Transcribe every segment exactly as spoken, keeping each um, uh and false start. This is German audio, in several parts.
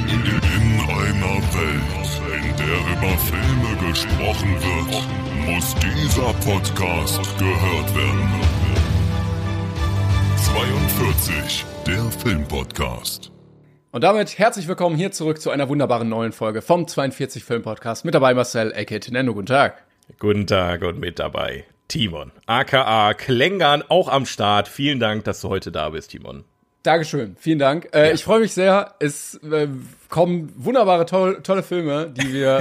In einer Welt, in der über Filme gesprochen wird, muss dieser Podcast gehört werden. zweiundvierzig, der Filmpodcast. Und damit herzlich willkommen hier zurück zu einer wunderbaren neuen Folge vom zweiundvierzig Film Podcast. Mit dabei Marcel, aka Tinendo. Guten Tag. Guten Tag und mit dabei Timon, aka Klängern, auch am Start. Vielen Dank, dass du heute da bist, Timon. Dankeschön, vielen Dank. Äh, ja. Ich freue mich sehr. Es äh, kommen wunderbare, toll, tolle Filme, die wir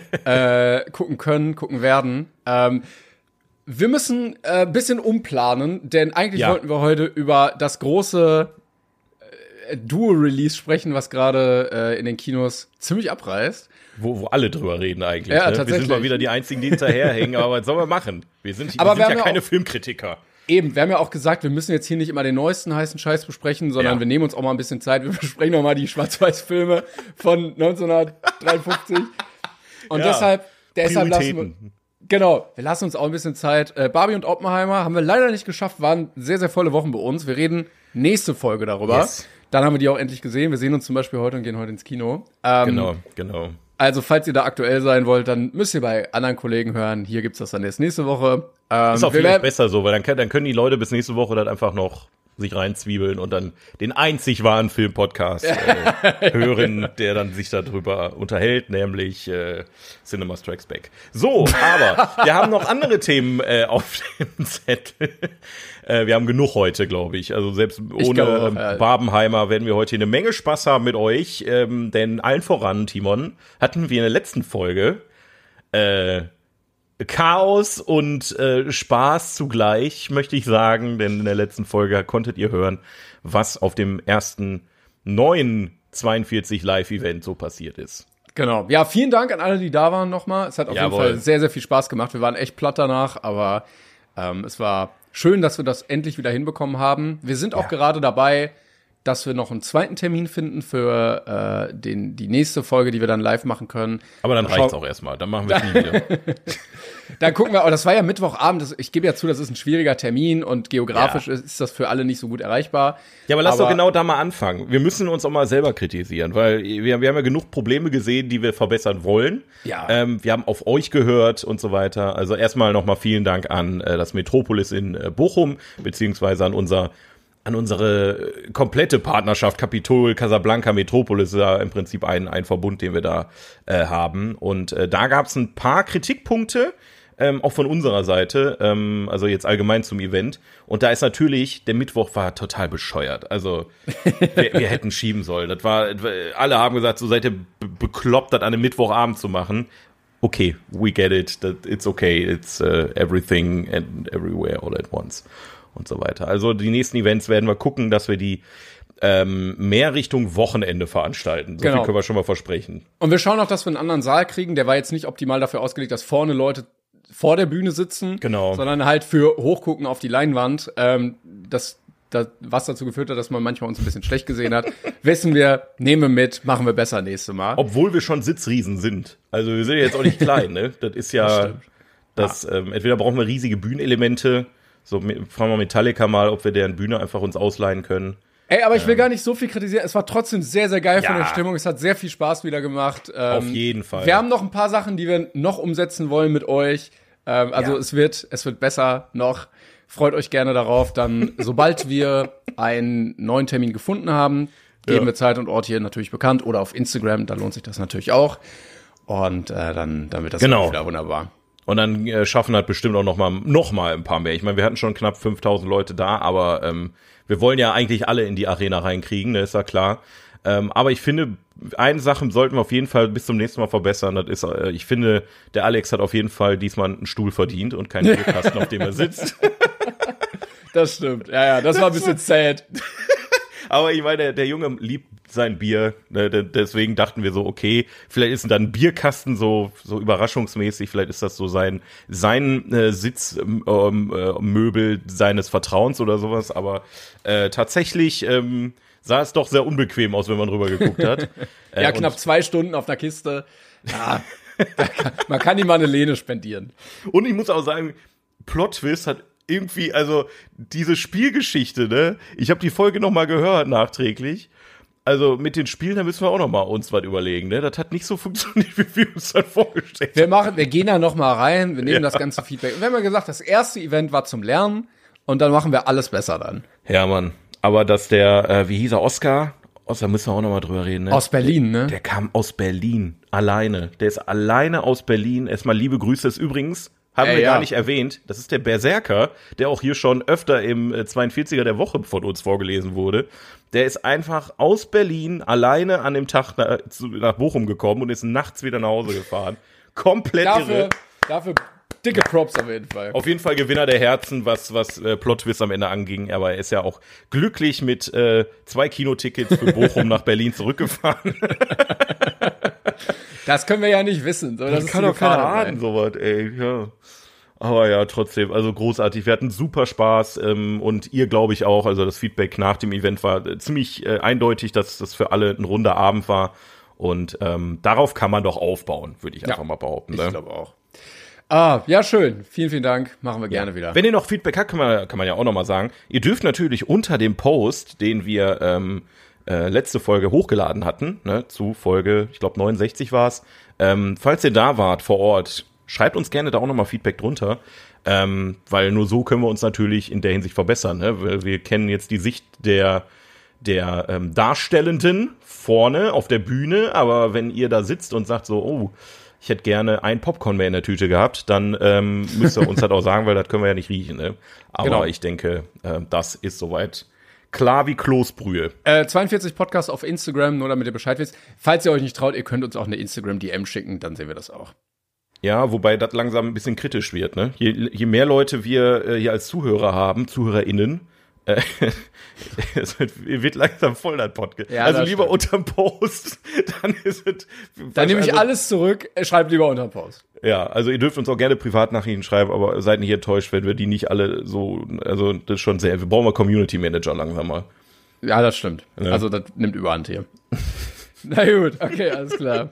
äh, gucken können, gucken werden. Ähm, wir müssen ein äh, bisschen umplanen, denn eigentlich ja. wollten wir heute über das große äh, Duo-Release sprechen, was gerade äh, in den Kinos ziemlich abreißt. Wo, wo alle drüber reden eigentlich. Ja, ne? tatsächlich. Wir sind mal wieder die Einzigen, die hinterherhängen, aber was sollen wir machen? Wir sind, aber wir sind wir ja keine auch Filmkritiker. Eben, wir haben ja auch gesagt, wir müssen jetzt hier nicht immer den neuesten heißen Scheiß besprechen, sondern ja. wir nehmen uns auch mal ein bisschen Zeit. Wir besprechen noch mal die Schwarz-Weiß-Filme von neunzehnhundertdreiundfünfzig. Und ja, deshalb, deshalb lassen wir, Prioritäten. genau, wir lassen uns auch ein bisschen Zeit. Äh, Barbie und Oppenheimer haben wir leider nicht geschafft, waren sehr, sehr volle Wochen bei uns. Wir reden nächste Folge darüber. Yes. Dann haben wir die auch endlich gesehen. Wir sehen uns zum Beispiel heute und gehen heute ins Kino. Ähm, Genau, genau. Also, falls ihr da aktuell sein wollt, dann müsst ihr bei anderen Kollegen hören. Hier gibt's das dann erst nächste Woche. Ähm, Ist auch vielleicht besser so, weil dann, kann, dann können die Leute bis nächste Woche dann einfach noch sich reinzwiebeln und dann den einzig wahren Film-Podcast äh, hören, der dann sich darüber unterhält, nämlich äh, Cinema Strikes Back. So, aber wir haben noch andere Themen äh, auf dem Zettel. äh, wir haben genug heute, glaube ich. Also selbst ohne auch, ähm, ja. Barbenheimer werden wir heute hier eine Menge Spaß haben mit euch. Ähm, denn allen voran, Timon, hatten wir in der letzten Folge äh, Chaos und äh, Spaß zugleich, möchte ich sagen, denn in der letzten Folge konntet ihr hören, was auf dem ersten neuen zweiundvierzig Live-Event so passiert ist. Genau. Ja, vielen Dank an alle, die da waren nochmal. Es hat auf Jawohl. jeden Fall sehr, sehr viel Spaß gemacht. Wir waren echt platt danach, aber ähm, es war schön, dass wir das endlich wieder hinbekommen haben. Wir sind auch Ja. gerade dabei, dass wir noch einen zweiten Termin finden für äh, den, die nächste Folge, die wir dann live machen können. Aber dann Schau- reicht's auch erstmal, dann machen wir es nie wieder. Dann gucken wir, oh, das war ja Mittwochabend, das, ich gebe ja zu, das ist ein schwieriger Termin und geografisch Ja. ist, ist das für alle nicht so gut erreichbar. Ja, aber lass Aber- doch genau da mal anfangen. Wir müssen uns auch mal selber kritisieren, weil wir, wir haben ja genug Probleme gesehen, die wir verbessern wollen. Ja. Ähm, wir haben auf euch gehört und so weiter. Also erstmal nochmal vielen Dank an äh, das Metropolis in äh, Bochum, beziehungsweise an unser an unsere komplette Partnerschaft Capitol, Casablanca, Metropolis ist ja im Prinzip ein, ein Verbund, den wir da äh, haben. Und äh, da gab es ein paar Kritikpunkte, ähm, auch von unserer Seite, ähm, also jetzt allgemein zum Event. Und da ist natürlich, der Mittwoch war total bescheuert. Also wir, wir hätten schieben sollen. Das war, alle haben gesagt, so seid ihr be- bekloppt, das an einem Mittwochabend zu machen. Okay, we get it, that it's okay, it's uh, everything and everywhere all at once. Und so weiter. Also die nächsten Events werden wir gucken, dass wir die ähm, mehr Richtung Wochenende veranstalten. So Genau. viel können wir schon mal versprechen. Und wir schauen auch, dass wir einen anderen Saal kriegen. Der war jetzt nicht optimal dafür ausgelegt, dass vorne Leute vor der Bühne sitzen, Genau. sondern halt für Hochgucken auf die Leinwand. Ähm, das, das, was dazu geführt hat, dass man manchmal uns ein bisschen schlecht gesehen hat, wissen wir, nehmen wir mit, machen wir besser nächstes Mal. Obwohl wir schon Sitzriesen sind. Also wir sind ja jetzt auch nicht klein, ne? Das ist ja, Das stimmt. das, ähm, entweder brauchen wir riesige Bühnenelemente, so mit- fragen wir Metallica mal, ob wir deren Bühne einfach uns ausleihen können. Ey, aber ich will gar nicht so viel kritisieren. Es war trotzdem sehr, sehr geil von Ja. der Stimmung. Es hat sehr viel Spaß wieder gemacht. Ähm, Auf jeden Fall. Wir haben noch ein paar Sachen, die wir noch umsetzen wollen mit euch. Ähm, also Ja. es wird, es wird besser noch. Freut euch gerne darauf. Dann, sobald wir einen neuen Termin gefunden haben, geben Ja. wir Zeit und Ort hier natürlich bekannt oder auf Instagram. Da lohnt sich das natürlich auch. Und äh, dann, dann wird das Genau. auch wieder wunderbar. Und dann äh, schaffen halt bestimmt auch noch mal, noch mal ein paar mehr. Ich meine, wir hatten schon knapp fünftausend Leute da, aber ähm, wir wollen ja eigentlich alle in die Arena reinkriegen, ne, ist ja klar. Ähm, aber ich finde, eine Sache sollten wir auf jeden Fall bis zum nächsten Mal verbessern. Das ist, äh, ich finde, der Alex hat auf jeden Fall diesmal einen Stuhl verdient und keinen Bierkasten, auf dem er sitzt. Das stimmt. Ja, ja, das war ein bisschen sad. Aber ich meine, der, der Junge liebt sein Bier, ne, de- deswegen dachten wir so, okay, vielleicht ist dann ein Bierkasten so so überraschungsmäßig, vielleicht ist das so sein sein äh, Sitzmöbel äh, seines Vertrauens oder sowas, aber äh, tatsächlich ähm, sah es doch sehr unbequem aus, wenn man drüber geguckt hat. Äh, Ja, und- knapp zwei Stunden auf einer Kiste. Ja, da kann, man kann ihm mal eine Lehne spendieren. Und ich muss auch sagen, Plot-Twist hat irgendwie, also diese Spielgeschichte, ne? Ich habe die Folge noch mal gehört nachträglich Also mit den Spielen, da müssen wir auch noch mal uns was überlegen, ne? Das hat nicht so funktioniert, wie wir uns das vorgestellt haben. Wir machen, wir gehen da noch mal rein, wir nehmen Ja. das ganze Feedback. Und wir haben ja gesagt, das erste Event war zum Lernen und dann machen wir alles besser dann. Ja, Mann. Aber dass der, äh, wie hieß er, Oscar? Oscar, müssen wir auch noch mal drüber reden, ne? Aus Berlin, ne? Der kam aus Berlin, alleine. Der ist alleine aus Berlin. Erstmal liebe Grüße, ist übrigens, haben Ey, wir ja. gar nicht erwähnt, das ist der Berserker, der auch hier schon öfter im äh, zweiundvierziger der Woche von uns vorgelesen wurde. Der ist einfach aus Berlin alleine an dem Tag nach, zu, nach Bochum gekommen und ist nachts wieder nach Hause gefahren. Komplett Dafür, irre. dafür dicke Props auf jeden Fall. Auf jeden Fall Gewinner der Herzen, was, was äh, Plot-Twist am Ende anging. Aber er ist ja auch glücklich mit äh, zwei Kinotickets für Bochum nach Berlin zurückgefahren. Das können wir ja nicht wissen. So, das Das ist kann die doch keiner Gefahr dabei. ahnen, sowas, ey, ja. Aber ja, trotzdem, also großartig. Wir hatten super Spaß ähm, und ihr, glaube ich, auch. Also das Feedback nach dem Event war äh, ziemlich äh, eindeutig, dass das für alle ein runder Abend war. Und ähm, darauf kann man doch aufbauen, würde ich Ja, einfach mal behaupten. Ich Ne? glaube auch. Ah, ja, schön. Vielen, vielen Dank. Machen wir gerne wieder. Wenn ihr noch Feedback habt, kann man, kann man ja auch noch mal sagen. Ihr dürft natürlich unter dem Post, den wir ähm, äh, letzte Folge hochgeladen hatten, ne, zu Folge, ich glaube neunundsechzig war es, ähm, falls ihr da wart vor Ort, schreibt uns gerne da auch noch mal Feedback drunter, ähm, weil nur so können wir uns natürlich in der Hinsicht verbessern. Ne? Weil wir kennen jetzt die Sicht der der ähm, Darstellenden vorne auf der Bühne, aber wenn ihr da sitzt und sagt so, oh, ich hätte gerne ein Popcorn mehr in der Tüte gehabt, dann ähm, müsst ihr uns das auch sagen, weil das können wir ja nicht riechen. Ne? Aber Genau. ich denke, äh, das ist soweit klar wie Kloßbrühe. Äh, zweiundvierzig Podcast auf Instagram, nur damit ihr Bescheid wisst. Falls ihr euch nicht traut, ihr könnt uns auch eine Instagram-D M schicken, dann sehen wir das auch. Ja, wobei das langsam ein bisschen kritisch wird. Ne? Je, je mehr Leute wir äh, hier als Zuhörer haben, ZuhörerInnen, äh, es wird, wird langsam voll, das Podcast. Ja, also das lieber stimmt. unterm Post, dann ist es... Dann nehme ich also, alles zurück, äh, schreibt lieber unter den Post. Ja, also ihr dürft uns auch gerne Privatnachrichten schreiben, aber seid nicht enttäuscht, wenn wir die nicht alle so, also das ist schon sehr, wir brauchen mal Community Manager langsam mal. Ja, das stimmt. Ja. Also das nimmt überhand hier. Na gut, okay, alles klar.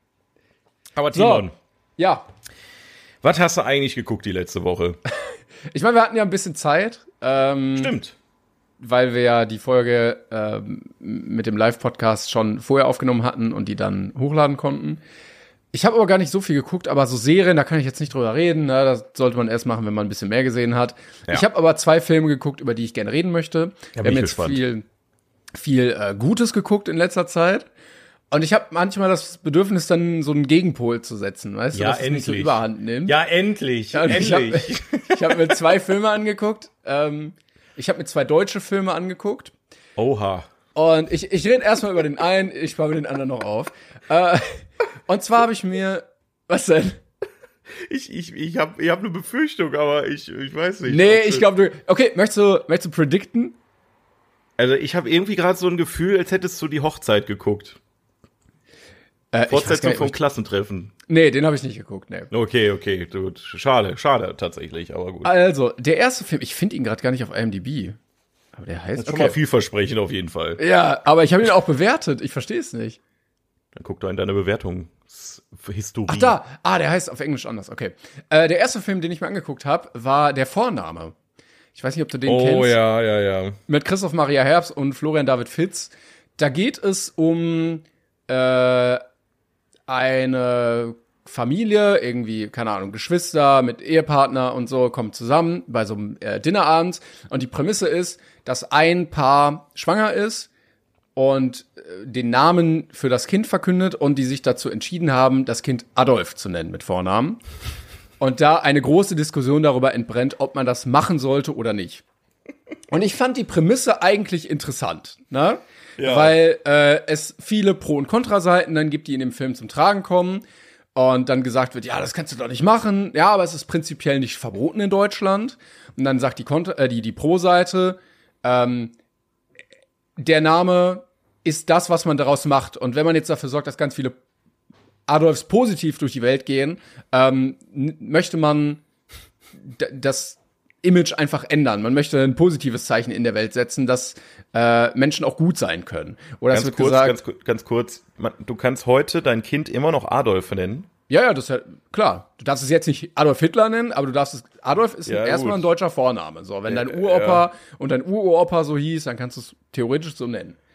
Aber Timon, Ja, was hast du eigentlich geguckt die letzte Woche? ich meine, wir hatten ja ein bisschen Zeit. Ähm, Stimmt. Weil wir ja die Folge ähm, mit dem Live-Podcast schon vorher aufgenommen hatten und die dann hochladen konnten. Ich habe aber gar nicht so viel geguckt, aber so Serien, da kann ich jetzt nicht drüber reden. Ne? Das sollte man erst machen, wenn man ein bisschen mehr gesehen hat. Ja. Ich habe aber zwei Filme geguckt, über die ich gerne reden möchte. Ja, bin wir haben ich jetzt gespannt. viel, viel äh, Gutes geguckt in letzter Zeit. Und ich habe manchmal das Bedürfnis, dann so einen Gegenpol zu setzen, weißt du, Ja, dass es nicht so endlich. überhand nimmt. Ja, endlich, Ja, und ich habe endlich. ich hab mir zwei Filme angeguckt. Ähm, ich habe mir zwei deutsche Filme angeguckt. Oha. Und ich, ich rede erstmal über den einen, ich spare mir den anderen noch auf. Äh, und zwar habe ich mir. Was denn? Ich, ich, ich habe ich hab eine Befürchtung, aber ich, ich weiß nicht. Nee, ob ich das- glaube, du. Okay, möchtest du, möchtest du predikten? Also ich habe irgendwie gerade so ein Gefühl, als hättest du die Hochzeit geguckt. Äh, ich weiß gar Fortsetzung nicht, vom ob ich- Klassentreffen. Nee, den habe ich nicht geguckt, nee. Okay, okay, gut. Schade, schade tatsächlich, aber gut. Also, der erste Film, ich finde ihn gerade gar nicht auf I M D B. Aber der heißt. Schon mal vielversprechend auf jeden Fall. Ja, aber ich habe ihn auch bewertet. Ich verstehe es nicht. Dann guck doch in deine Bewertungshistorie. Ach da, ah, der heißt auf Englisch anders, okay. Äh, der erste Film, den ich mir angeguckt habe, war Der Vorname. Ich weiß nicht, ob du den Oh kennst. ja, ja, ja. Mit Christoph Maria Herbst und Florian David Fitz. Da geht es um äh, eine Familie, irgendwie, keine Ahnung, Geschwister mit Ehepartner und so, kommen zusammen bei so einem äh, Dinnerabend. Und die Prämisse ist, dass ein Paar schwanger ist und äh, den Namen für das Kind verkündet und die sich dazu entschieden haben, das Kind Adolf zu nennen mit Vornamen. Und da eine große Diskussion darüber entbrennt, ob man das machen sollte oder nicht. Und ich fand die Prämisse eigentlich interessant, ne? Ja. Weil äh, es viele Pro- und Kontraseiten dann gibt, die in dem Film zum Tragen kommen. Und dann gesagt wird, ja, das kannst du doch nicht machen. Ja, aber es ist prinzipiell nicht verboten in Deutschland. Und dann sagt die, Kontra- äh, die, die Pro-Seite, ähm, der Name ist das, was man daraus macht. Und wenn man jetzt dafür sorgt, dass ganz viele Adolfs positiv durch die Welt gehen, ähm, n- möchte man d- das Image einfach ändern. Man möchte ein positives Zeichen in der Welt setzen, dass äh, Menschen auch gut sein können. Oder es Ganz wird kurz, gesagt, ganz, ku- ganz kurz. Man, du kannst heute dein Kind immer noch Adolf nennen. ja, ja, das ist ja klar. Du darfst es jetzt nicht Adolf Hitler nennen, aber du darfst es, Adolf ist Ja, erstmal gut. ein deutscher Vorname. So, wenn dein Ja, Uropa und dein Uropa so hieß, dann kannst du es theoretisch so nennen.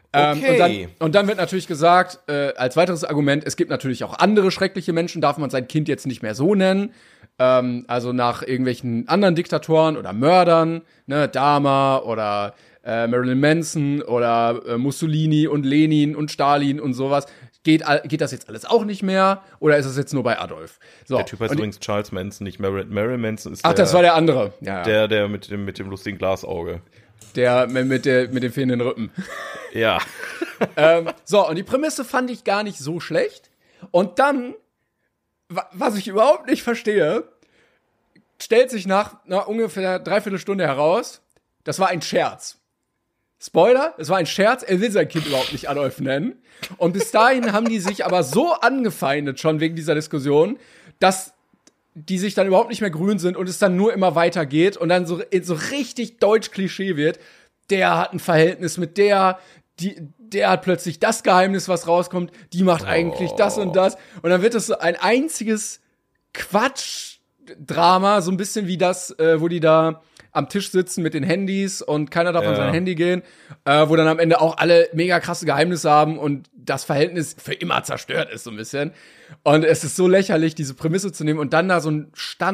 Ähm, Okay. und, dann, und dann wird natürlich gesagt, äh, als weiteres Argument, es gibt natürlich auch andere schreckliche Menschen, darf man sein Kind jetzt nicht mehr so nennen. Ähm, also nach irgendwelchen anderen Diktatoren oder Mördern, ne, Dahmer oder äh, Marilyn Manson oder äh, Mussolini und Lenin und Stalin und sowas. Geht, geht das jetzt alles auch nicht mehr? Oder ist es jetzt nur bei Adolf? So. Der Typ heißt Und- übrigens Charles Manson, nicht Marilyn, Marilyn Manson ist Ach, der, das war der andere. Ja, ja. der, der mit dem, mit dem lustigen Glasauge. Der mit, mit, der, mit dem fehlenden Rippen. Ja. ähm, so, und die Prämisse fand ich gar nicht so schlecht. Und dann, wa- was ich überhaupt nicht verstehe, stellt sich nach, nach ungefähr dreiviertel Stunde heraus, das war ein Scherz. Spoiler, es war ein Scherz, er will sein Kind überhaupt nicht Adolf nennen. Und bis dahin haben die sich aber so angefeindet schon wegen dieser Diskussion, dass die sich dann überhaupt nicht mehr grün sind und es dann nur immer weitergeht und dann so, so richtig Deutsch-Klischee wird. Der hat ein Verhältnis mit der, die, der hat plötzlich das Geheimnis, was rauskommt, die macht eigentlich das und das. Und dann wird es so ein einziges Quatsch-Drama, so ein bisschen wie das, äh, wo die da am Tisch sitzen mit den Handys und keiner darf Ja. an sein Handy gehen, äh, wo dann am Ende auch alle mega krasse Geheimnisse haben und das Verhältnis für immer zerstört ist so ein bisschen. Und es ist so lächerlich, diese Prämisse zu nehmen und dann da so ein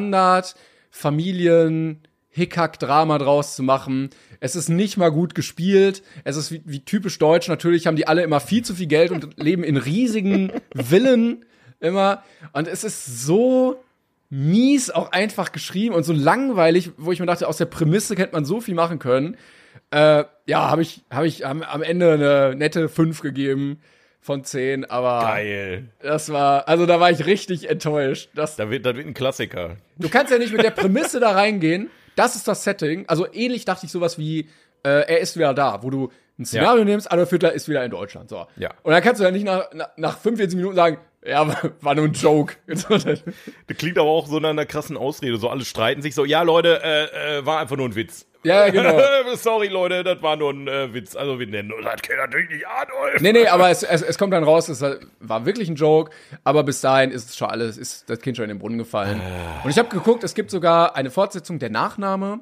Standard-Familien-Hickhack-Drama draus zu machen. Es ist nicht mal gut gespielt. Es ist wie, wie typisch deutsch. Natürlich haben die alle immer viel zu viel Geld und leben in riesigen Villen immer. Und es ist so mies auch einfach geschrieben und so langweilig, wo ich mir dachte, aus der Prämisse hätte man so viel machen können. Äh, ja, habe ich, hab ich am, am Ende eine nette fünf gegeben von zehn, aber Geil. das war, also da war ich richtig enttäuscht. Das, Da wird, das wird ein Klassiker. du kannst ja nicht mit der Prämisse da reingehen, das ist das Setting. Also ähnlich dachte ich sowas wie, äh, er ist wieder da, wo du ein Szenario Ja. nimmst, Adolf Hitler ist wieder in Deutschland. So. Ja. Und dann kannst du ja nicht nach, nach, nach fünfundvierzig Minuten sagen, ja, war nur ein Joke. Das klingt aber auch so nach einer krassen Ausrede. So alle streiten sich so, ja Leute, äh, äh, war einfach nur ein Witz. Ja, genau. Sorry Leute, das war nur ein äh, Witz. Also wir nennen uns das Kind natürlich nicht Adolf. Nee, nee, aber es, es, es kommt dann raus, es war wirklich ein Joke, aber bis dahin ist es schon alles, ist das Kind schon in den Brunnen gefallen. Und ich habe geguckt, es gibt sogar eine Fortsetzung, der Nachname,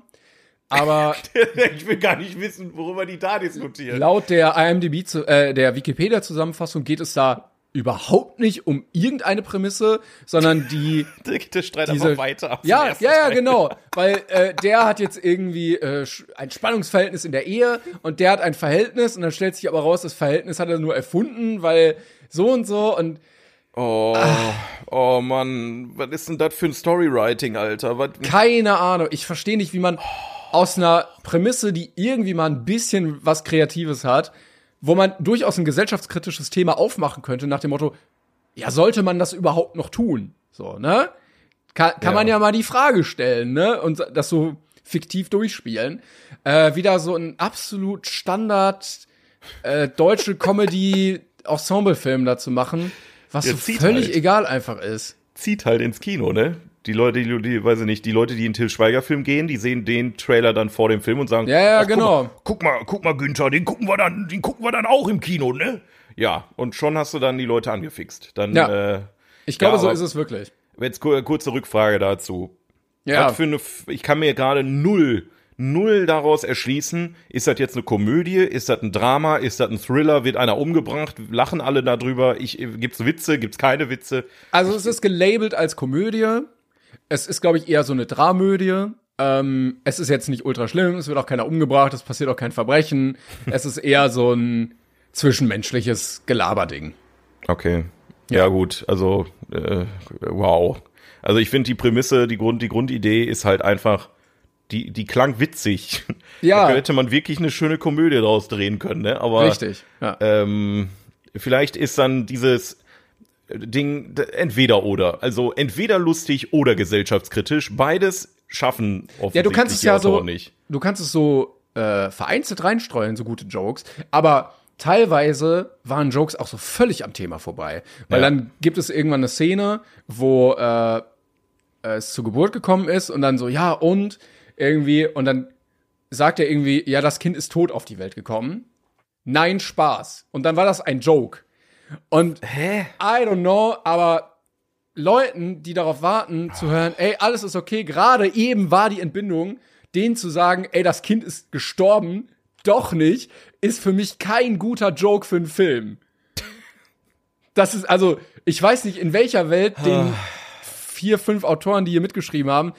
aber Ich will gar nicht wissen, worüber die da diskutieren. laut der I M D B, zu, äh, der Wikipedia-Zusammenfassung geht es da überhaupt nicht um irgendeine Prämisse, sondern die Der, der Streit diese, einfach weiter. auf den Ja, ersten ja, ja, Teil. genau. Weil äh, der hat jetzt irgendwie äh, sch- ein Spannungsverhältnis in der Ehe und der hat ein Verhältnis und dann stellt sich aber raus, das Verhältnis hat er nur erfunden, weil so und so und Oh, oh Mann, was ist denn das für ein Storywriting, Alter? Was? keine Ahnung. Ich verstehe nicht, wie man aus einer Prämisse, die irgendwie mal ein bisschen was Kreatives hat, wo man durchaus ein gesellschaftskritisches Thema aufmachen könnte, nach dem Motto, ja, sollte man das überhaupt noch tun? So, ne? Kann, kann Ja. man ja mal die Frage stellen, ne? Und das so fiktiv durchspielen. Äh, wieder so ein absolut Standard äh, deutsche Comedy-Ensemble-Film dazu machen, was Ja, so zieht völlig halt. egal einfach ist. Zieht halt ins Kino, ne? Die Leute, die, die, weiß ich nicht, die Leute, die in Till Schweiger-Film gehen, die sehen den Trailer dann vor dem Film und sagen, Ja, ja, "Ach, genau. Guck mal, guck mal, guck mal, Günther, den gucken wir dann, den gucken wir dann auch im Kino, ne? Ja, und schon hast du dann die Leute angefixt. Dann, Ja. äh, Ich glaube, Ja, so aber- ist es wirklich. jetzt ku- kurze Rückfrage dazu. Ja. Was für eine, F- ich kann mir gerade null, null daraus erschließen. Ist das jetzt eine Komödie? Ist das ein Drama? Ist das ein Thriller? Wird einer umgebracht? Lachen alle darüber? Ich, gibt's Witze? Gibt's keine Witze? Also es ist gelabelt als Komödie. Es ist, glaube ich, eher so eine Dramödie. Ähm, es ist jetzt nicht ultra schlimm, es wird auch keiner umgebracht, es passiert auch kein Verbrechen. Es ist eher so ein zwischenmenschliches Gelaberding. Okay. Ja, gut, also äh, wow. Also ich finde die Prämisse, die Grund, die Grundidee ist halt einfach, die, die klang witzig. Ja. Da hätte man wirklich eine schöne Komödie draus drehen können, ne? Aber Richtig. Ja. ähm, vielleicht ist dann dieses Ding d- entweder oder. Also entweder lustig oder gesellschaftskritisch. Beides schaffen offensichtlich Ja, du kannst es die ja so, Autoren nicht. du kannst es so äh, vereinzelt reinstreuen, so gute Jokes, aber teilweise waren Jokes auch so völlig am Thema vorbei. Weil Ja. dann gibt es irgendwann eine Szene, wo äh, es zur Geburt gekommen ist und dann so, ja, und irgendwie, und dann sagt er irgendwie, ja, das Kind ist tot auf die Welt gekommen. Nein, Spaß. Und dann war das ein Joke. Und Hä? I don't know, aber Leuten, die darauf warten, zu hören, ey, alles ist okay, gerade eben war die Entbindung, denen zu sagen, ey, das Kind ist gestorben, doch nicht, ist für mich kein guter Joke für einen Film. Das ist, also, ich weiß nicht, in welcher Welt den vier, fünf Autoren, die hier mitgeschrieben haben,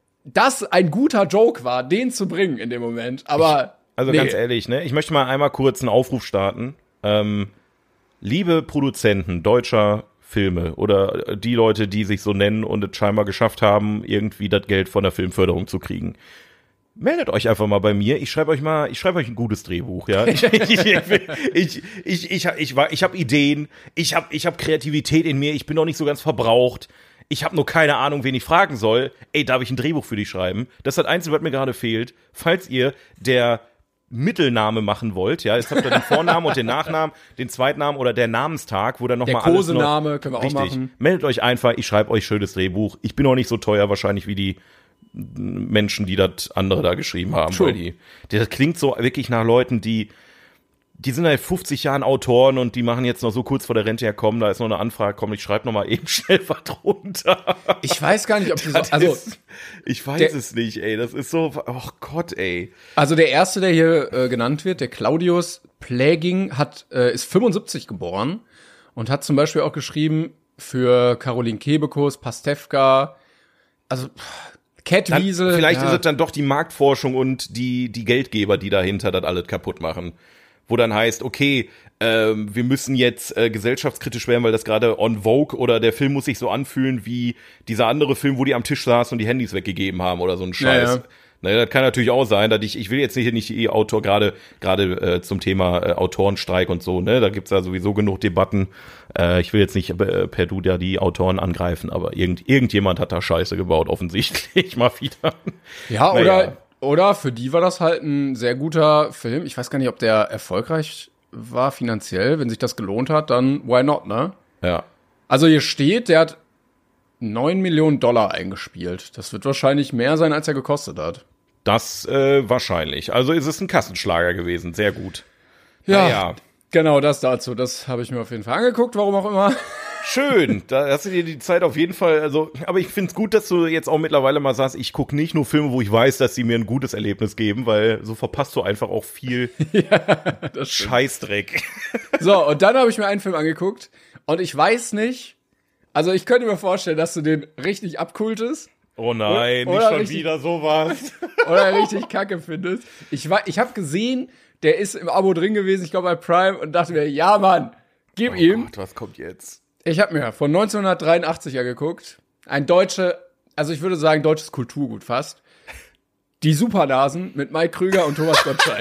das ein guter Joke war, den zu bringen in dem Moment. Aber ich, Also nee. ganz ehrlich, ne, ich möchte mal einmal kurz einen Aufruf starten. Ähm, liebe Produzenten deutscher Filme oder die Leute, die sich so nennen und es scheinbar geschafft haben, irgendwie das Geld von der Filmförderung zu kriegen. Meldet euch einfach mal bei mir. Ich schreibe euch mal, ich schreibe euch ein gutes Drehbuch, ja. Ich, ich, ich, ich, ich, ich, ich, ich habe Ideen, ich habe ich hab Kreativität in mir, ich bin noch nicht so ganz verbraucht. Ich habe nur keine Ahnung, wen ich fragen soll. Ey, darf ich ein Drehbuch für dich schreiben? Das ist das Einzige, was mir gerade fehlt. Falls ihr der Mittelname machen wollt, ja, jetzt habt ihr den Vornamen und den Nachnamen, den Zweitnamen oder der Namenstag, wo dann nochmal alles Der Kosename können wir auch richtig. machen. Meldet euch einfach, ich schreibe euch schönes Drehbuch. Ich bin auch nicht so teuer wahrscheinlich wie die Menschen, die das andere da geschrieben haben. True. Weil die, die, das klingt so wirklich nach Leuten, die die sind seit fünfzig Jahren Autoren und die machen jetzt noch so kurz vor der Rente herkommen, da ist noch eine Anfrage, komm, ich schreibe noch mal eben schnell was drunter. Ich weiß gar nicht, ob die so, Das also, ist, ich weiß der- es nicht, ey, das ist so, oh Gott, ey. also der erste, der hier äh, genannt wird, der Claudius Pläging, hat, äh, ist fünfundsiebzig geboren und hat zum Beispiel auch geschrieben für Caroline Kebekus, Pastewka, also Cat Dann, Wiesel. vielleicht ja. ist es dann doch die Marktforschung und die, die Geldgeber, die dahinter das alles kaputt machen. Wo dann heißt, okay, ähm, wir müssen jetzt äh, gesellschaftskritisch werden, weil das gerade on Vogue oder der Film muss sich so anfühlen wie dieser andere Film, wo die am Tisch saßen und die Handys weggegeben haben oder so ein Scheiß. Ja, ja. Naja, das kann natürlich auch sein, dass ich, ich will jetzt nicht, nicht die Autor, gerade gerade äh, zum Thema äh, Autorenstreik und so, ne, da gibt's ja sowieso genug Debatten. Äh, ich will jetzt nicht äh, per Du da die Autoren angreifen, aber irgend, irgendjemand hat da Scheiße gebaut, offensichtlich mal wieder. Ja, Naja. oder, oder für die war das halt ein sehr guter Film. Ich weiß gar nicht, ob der erfolgreich war finanziell. Wenn sich das gelohnt hat, dann why not, ne? Ja. Also hier steht, der hat neun Millionen Dollar eingespielt. Das wird wahrscheinlich mehr sein, als er gekostet hat. Das äh, wahrscheinlich. Also ist es ein Kassenschlager gewesen, sehr gut. Ja, Naja. genau das dazu. Das habe ich mir auf jeden Fall angeguckt, warum auch immer. Schön, da hast du dir die Zeit auf jeden Fall, also, aber ich find's gut, dass du jetzt auch mittlerweile mal sagst, ich gucke nicht nur Filme, wo ich weiß, dass sie mir ein gutes Erlebnis geben, weil so verpasst du einfach auch viel Das stimmt. Scheißdreck. So, und dann habe ich mir einen Film angeguckt und ich weiß nicht, also ich könnte mir vorstellen, dass du den richtig abkultest Oh nein, Oder nicht schon richtig- wieder sowas. oder richtig kacke findest. Ich, wa- ich habe gesehen, der ist im Abo drin gewesen, ich glaube bei Prime, und dachte mir, ja Mann, gib ihm. Gott, was kommt jetzt? Ich habe mir von neunzehnhundertdreiundachtzig geguckt. Ein deutsche, also ich würde sagen, deutsches Kulturgut fast. Die Supernasen mit Mike Krüger und Thomas Gottschalk.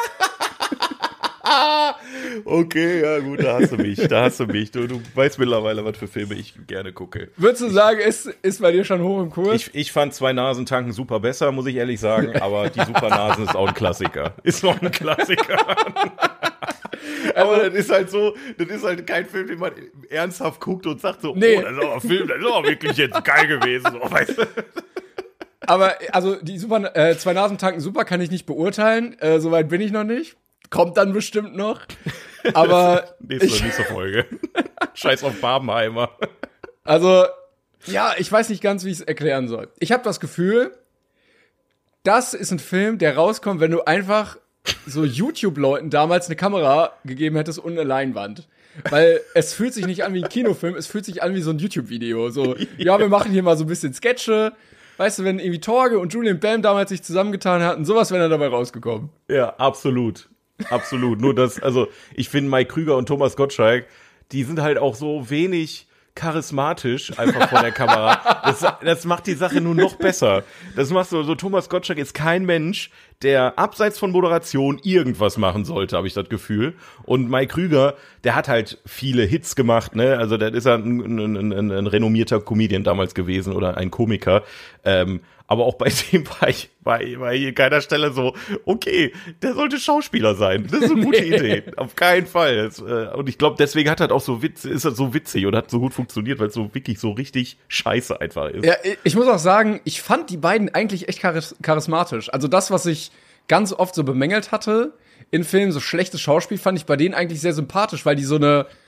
Okay, ja gut, da hast du mich, da hast du mich. Du, du weißt mittlerweile, was für Filme ich gerne gucke. Würdest du sagen, ist, ist bei dir schon hoch im Kurs? Ich, ich fand zwei Nasen tanken super besser, muss ich ehrlich sagen, aber die Supernasen ist auch ein Klassiker. Ist noch ein Klassiker. Aber das ist halt so, das ist halt kein Film, den man ernsthaft guckt und sagt so, Nee. oh, das ist aber ein Film, das ist aber wirklich jetzt geil gewesen. So, weißt du? Aber also die Super, äh, zwei Nasen tanken super kann ich nicht beurteilen. Äh, Soweit bin ich noch nicht. Kommt dann bestimmt noch. Aber Nächste, ich, nächste Folge. Scheiß auf Barbenheimer. also ja, ich weiß nicht ganz, wie ich es erklären soll. Ich habe das Gefühl, das ist ein Film, der rauskommt, wenn du einfach so YouTube-Leuten damals eine Kamera gegeben hättest und eine Leinwand. Weil es fühlt sich nicht an wie ein Kinofilm, es fühlt sich an wie so ein YouTube-Video. So, ja, wir machen hier mal so ein bisschen Sketche. Weißt du, wenn irgendwie Torge und Julian Bam damals sich zusammengetan hatten, sowas wäre dann dabei rausgekommen. Ja, absolut. Absolut. Nur das, also ich finde Mike Krüger und Thomas Gottschalk, die sind halt auch so wenig charismatisch einfach vor der Kamera. Das, das macht die Sache nur noch besser. Das macht so, so Thomas Gottschalk ist kein Mensch, der abseits von Moderation irgendwas machen sollte, habe ich das Gefühl. Und Mike Krüger, der hat halt viele Hits gemacht, ne? Also der ist ja ein, ein, ein, ein renommierter Comedian damals gewesen oder ein Komiker. Ähm, aber auch bei dem war ich, war, war ich an keiner Stelle so, okay, der sollte Schauspieler sein. Das ist eine gute Nee. Idee. Auf keinen Fall. Das, äh, und ich glaube, deswegen hat er auch so witz, ist er so witzig und hat so gut funktioniert, weil es so wirklich so richtig scheiße einfach ist. Ja, ich muss auch sagen, ich fand die beiden eigentlich echt charis- charismatisch. Also das, was ich ganz oft so bemängelt hatte in Filmen, so schlechtes Schauspiel, fand ich bei denen eigentlich sehr sympathisch, weil die so eine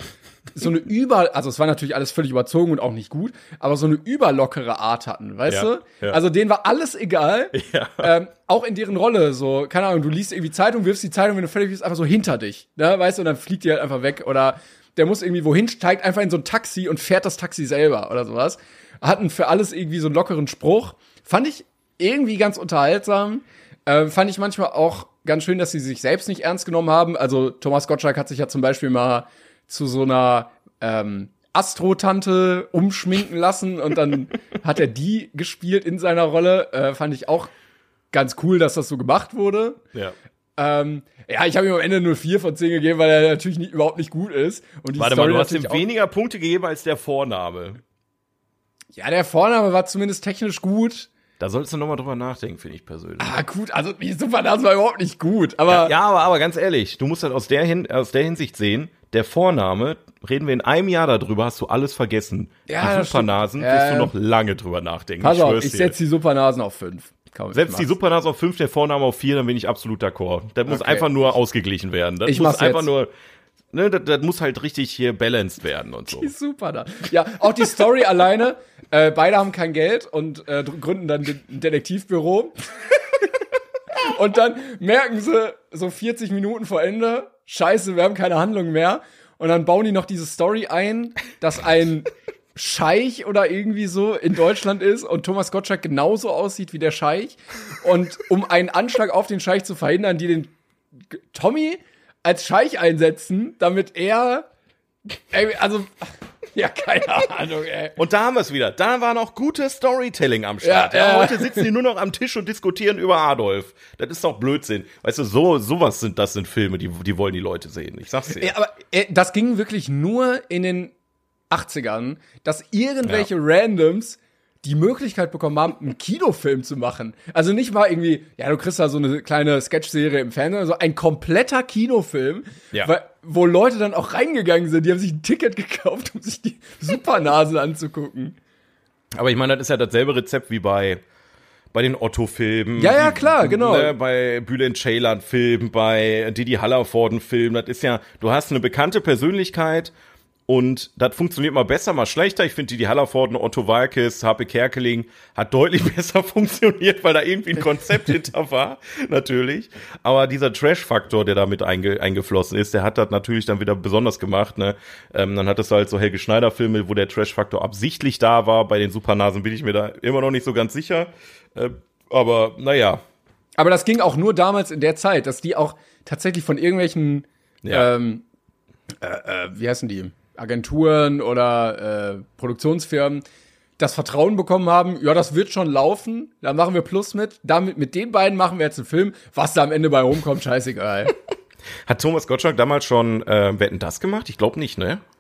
so eine über, also es war natürlich alles völlig überzogen und auch nicht gut, aber so eine überlockere Art hatten, weißt Ja, du? ja. Also denen war alles egal, Ja. ähm, auch in deren Rolle, so, keine Ahnung, du liest irgendwie Zeitung, wirfst die Zeitung, wenn du fertig bist, einfach so hinter dich, ne, weißt du, und dann fliegt die halt einfach weg oder der muss irgendwie wohin, steigt einfach in so ein Taxi und fährt das Taxi selber oder sowas. Hatten für alles irgendwie so einen lockeren Spruch. Fand ich irgendwie ganz unterhaltsam. Äh, fand ich manchmal auch ganz schön, dass sie sich selbst nicht ernst genommen haben. Also Thomas Gottschalk hat sich ja zum Beispiel mal zu so einer ähm, Astro-Tante umschminken lassen und dann hat er die gespielt in seiner Rolle. Äh, fand ich auch ganz cool, dass das so gemacht wurde. Ja. Ähm, ja, ich habe ihm am Ende nur vier von zehn gegeben, weil er natürlich nicht, überhaupt nicht gut ist. Und die Warte Story mal, du hast ihm natürlich auch- weniger Punkte gegeben als der Vorname. Ja, der Vorname war zumindest technisch gut. Da solltest du nochmal drüber nachdenken, finde ich persönlich. Ah, gut, also die Supernase war überhaupt nicht gut, aber Ja, aber, aber ganz ehrlich, du musst halt aus der, Hin aus der Hinsicht sehen, der Vorname, reden wir in einem Jahr darüber, hast du alles vergessen. Ja, die das Supernasen stimmt. wirst Ja, du ja. noch lange drüber nachdenken. pass auf, schwör's ich dir. setze die Supernasen auf fünf. Komm, Selbst ich die mach's. Supernase auf fünf, der Vorname auf vier, dann bin ich absolut d'accord. Das muss Okay. einfach nur ausgeglichen werden. Das Ich muss mach's einfach jetzt. nur, ne, das, das muss halt richtig hier balanced werden und so. Die Supernase. Ja, auch die Story alleine. Äh, beide haben kein Geld und äh, gründen dann ein Detektivbüro. Und dann merken sie so vierzig Minuten vor Ende, scheiße, wir haben keine Handlung mehr. Und dann bauen die noch diese Story ein, dass ein Scheich oder irgendwie so in Deutschland ist und Thomas Gottschalk genauso aussieht wie der Scheich. Und um einen Anschlag auf den Scheich zu verhindern, die den G- Tommy als Scheich einsetzen, damit er, ey, also, ja, keine Ahnung, ey. Und da haben wir es wieder. Da war noch gutes Storytelling am Start. Ja, Ja, ja. Heute sitzen die nur noch am Tisch und diskutieren über Adolf. Das ist doch Blödsinn. Weißt du, so sowas sind das sind Filme, die die wollen die Leute sehen. Ich sag's dir. Ja, aber äh, das ging wirklich nur in den achtzigern, dass irgendwelche Randoms die Möglichkeit bekommen haben, einen Kinofilm zu machen. Also nicht mal irgendwie, ja, du kriegst da so eine kleine Sketch-Serie im Fernsehen, also ein kompletter Kinofilm, Ja. weil, wo Leute dann auch reingegangen sind, die haben sich ein Ticket gekauft, um sich die Supernasen anzugucken. Aber ich meine, das ist ja dasselbe Rezept wie bei bei den Otto-Filmen. Ja, ja, wie- klar, genau. Ne, bei Bülent Ceylan-Filmen, bei Didi Hallervorden-Filmen. Das ist ja, du hast eine bekannte Persönlichkeit und das funktioniert mal besser, mal schlechter. Ich finde, Didi Hallervorden, Otto Walkes, H P Kerkeling hat deutlich besser funktioniert, weil da irgendwie ein Konzept hinter war, natürlich. Aber dieser Trash-Faktor, der damit einge eingeflossen ist, der hat das natürlich dann wieder besonders gemacht. Ne? Ähm, dann hattest du halt so Helge Schneider-Filme, wo der Trash-Faktor absichtlich da war. Bei den Supernasen bin ich mir da immer noch nicht so ganz sicher. Äh, aber naja. Aber das ging auch nur damals in der Zeit, dass die auch tatsächlich von irgendwelchen, Ja. ähm, äh, äh, wie heißen die, Agenturen oder äh, Produktionsfirmen das Vertrauen bekommen haben, ja, das wird schon laufen, da machen wir Plus mit, damit mit den beiden machen wir jetzt einen Film, was da am Ende bei rumkommt, scheißegal. Hat Thomas Gottschalk damals schon äh, Wetten, das gemacht? Ich glaube nicht, ne?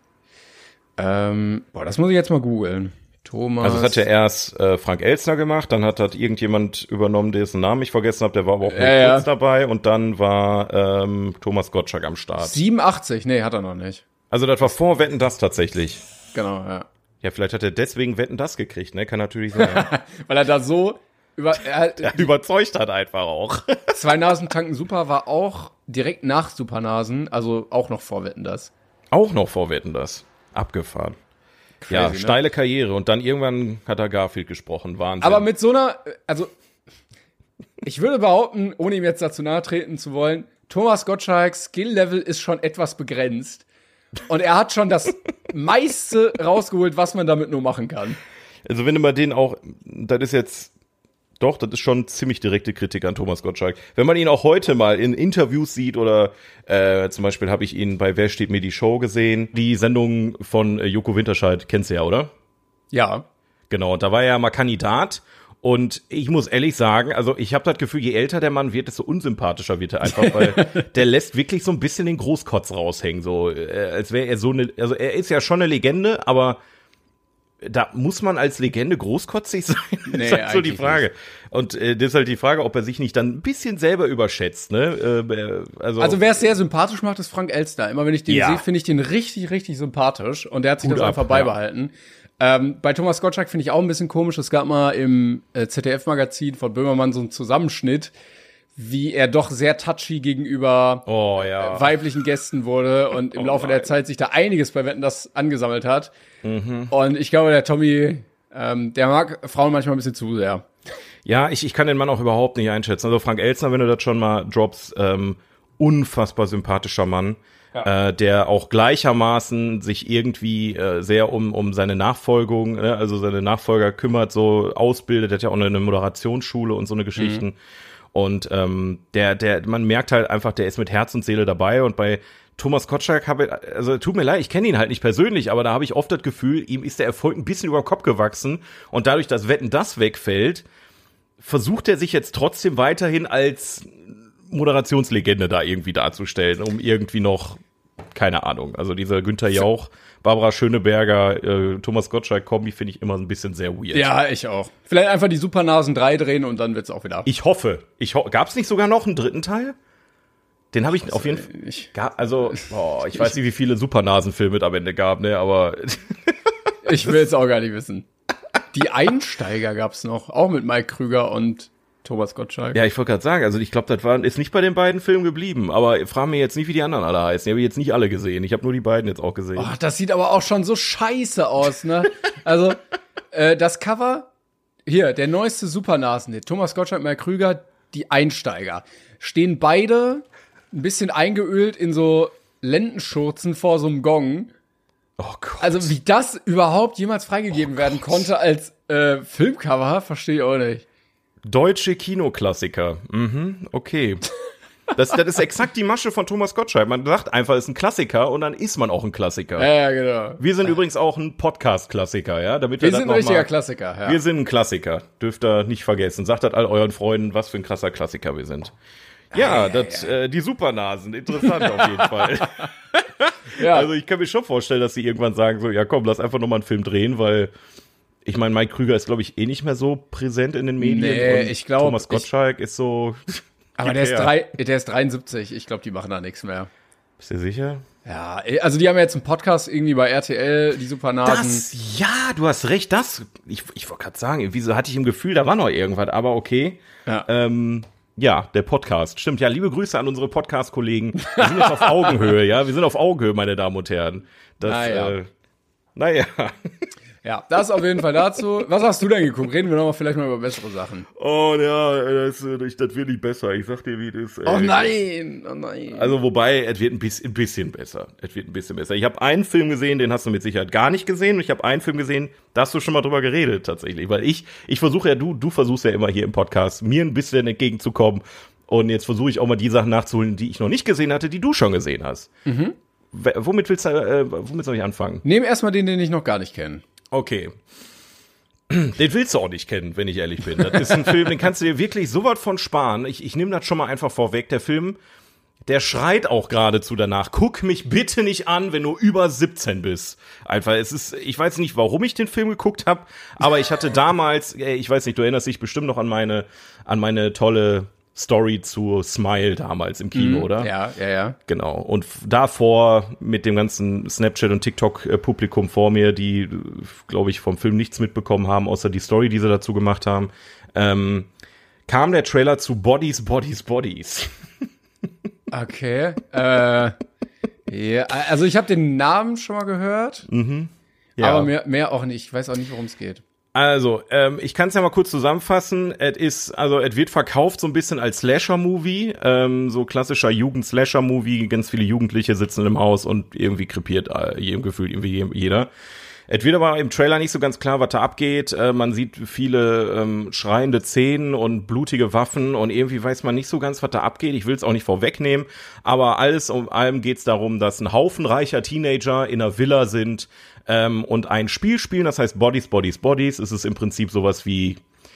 ähm, boah, das muss ich jetzt mal googeln. Thomas. Also das hat ja erst äh, Frank Elstner gemacht, dann hat das irgendjemand übernommen, dessen Namen ich vergessen habe, der war aber auch nur Ja, kurz ja. dabei und dann war ähm, Thomas Gottschalk am Start. siebenundachtzig, nee, hat er noch nicht. Also das war vor Wetten, das tatsächlich. Genau, ja. Ja, vielleicht hat er deswegen Wetten, das gekriegt, ne? Kann natürlich sein. Weil er da so über, er, Er überzeugt hat einfach auch. Zwei Nasen tanken super war auch direkt nach Supernasen, also auch noch vor Wetten, das. Auch noch vor Wetten, das. Abgefahren. ja, ne? steile Karriere und dann irgendwann hat er Garfield gesprochen. Wahnsinn. Aber mit so einer, also ich würde behaupten, ohne ihm jetzt dazu nahe treten zu wollen, Thomas Gottschalks Skill-Level ist schon etwas begrenzt. Und er hat schon das meiste rausgeholt, was man damit nur machen kann. Also wenn du mal den auch, das ist jetzt, doch, das ist schon ziemlich direkte Kritik an Thomas Gottschalk. Wenn man ihn auch heute mal in Interviews sieht oder äh, zum Beispiel habe ich ihn bei Wer steht mir die Show gesehen, die Sendung von äh, Joko Winterscheid, kennst du ja, oder? Ja. Genau, und da war er ja mal Kandidat und ich muss ehrlich sagen, also ich habe das Gefühl, je älter der Mann wird, desto unsympathischer wird er einfach, weil der lässt wirklich so ein bisschen den Großkotz raushängen, so äh, als wäre er so eine, also er ist ja schon eine Legende, aber da muss man als Legende großkotzig sein, Nee, ist halt so die eigentlich Frage. Und äh, das ist halt die Frage, ob er sich nicht dann ein bisschen selber überschätzt, ne? Äh, also Also wer es sehr sympathisch macht, ist Frank Elstner. Immer wenn ich den Ja. sehe, finde ich den richtig, richtig sympathisch. Und der hat sich Hut das ab, einfach beibehalten. Ähm, bei Thomas Gottschalk finde ich auch ein bisschen komisch. Es gab mal im äh, Z D F-Magazin von Böhmermann so einen Zusammenschnitt, wie er doch sehr touchy gegenüber Oh, ja. weiblichen Gästen wurde und im Oh Laufe nein. der Zeit sich da einiges bei Wetten, das angesammelt hat. Mhm. Und ich glaube, der Tommy, ähm, der mag Frauen manchmal ein bisschen zu sehr. Ja, ich, ich kann den Mann auch überhaupt nicht einschätzen. Also Frank Elstner, wenn du das schon mal droppst, ähm, unfassbar sympathischer Mann, ja. äh, der auch gleichermaßen sich irgendwie äh, sehr um um seine Nachfolgung, ne, also seine Nachfolger kümmert, so ausbildet, der hat ja auch eine Moderationsschule und so eine Geschichten. Mhm. Und ähm, der, der, man merkt halt einfach, der ist mit Herz und Seele dabei. Und bei Thomas Gottschalk habe ich, also tut mir leid, ich kenne ihn halt nicht persönlich, aber da habe ich oft das Gefühl, ihm ist der Erfolg ein bisschen über den Kopf gewachsen. Und dadurch, dass Wetten, das wegfällt, versucht er sich jetzt trotzdem weiterhin als Moderationslegende da irgendwie darzustellen, um irgendwie noch, keine Ahnung, also dieser Günther Jauch, Barbara Schöneberger, äh, Thomas Gottschalk-Kombi finde ich immer ein bisschen sehr weird. Ja, ich auch. Vielleicht einfach die Supernasen drei drehen und dann wird's auch wieder. Ich hoffe. Ich ho- Gab's nicht sogar noch einen dritten Teil? Den habe ich Ach, auf jeden Fall. Ich, also, boah, ich weiß nicht, wie viele Supernasenfilme es am Ende gab, ne, aber. Ich will es auch gar nicht wissen. Die Einsteiger gab's noch, auch mit Mike Krüger und Thomas Gottschalk. Ja, ich wollte gerade sagen, also ich glaube, das war, ist nicht bei den beiden Filmen geblieben, aber frag mir jetzt nicht, wie die anderen alle heißen. Die habe ich jetzt nicht alle gesehen. Ich habe nur die beiden jetzt auch gesehen. Oh, das sieht aber auch schon so scheiße aus, ne? Also, äh, das Cover, hier, der neueste Supernasen-Hit, Thomas Gottschalk, Mike Krüger, die Einsteiger, stehen beide ein bisschen eingeölt in so Lendenschurzen vor so einem Gong. Oh Gott. Also, wie das überhaupt jemals freigegeben oh werden konnte als äh, Filmcover, verstehe ich auch nicht. Deutsche Kinoklassiker. Mhm, okay. Das, das ist exakt die Masche von Thomas Gottschalk. Man sagt einfach, es ist ein Klassiker und dann ist man auch ein Klassiker. Ja, ja, genau. Wir sind übrigens auch ein Podcast-Klassiker, ja? Damit wir wir das sind noch ein richtiger mal, Klassiker, ja. Wir sind ein Klassiker. Dürft ihr nicht vergessen. Sagt das all euren Freunden, was für ein krasser Klassiker wir sind. Ja, ja, das, ja. Äh, die Supernasen. Interessant auf jeden Fall. Ja. Also ich kann mir schon vorstellen, dass sie irgendwann sagen so, ja komm, lass einfach nochmal einen Film drehen, weil ich meine, Mike Krüger ist, glaube ich, eh nicht mehr so präsent in den Medien. Nee, und ich glaube. Thomas Gottschalk ich, ist so. Aber der ist, drei, der ist dreiundsiebzig. Ich glaube, die machen da nichts mehr. Bist du sicher? Ja, also die haben ja jetzt einen Podcast irgendwie bei R T L, die Supernasen. Das, ja, du hast recht, das. Ich, ich wollte gerade sagen, wieso hatte ich im Gefühl, da war noch irgendwas, aber okay. Ja. Ähm, ja, der Podcast. Stimmt, ja, liebe Grüße an unsere Podcast-Kollegen. Wir sind jetzt auf Augenhöhe, ja. Wir sind auf Augenhöhe, meine Damen und Herren. Das, naja. Äh, naja. Ja, das auf jeden Fall dazu. Was hast du denn geguckt? Reden wir noch mal vielleicht mal über bessere Sachen. Oh ja, das, das wird nicht besser. Ich sag dir, wie das. Äh, oh nein, oh nein. Also wobei, es wird ein bisschen, ein bisschen besser. Es wird ein bisschen besser. Ich habe einen Film gesehen, den hast du mit Sicherheit gar nicht gesehen. Und ich habe einen Film gesehen, da hast du schon mal drüber geredet tatsächlich. Weil ich, ich versuche ja, du, du versuchst ja immer hier im Podcast, mir ein bisschen entgegenzukommen. Und jetzt versuche ich auch mal die Sachen nachzuholen, die ich noch nicht gesehen hatte, die du schon gesehen hast. Mhm. W- womit willst du, äh, womit soll ich anfangen? Nehm erstmal den, den ich noch gar nicht kenne. Okay. Den willst du auch nicht kennen, wenn ich ehrlich bin. Das ist ein Film, den kannst du dir wirklich so was von sparen. Ich, ich nehme das schon mal einfach vorweg. Der Film, der schreit auch geradezu danach. Guck mich bitte nicht an, wenn du über siebzehn bist. Einfach, es ist, ich weiß nicht, warum ich den Film geguckt habe, aber ich hatte damals, ich weiß nicht, du erinnerst dich bestimmt noch an meine, an meine tolle Story zu Smile damals im Kino, mm, oder? Ja, ja, ja. Genau. Und davor mit dem ganzen Snapchat- und TikTok-Publikum vor mir, die, glaube ich, vom Film nichts mitbekommen haben, außer die Story, die sie dazu gemacht haben, ähm, kam der Trailer zu Bodies, Bodies, Bodies. Okay. äh, ja, also ich habe den Namen schon mal gehört, Mhm. Ja. aber mehr, mehr auch nicht. Ich weiß auch nicht, worum es geht. Also, ähm, ich kann es ja mal kurz zusammenfassen. Es ist, also, es wird verkauft so ein bisschen als Slasher-Movie, ähm, so klassischer Jugend-Slasher-Movie. Ganz viele Jugendliche sitzen im Haus und irgendwie krepiert äh, jedem Gefühl irgendwie jeder. Es wird aber im Trailer nicht so ganz klar, was da abgeht. Äh, man sieht viele ähm, schreiende Szenen und blutige Waffen und irgendwie weiß man nicht so ganz, was da abgeht. Ich will es auch nicht vorwegnehmen, aber alles um allem geht es darum, dass ein Haufen reicher Teenager in einer Villa sind ähm, und ein Spiel spielen, das heißt Bodies, Bodies, Bodies. Es ist im Prinzip sowas wie,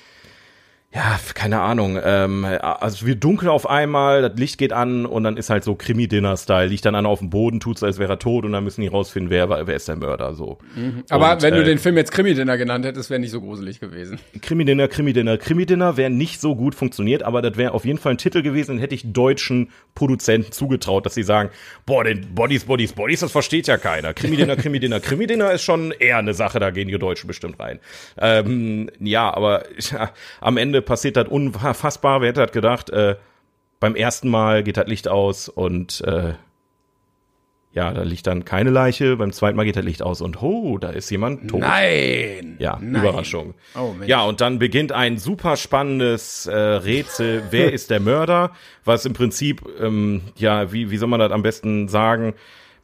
ja, keine Ahnung, ähm, also es wird dunkel auf einmal, das Licht geht an und dann ist halt so Krimi-Dinner-Style, liegt dann einer auf dem Boden, tut so, als wäre er tot und dann müssen die rausfinden, wer, wer ist der Mörder, so. Mhm. Aber und, wenn du äh, den Film jetzt Krimi-Dinner genannt hättest, wäre nicht so gruselig gewesen. Krimi-Dinner, Krimi-Dinner, Krimi-Dinner wäre nicht so gut funktioniert, aber das wäre auf jeden Fall ein Titel gewesen, den hätte ich deutschen Produzenten zugetraut, dass sie sagen, boah, den Bodies, Bodies, Bodies, das versteht ja keiner. Krimi-Dinner, Krimi-Dinner, Krimi-Dinner ist schon eher eine Sache, da gehen die Deutschen bestimmt rein. Ähm, ja, aber ja, am Ende passiert das unfassbar, wer hätte das gedacht, äh, beim ersten Mal geht das Licht aus und äh, ja, da liegt dann keine Leiche. Beim zweiten Mal geht das Licht aus und ho, da ist jemand tot. Nein! Ja, Nein. Überraschung. Oh, Mensch. Ja, und dann beginnt ein super spannendes äh, Rätsel. Wer ist der Mörder? Was im Prinzip, ähm, ja, wie, wie soll man das am besten sagen?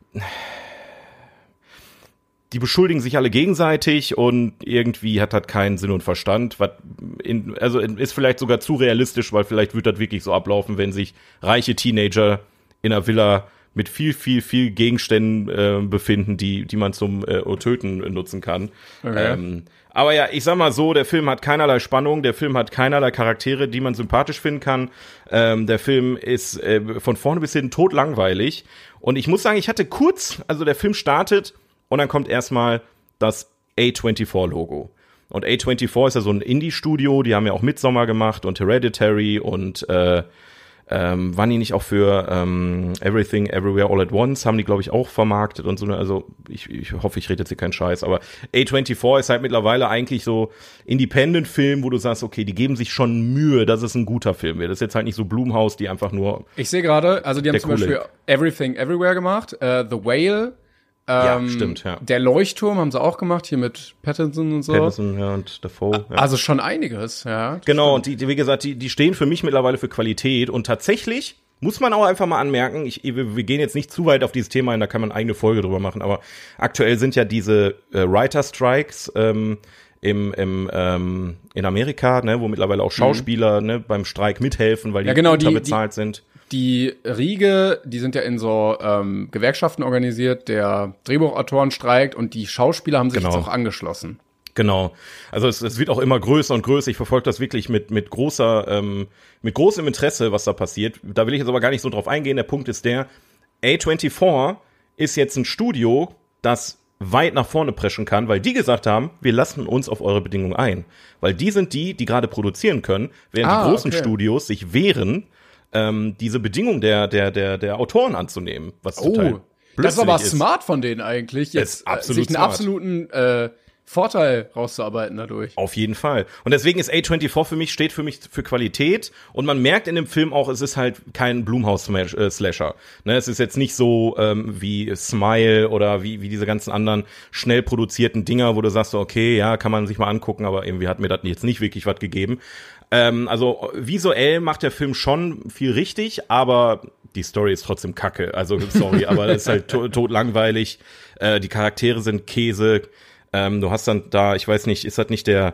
Die beschuldigen sich alle gegenseitig und irgendwie hat das keinen Sinn und Verstand. Was in, also ist vielleicht sogar zu realistisch, weil vielleicht wird das wirklich so ablaufen, wenn sich reiche Teenager in einer Villa mit viel, viel, viel Gegenständen äh, befinden, die die man zum äh, Töten nutzen kann. Okay. Ähm, aber ja, ich sag mal so, der Film hat keinerlei Spannung, der Film hat keinerlei Charaktere, die man sympathisch finden kann. Ähm, der Film ist äh, von vorne bis hinten totlangweilig. Und ich muss sagen, ich hatte kurz, also der Film startet und dann kommt erstmal das A vierundzwanzig-Logo. Und A vierundzwanzig ist ja so ein Indie-Studio, die haben ja auch Midsommar gemacht und Hereditary und äh, Ähm, waren die nicht auch für ähm, Everything, Everywhere, All at Once, haben die, glaube ich, auch vermarktet und so. Also ich, ich hoffe, ich rede jetzt hier keinen Scheiß, aber A vierundzwanzig ist halt mittlerweile eigentlich so Independent-Film, wo du sagst, okay, die geben sich schon Mühe, dass es ein guter Film wird. Das ist jetzt halt nicht so Blumhouse, die einfach nur Ich sehe gerade, also die haben Der zum coole. Beispiel Everything, Everywhere gemacht, äh, The Whale, Ja, ähm, stimmt, ja. Der Leuchtturm haben sie auch gemacht, hier mit Pattinson und so. Pattinson, ja, und Dafoe. Ja. Also schon einiges, ja. Genau, und die, die, wie gesagt, die, die stehen für mich mittlerweile für Qualität und tatsächlich muss man auch einfach mal anmerken, ich, wir, wir gehen jetzt nicht zu weit auf dieses Thema ein, da kann man eine eigene Folge drüber machen, aber aktuell sind ja diese äh, Writer-Strikes ähm, im, im, ähm, in Amerika, ne, wo mittlerweile auch Schauspieler mhm. ne, beim Streik mithelfen, weil die Ja, genau, die- unterbezahlt sind. Die Riege, die sind ja in so ähm, Gewerkschaften organisiert, der Drehbuchautoren streikt und die Schauspieler haben sich Genau. jetzt auch angeschlossen. Genau. Also es, es wird auch immer größer und größer. Ich verfolge das wirklich mit mit großer ähm, mit großem Interesse, was da passiert. Da will ich jetzt aber gar nicht so drauf eingehen. Der Punkt ist der, A vierundzwanzig ist jetzt ein Studio, das weit nach vorne preschen kann, weil die gesagt haben, wir lassen uns auf eure Bedingungen ein. Weil die sind die, die gerade produzieren können, während Ah, die großen okay. Studios sich wehren, ähm, diese Bedingungen der der der der Autoren anzunehmen. Was total Oh, das ist aber blödsinnig ist. smart von denen eigentlich, jetzt ist absolut sich einen smart. absoluten äh, Vorteil rauszuarbeiten dadurch. Auf jeden Fall. Und deswegen ist A vierundzwanzig für mich, steht für mich für Qualität. Und man merkt in dem Film auch, es ist halt kein Blumhouse-Slasher. Ne, es ist jetzt nicht so ähm, wie Smile oder wie, wie diese ganzen anderen schnell produzierten Dinger, wo du sagst, so, okay, ja, kann man sich mal angucken, aber irgendwie hat mir das jetzt nicht wirklich was gegeben. Ähm, also visuell macht der Film schon viel richtig, aber die Story ist trotzdem kacke. Also sorry, aber das ist halt to- totlangweilig. Äh, die Charaktere sind Käse. Ähm, du hast dann da, ich weiß nicht, ist das nicht der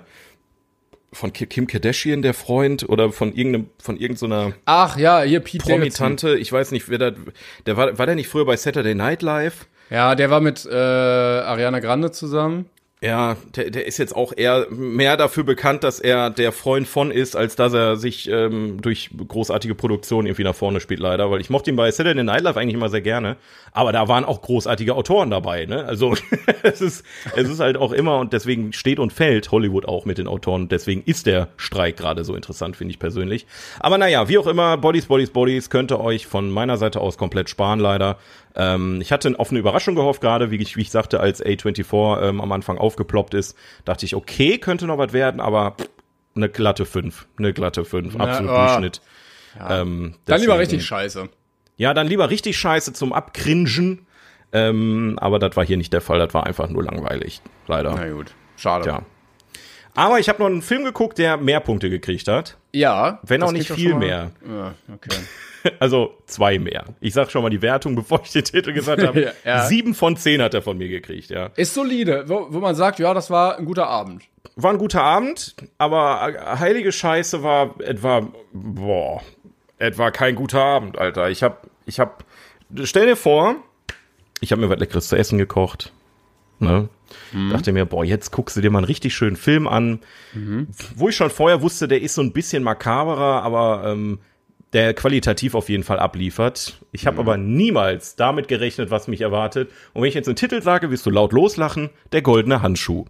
von Ki- Kim Kardashian der Freund oder von irgendeinem, von irgendeiner Ach ja, hier Pete Davidson. Promi-Tante? Ich weiß nicht, wer da, der war, war der nicht früher bei Saturday Night Live? Ja, der war mit äh, Ariana Grande zusammen. Ja, der, der ist jetzt auch eher mehr dafür bekannt, dass er der Freund von ist, als dass er sich ähm, durch großartige Produktionen irgendwie nach vorne spielt, leider. Weil ich mochte ihn bei Saturday Night Live eigentlich immer sehr gerne. Aber da waren auch großartige Autoren dabei, ne? Also es ist es ist halt auch immer, und deswegen steht und fällt Hollywood auch mit den Autoren. Deswegen ist der Streik gerade so interessant, finde ich persönlich. Aber naja, wie auch immer, Bodies, Bodies, Bodies könnt ihr euch von meiner Seite aus komplett sparen, leider. Ähm, ich hatte auf eine Überraschung gehofft, gerade wie ich, wie ich sagte, als A vierundzwanzig ähm, am Anfang aufgeploppt ist, dachte ich, okay, könnte noch was werden, aber pff, eine glatte fünf, eine glatte fünf, Na, absolut oh. Durchschnitt. Ja. Ähm, Dann lieber deswegen- richtig scheiße. Ja, dann lieber richtig scheiße zum Abcringen, ähm, aber das war hier nicht der Fall, das war einfach nur langweilig, leider. Na gut, schade. Ja. Aber ich habe noch einen Film geguckt, der mehr Punkte gekriegt hat, Ja. wenn auch das nicht geht doch viel schon mal- mehr. Ja, okay. Also zwei mehr. Ich sag schon mal die Wertung, bevor ich den Titel gesagt habe. Ja. Sieben von zehn hat er von mir gekriegt, ja. Ist solide, wo, wo man sagt, ja, das war ein guter Abend. War ein guter Abend, aber heilige Scheiße war etwa, boah, etwa kein guter Abend, Alter. Ich hab, ich hab, stell dir vor, ich habe mir was Leckeres zu essen gekocht, ne? Mhm. Dachte mir, boah, jetzt guckst du dir mal einen richtig schönen Film an, mhm. wo ich schon vorher wusste, der ist so ein bisschen makaberer, aber ähm, der qualitativ auf jeden Fall abliefert. Ich habe mhm. aber niemals damit gerechnet, was mich erwartet. Und wenn ich jetzt einen Titel sage, wirst du laut loslachen, der goldene Handschuh.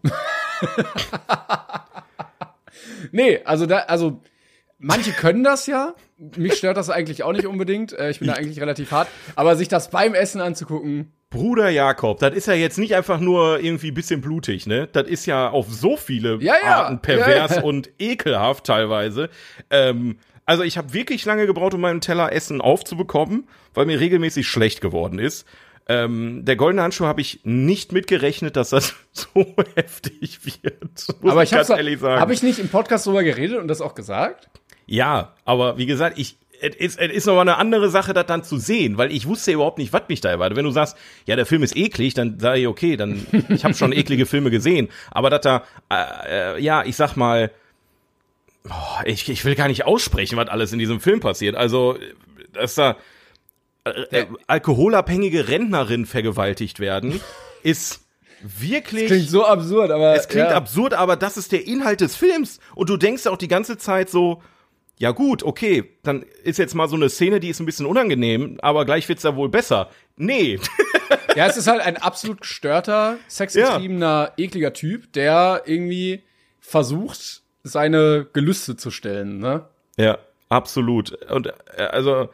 Nee, also da, also manche können das ja. Mich stört das eigentlich auch nicht unbedingt. Äh, ich bin da eigentlich relativ hart. Aber sich das beim Essen anzugucken. Bruder Jakob, das ist ja jetzt nicht einfach nur irgendwie ein bisschen blutig, ne? Das ist ja auf so viele Ja, ja. Arten pervers Ja, ja. und ekelhaft teilweise. Ähm, Also ich habe wirklich lange gebraucht, um meinen Teller Essen aufzubekommen, weil mir regelmäßig schlecht geworden ist. Ähm, der goldene Handschuh habe ich nicht mitgerechnet, dass das so heftig wird. Muss aber ich ich ganz hab's, ehrlich sagen. Habe ich nicht im Podcast drüber geredet und das auch gesagt? Ja, aber wie gesagt, ich es ist, es ist noch mal eine andere Sache, das dann zu sehen, weil ich wusste ja überhaupt nicht, was mich da erwartet. Wenn du sagst, ja, der Film ist eklig, dann sage ich, okay, dann ich habe schon eklige Filme gesehen, aber dass da, äh, ja, ich sag mal, oh, ich, ich will gar nicht aussprechen, was alles in diesem Film passiert. Also, dass da äh, äh, alkoholabhängige Rentnerinnen vergewaltigt werden, ist wirklich. Das klingt so absurd, aber. Es klingt ja. absurd, aber das ist der Inhalt des Films. Und du denkst auch die ganze Zeit so, ja gut, okay, dann ist jetzt mal so eine Szene, die ist ein bisschen unangenehm, aber gleich wird's ja wohl besser. Nee. Ja, es ist halt ein absolut gestörter, sexgetriebener, ja. ekliger Typ, der irgendwie versucht, seine Gelüste zu stellen, ne? Ja, absolut. Und äh, also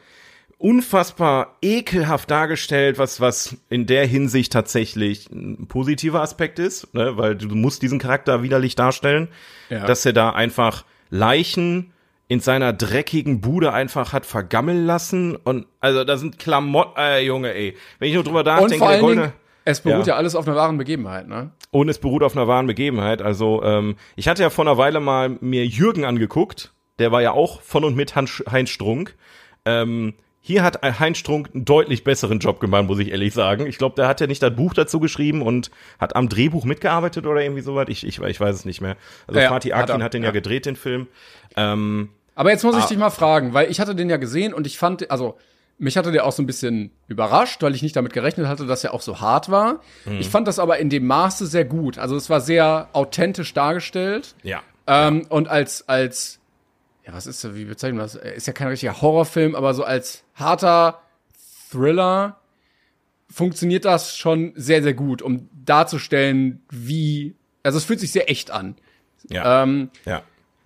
unfassbar ekelhaft dargestellt, was was in der Hinsicht tatsächlich ein positiver Aspekt ist, ne? Weil du musst diesen Charakter widerlich darstellen, ja. Dass er da einfach Leichen in seiner dreckigen Bude einfach hat vergammeln lassen und also da sind Klamotten, äh, Junge, ey. Wenn ich nur drüber nachdenke, und vor allen der goldene, Dingen, es beruht ja. ja alles auf einer wahren Begebenheit, ne? Und es beruht auf einer wahren Begebenheit. Also ähm, ich hatte ja vor einer Weile mal mir Jürgen angeguckt. Der war ja auch von und mit Heinz Strunk. Ähm, hier hat Heinz Strunk einen deutlich besseren Job gemacht, muss ich ehrlich sagen. Ich glaube, der hat ja nicht das Buch dazu geschrieben und hat am Drehbuch mitgearbeitet oder irgendwie sowas. Ich, ich, ich weiß es nicht mehr. Also ja, Fatih Akin hat, hat den ja, ja gedreht, den Film. Ähm, Aber jetzt muss ich ah, dich mal fragen, weil ich hatte den ja gesehen und ich fand, also mich hatte der auch so ein bisschen überrascht, weil ich nicht damit gerechnet hatte, dass er auch so hart war. Mhm. Ich fand das aber in dem Maße sehr gut. Also es war sehr authentisch dargestellt. Ja. Ähm, und als, als, ja, was ist das, wie bezeichnen wir das? Ist ja kein richtiger Horrorfilm, aber so als harter Thriller funktioniert das schon sehr, sehr gut, um darzustellen, wie, also es fühlt sich sehr echt an. Ja. Ähm, ja.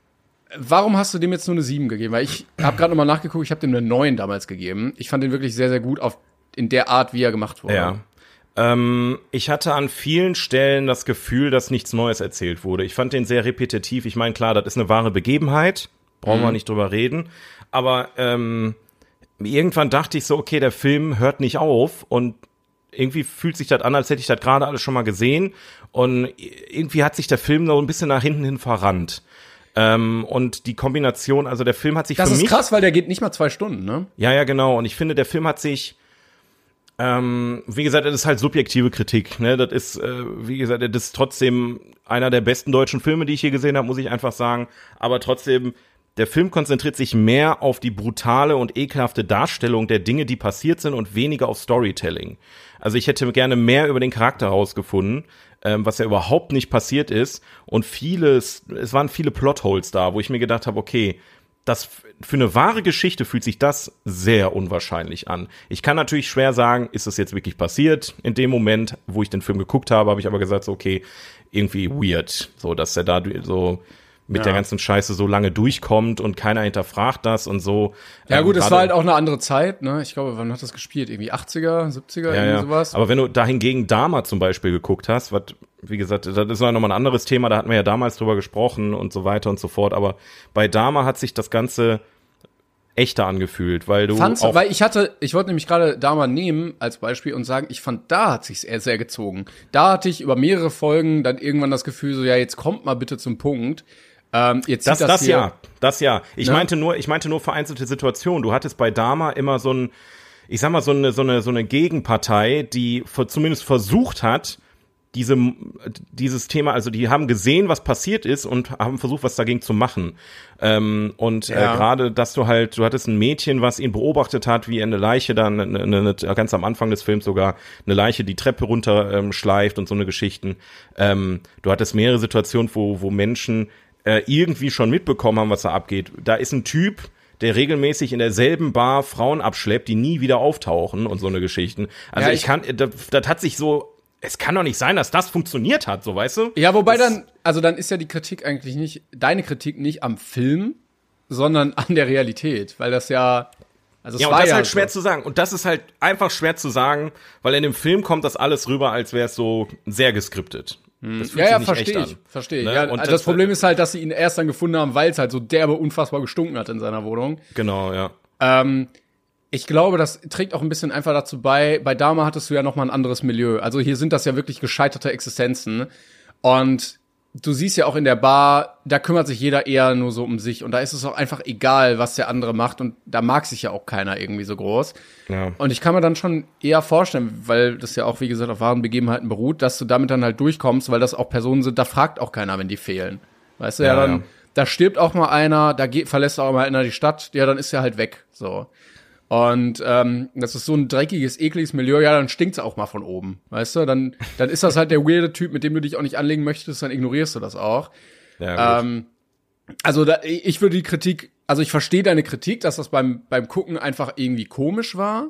Warum hast du dem jetzt nur eine sieben gegeben? Weil ich habe gerade nochmal nachgeguckt, ich habe dem eine neun damals gegeben. Ich fand den wirklich sehr, sehr gut auf in der Art, wie er gemacht wurde. Ja. Ähm, ich hatte an vielen Stellen das Gefühl, dass nichts Neues erzählt wurde. Ich fand den sehr repetitiv. Ich meine, klar, das ist eine wahre Begebenheit. Brauchen mhm. wir nicht drüber reden. Aber ähm, irgendwann dachte ich so, okay, der Film hört nicht auf. Und irgendwie fühlt sich das an, als hätte ich das gerade alles schon mal gesehen. Und irgendwie hat sich der Film so ein bisschen nach hinten hin verrannt. Ähm, und die Kombination, also der Film hat sich das für mich... Das ist krass, weil der geht nicht mal zwei Stunden, ne? Ja, ja, genau. Und ich finde, der Film hat sich... Ähm, wie gesagt, das ist halt subjektive Kritik, ne? Das ist, äh, wie gesagt, das ist trotzdem einer der besten deutschen Filme, die ich je gesehen habe, muss ich einfach sagen. Aber trotzdem, der Film konzentriert sich mehr auf die brutale und ekelhafte Darstellung der Dinge, die passiert sind und weniger auf Storytelling. Also ich hätte gerne mehr über den Charakter herausgefunden, ähm, was ja überhaupt nicht passiert ist. Und vieles, es waren viele Plotholes da, wo ich mir gedacht habe, okay, das für eine wahre Geschichte fühlt sich das sehr unwahrscheinlich an. Ich kann natürlich schwer sagen, ist das jetzt wirklich passiert? In dem Moment, wo ich den Film geguckt habe, habe ich aber gesagt, so, okay, irgendwie weird, so, dass er da so mit ja. der ganzen Scheiße so lange durchkommt und keiner hinterfragt das und so. Ja gut, es war halt auch eine andere Zeit, ne? Ich glaube, wann hat das gespielt? Irgendwie achtziger, siebziger, ja, irgendwie ja. sowas. Aber wenn du da hingegen Dama zum Beispiel geguckt hast, was, wie gesagt, das ist nochmal ein anderes Thema, da hatten wir ja damals drüber gesprochen und so weiter und so fort, aber bei Dama hat sich das Ganze echter angefühlt, weil du Fandst, auch weil ich hatte, ich wollte nämlich gerade Dama nehmen als Beispiel und sagen, ich fand, da hat sich's eher sehr gezogen. Da hatte ich über mehrere Folgen dann irgendwann das Gefühl, so, ja, jetzt kommt mal bitte zum Punkt. Ähm, jetzt das, das, das hier, ja, das ja. Ich ne? meinte nur, ich meinte nur vereinzelte Situationen. Du hattest bei Dama immer so ein, ich sag mal, so eine, so eine, so eine Gegenpartei, die zumindest versucht hat, diese, dieses Thema, also die haben gesehen, was passiert ist und haben versucht, was dagegen zu machen. Ähm, und ja. äh, gerade, dass du halt, du hattest ein Mädchen, was ihn beobachtet hat, wie er eine Leiche dann, eine, eine, ganz am Anfang des Films sogar, eine Leiche die Treppe runter ähm, schleift und so eine Geschichten. Ähm, du hattest mehrere Situationen, wo, wo Menschen äh, irgendwie schon mitbekommen haben, was da abgeht. Da ist ein Typ, der regelmäßig in derselben Bar Frauen abschleppt, die nie wieder auftauchen und so eine Geschichten. Also ja, ich, ich kann, das, das hat sich so, es kann doch nicht sein, dass das funktioniert hat, so, weißt du? Ja, wobei das, dann, also dann ist ja die Kritik eigentlich nicht, deine Kritik nicht am Film, sondern an der Realität, weil das ja, also es ja, und war das ist ja halt so. schwer zu sagen. Und das ist halt einfach schwer zu sagen, weil in dem Film kommt das alles rüber, als wäre es so sehr geskriptet. Das fühlt Ja, ja, sich nicht verstehe echt ich. an. Verstehe ich. Ne? Ja, Und also das- das Problem ist halt, dass sie ihn erst dann gefunden haben, weil es halt so derbe unfassbar gestunken hat in seiner Wohnung. Genau, ja. Ähm, ich glaube, das trägt auch ein bisschen einfach dazu bei. Bei Dahmer hattest du ja noch mal ein anderes Milieu. Also hier sind das ja wirklich gescheiterte Existenzen. Und du siehst ja auch in der Bar, da kümmert sich jeder eher nur so um sich. Und da ist es auch einfach egal, was der andere macht. Und da mag sich ja auch keiner irgendwie so groß. Ja. Und ich kann mir dann schon eher vorstellen, weil das ja auch, wie gesagt, auf wahren Begebenheiten beruht, dass du damit dann halt durchkommst, weil das auch Personen sind, da fragt auch keiner, wenn die fehlen. Weißt du, ja, Ja, dann, ja. da stirbt auch mal einer, da geht, verlässt auch mal einer die Stadt, ja, dann ist er halt weg, so. Und ähm, das ist so ein dreckiges, ekliges Milieu, ja, dann stinkt's auch mal von oben, weißt du? Dann, dann ist das halt der weirde Typ, mit dem du dich auch nicht anlegen möchtest, dann ignorierst du das auch. Ja, gut. Ähm, also da, ich würde die Kritik, also ich verstehe deine Kritik, dass das beim beim Gucken einfach irgendwie komisch war.